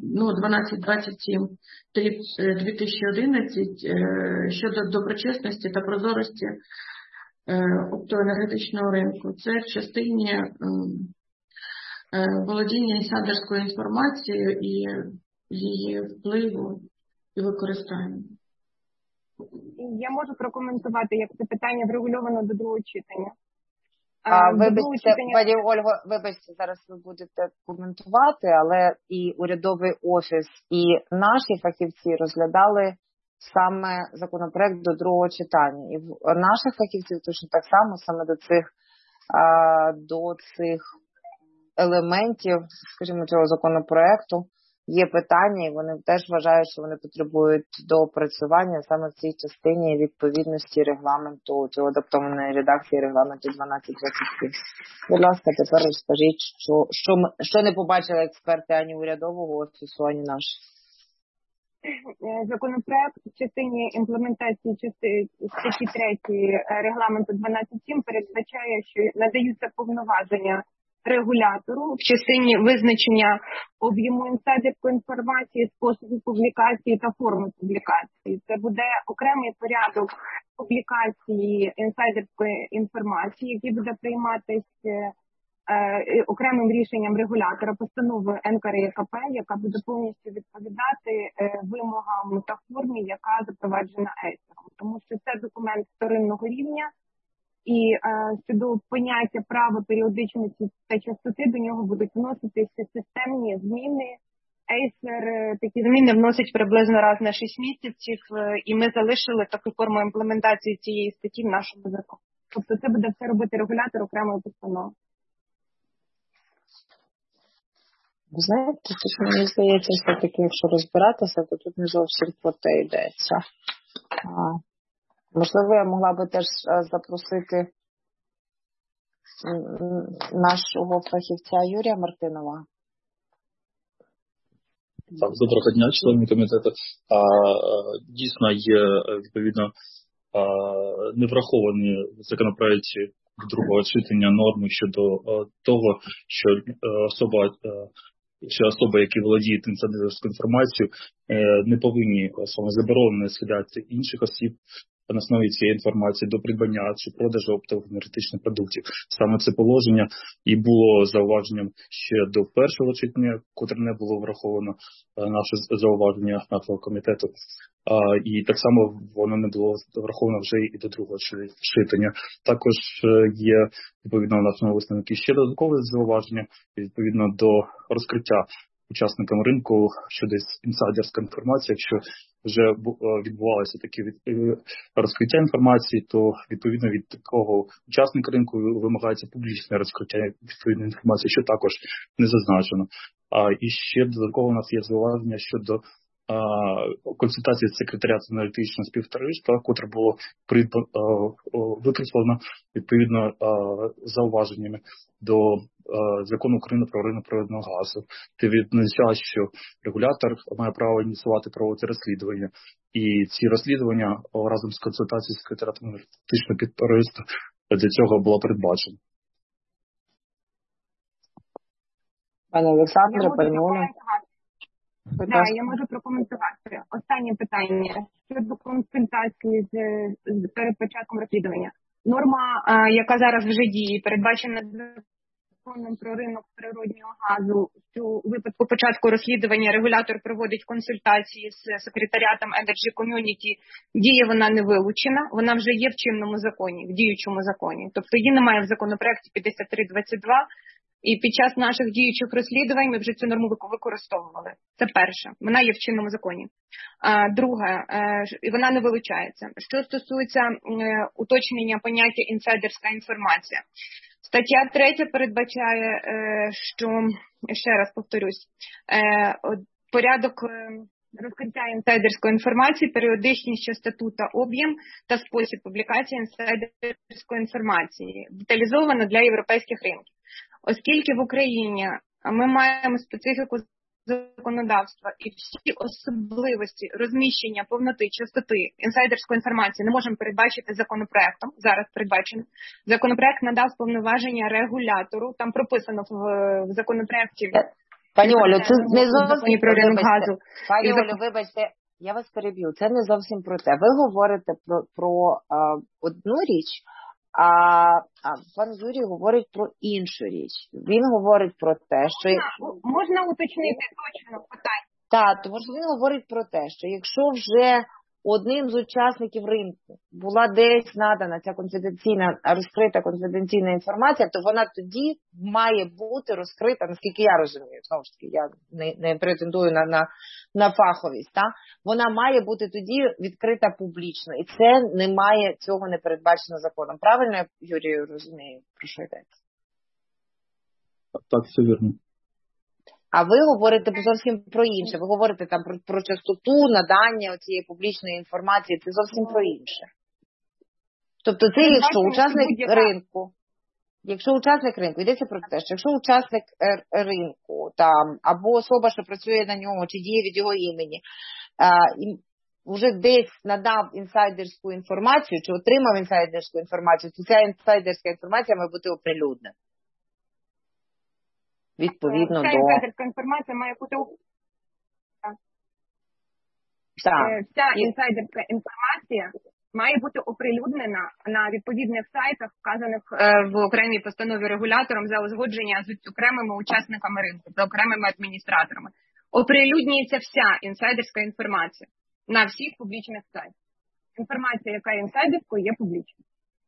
1227/2011 щодо доброчесності та прозорості оптоенергетичного ринку. Це в частині володіння інсайдерською інформацією і її впливу і використання. Я можу прокоментувати, як це питання врегульовано до другого читання. Вибачте, пані Ольго, зараз ви будете коментувати, але і урядовий офіс, і наші фахівці розглядали саме законопроект до другого читання. І в наших фахівців точно так само, саме до цих елементів, скажімо, цього законопроекту є питання, і вони теж вважають, що вони потребують доопрацювання саме в цій частині відповідності регламенту, цього адаптованої редакції регламенту 1227. Будь ласка, тепер розкажіть, що не побачили експерти ані урядового офісу, ані наші. Законопроект в частині імплементації статті 3 регламенту 12.7 передбачає, що надаються повноваження регулятору в частині визначення об'єму інсайдерської інформації, способу публікації та форми публікації. Це буде окремий порядок публікації інсайдерської інформації, який буде прийматись окремим рішенням регулятора постанови НКРЕКП, яка буде повністю відповідати вимогам та формі, яка запроваджена ЕСРом. Тому що це документ вторинного рівня, і щодо поняття права, періодичності та частоти до нього будуть вноситися системні зміни. ЕСР такі зміни вносить приблизно раз на 6 місяців, і ми залишили таку форму імплементації цієї статті в нашому законі. Тобто це буде все робити регулятор окремою постановою. Ви знаєте, тут мені здається, все-таки, якщо розбиратися, то тут не зовсім про те йдеться. Можливо, я могла би теж запросити нашого фахівця Юрія Мартинова. Так, доброго дня, члени комітету. Дійсно є, відповідно, не враховані в законопроекті другого читання норми щодо того, що особи, які володіють інсайдерською інформацією, не повинні саме заборонено схиляти інших осіб на основі цієї інформації до придбання чи продажу оптових енергетичних продуктів. Саме це положення і було зауваженням ще до першого читання, котре не було враховано наше зауваження нашого комітету. І так само воно не було враховано вже і до другого читання. Також є, відповідно, у нашому висновку ще додаткове зауваження, відповідно до розкриття учасникам ринку щодо інсайдерської інформації. Якщо вже відбувалося таке розкриття інформації, то відповідно від такого учасника ринку вимагається публічне розкриття відповідної інформації, що також не зазначено. І ще додатково у нас є зауваження щодо консультації з секретаріатом аналітичного співтовариства, котре було викреслено відповідно зауваженнями до Закону України про ринок природного газу, де відзначалось, що регулятор має право ініціювати проводити розслідування. І ці розслідування разом з консультацією з секретаріатом аналітичного співтовариства для цього було передбачено. Пане Олександре, пані Оля. Я можу прокоментувати. Останнє питання щодо консультації перед початком розслідування. Норма, яка зараз вже діє, передбачена законом про ринок природнього газу, що у випадку початку розслідування регулятор проводить консультації з секретаріатом Energy Community, діє вона не вилучена, вона вже є в чинному законі, в діючому законі. Тобто її немає в законопроекті 5322, і під час наших діючих розслідувань ми вже цю норму використовували. Це перше. Вона є в чинному законі. Друге, вона не вилучається. Що стосується уточнення поняття інсайдерська інформація. Стаття 3 передбачає, що, ще раз повторюсь, порядок розкриття інсайдерської інформації, періодичність, частоту та об'єм та спосіб публікації інсайдерської інформації, деталізовано для європейських ринків. Оскільки в Україні ми маємо специфіку законодавства і всі особливості розміщення повноти, частоти інсайдерської інформації не можемо передбачити законопроектом, зараз передбачено. Законопроект надав повноваження регулятору, там прописано в законопроекті. Пані Олю, це не зовсім про ринок газу. Пані Олю, вибачте, я вас переб'ю, це не зовсім про те. Ви говорите про одну річ, а пан Юрій говорить про іншу річ. Він говорить про те, що... Можна уточнити точно питання? Так, тому що він говорить про те, що якщо вже одним з учасників ринку була десь надана ця розкрита конфіденційна інформація, то вона тоді має бути розкрита, наскільки я розумію, знову ж таки, я не претендую на фаховість, та? Вона має бути тоді відкрита публічно, і це цього не передбачено законом. Правильно я, Юрію, розумію, про що йдеться? Так, все вірно. А ви говорите зовсім про інше. Ви говорите там про частоту надання цієї публічної інформації. Це зовсім про інше. Тобто це якщо учасник ринку, йдеться про те, що якщо учасник ринку там, або особа, що працює на ньому, чи діє від його імені, вже десь надав інсайдерську інформацію, чи отримав інсайдерську інформацію, то ця інсайдерська інформація має бути оприлюднена. відповідно вся до... інсайдерська інформація має бути вся інсайдерська інформація має бути оприлюднена на відповідних сайтах, вказаних в окремій постанові регулятором за узгодження з окремими учасниками ринку, за окремими адміністраторами. Оприлюднюється вся інсайдерська інформація на всіх публічних сайтах. Інформація, яка є інсайдерською, є публічною.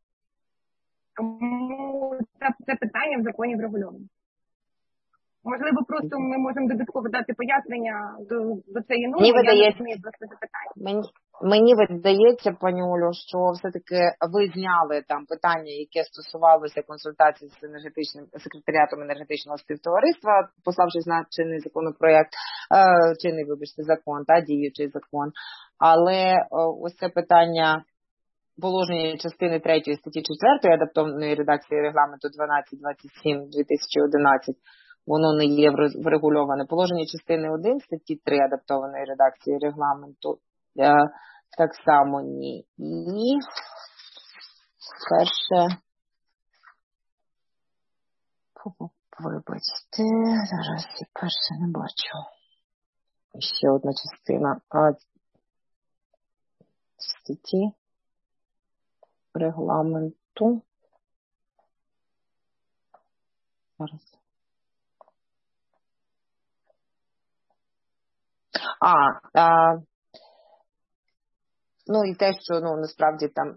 Тому це питання в законі врегульовано. Можливо, просто ми можемо додатково дати пояснення до цієї норми. Я не розумію просто запитання. Мені видається, пані Олю, що все-таки ви зняли там питання, яке стосувалося консультацій з секретаріатом енергетичного співтовариства, пославшись на чинний законопроект, закон, діючий закон. Але ось це питання положення частини 3 статті 4 адаптованої редакції регламенту 1227/2011, воно не є врегульоване. Положення частини 1 статті 3 адаптованої редакції регламенту так само ні. І перше, вибачте, зараз я перше не бачу. Ще одна частина статті регламенту. Зараз. Ну і те, що насправді там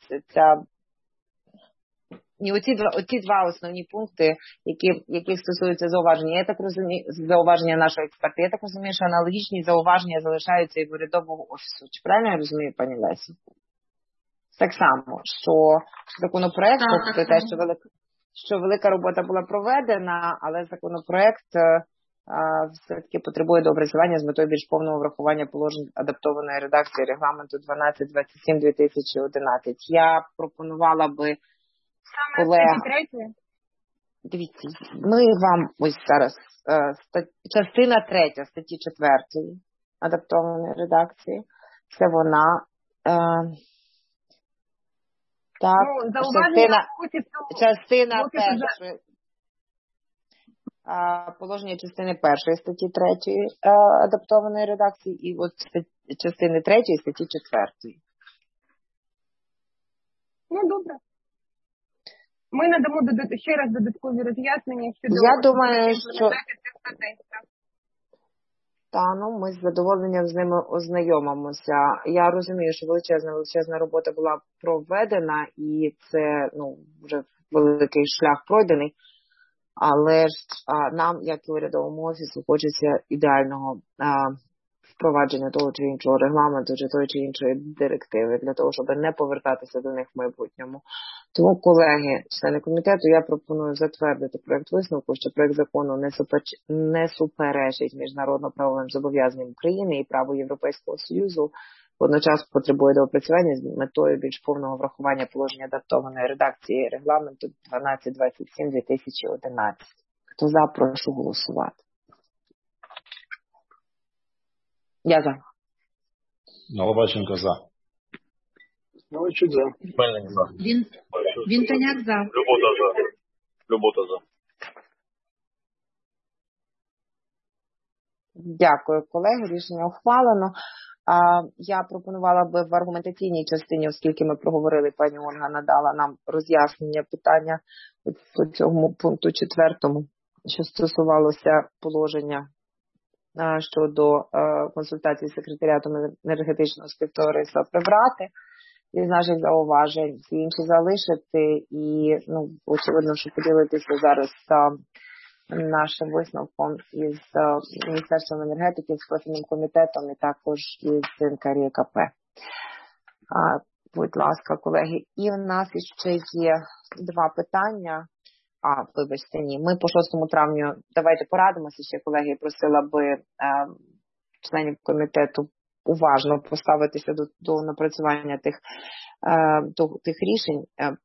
оці два основні пункти, які стосуються зауваження. Я так розумію, зауваження нашого експерта. Я так розумію, що аналогічні зауваження залишаються і в урядового офісу. Чи правильно я розумію, пані Лесі? Так само, що законопроект, тобто те, що велика робота була проведена, але законопроект все-таки потребує доопрацювання з метою більш повного врахування положень адаптованої редакції регламенту 1227/2011. Я пропонувала би колегам... Дивіться, ми вам ось зараз частина 3 статті 4 адаптованої редакції. Це вона... Так, частина 1. Положення частини 1 статті 3 адаптованої редакції і от частини 3 статті 4. Ну, добре. Ми надамо ще раз додаткові роз'яснення щодо... Я думаю, що... Ми з задоволенням з ними ознайомимося. Я розумію, що величезна робота була проведена і це вже великий шлях пройдений. Але ж нам, як і урядовому офісу, хочеться ідеального впровадження того чи іншого регламенту, чи тої чи іншої директиви, для того, щоб не повертатися до них в майбутньому. Тому, колеги, члени комітету, я пропоную затвердити проект висновку, що проект закону не суперечить міжнародно-правовим зобов'язанням України і праву Європейського Союзу, водночас потребує доопрацювання з метою більш повного врахування положення адаптованої редакції регламенту 1227/2011. Хто за, прошу голосувати. Я за. Наливайченко за. Новичук за. Мельник за. Вінтоняк за. Любота за. Дякую, колеги. Рішення ухвалено. Я пропонувала би в аргументаційній частині, оскільки ми проговорили, пані Ольга надала нам роз'яснення питання по цьому пункту 4, що стосувалося положення щодо консультації з секретаріатом енергетичного співтовариства прибрати із наших зауважень, ці інші залишити і, очевидно, що поділитися зараз нашим висновком із Міністерством енергетики, з профільним комітетом і також із НКРЕКП. Будь ласка, колеги. І в нас ще є два питання. Вибачте, ні. Ми по 6 травню, давайте порадимося ще, колеги, просила би членів комітету уважно поставитися до напрацювання тих рішень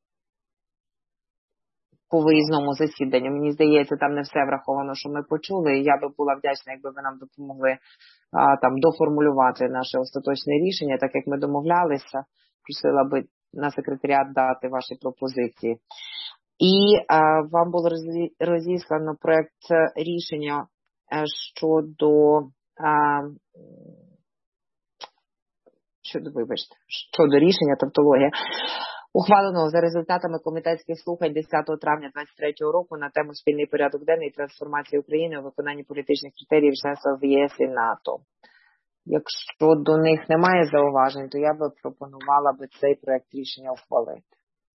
по виїзному засіданню. Мені здається, там не все враховано, що ми почули. Я би була вдячна, якби ви нам допомогли доформулювати наше остаточне рішення, так як ми домовлялися. Просила би на секретаріат дати ваші пропозиції. І вам було розіслано проект рішення щодо рішення, тавтологія, ухваленого за результатами комітетських слухань 10 травня 2023 року на тему спільний порядок денний і трансформації України у виконанні політичних критеріїв членства в ЄС і НАТО. Якщо до них немає зауважень, то я би пропонувала цей проект рішення ухвалити.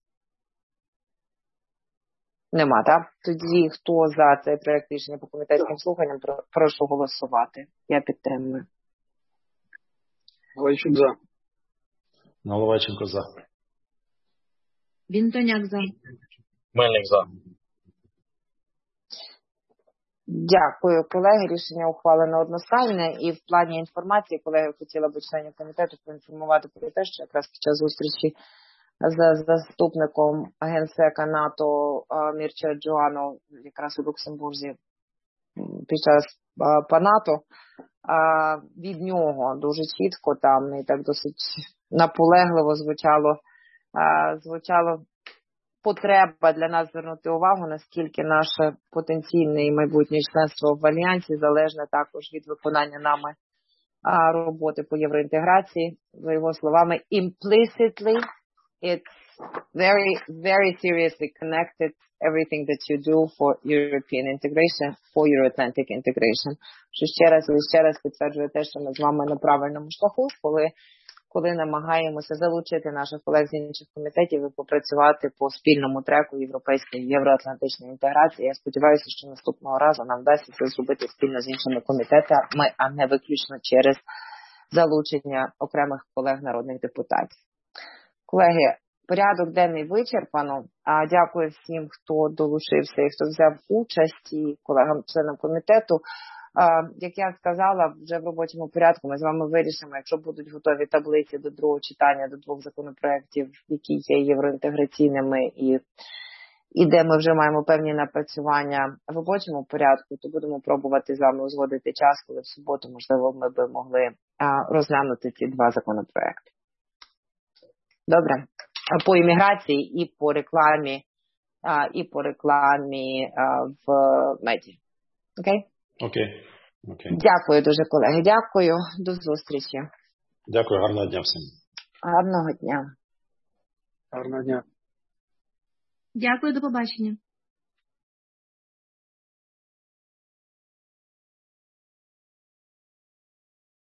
Нема, так? Тоді хто за цей проект рішення по комітетським слуханням, прошу голосувати. Я підтримую. Галайчук за. Наливайченко за. Вінтоняк за. Мельник за. Дякую, колеги. Рішення ухвалено одностайне. І в плані інформації, колеги, хотіла б членів комітету поінформувати про те, що якраз під час зустрічі з заступником генсека НАТО Мірча Джоану якраз у Люксембурзі під час по НАТО, від нього дуже чітко там і так досить наполегливо звучало потреба для нас звернути увагу, наскільки наше потенційне і майбутнє членство в Альянсі залежне також від виконання нами роботи по євроінтеграції. За його словами, implicitly, it's very, very seriously connected, everything that you do for European integration, for Euro-Atlantic integration. Що ще раз підтверджує те, що ми з вами на правильному шляху, коли намагаємося залучити наших колег з інших комітетів і попрацювати по спільному треку європейської євроатлантичної інтеграції. Я сподіваюся, що наступного разу нам вдасться це зробити спільно з іншими комітетами, а не виключно через залучення окремих колег народних депутатів. Колеги, порядок денний вичерпано. Дякую всім, хто долучився і хто взяв участь, і колегам-членам комітету. Як я сказала, вже в робочому порядку ми з вами вирішимо, якщо будуть готові таблиці до другого читання, до двох законопроєктів, які є євроінтеграційними і де ми вже маємо певні напрацювання в робочому порядку, то будемо пробувати з вами узгодити час, коли в суботу, можливо, ми би могли розглянути ці два законопроєкти. Добре. По імміграції і по рекламі в медіа. Окей? Окей. Дякую дуже, колеги. Дякую. До зустрічі. Дякую. Гарного дня всім. Гарного дня. Гарного дня. Дякую, до побачення.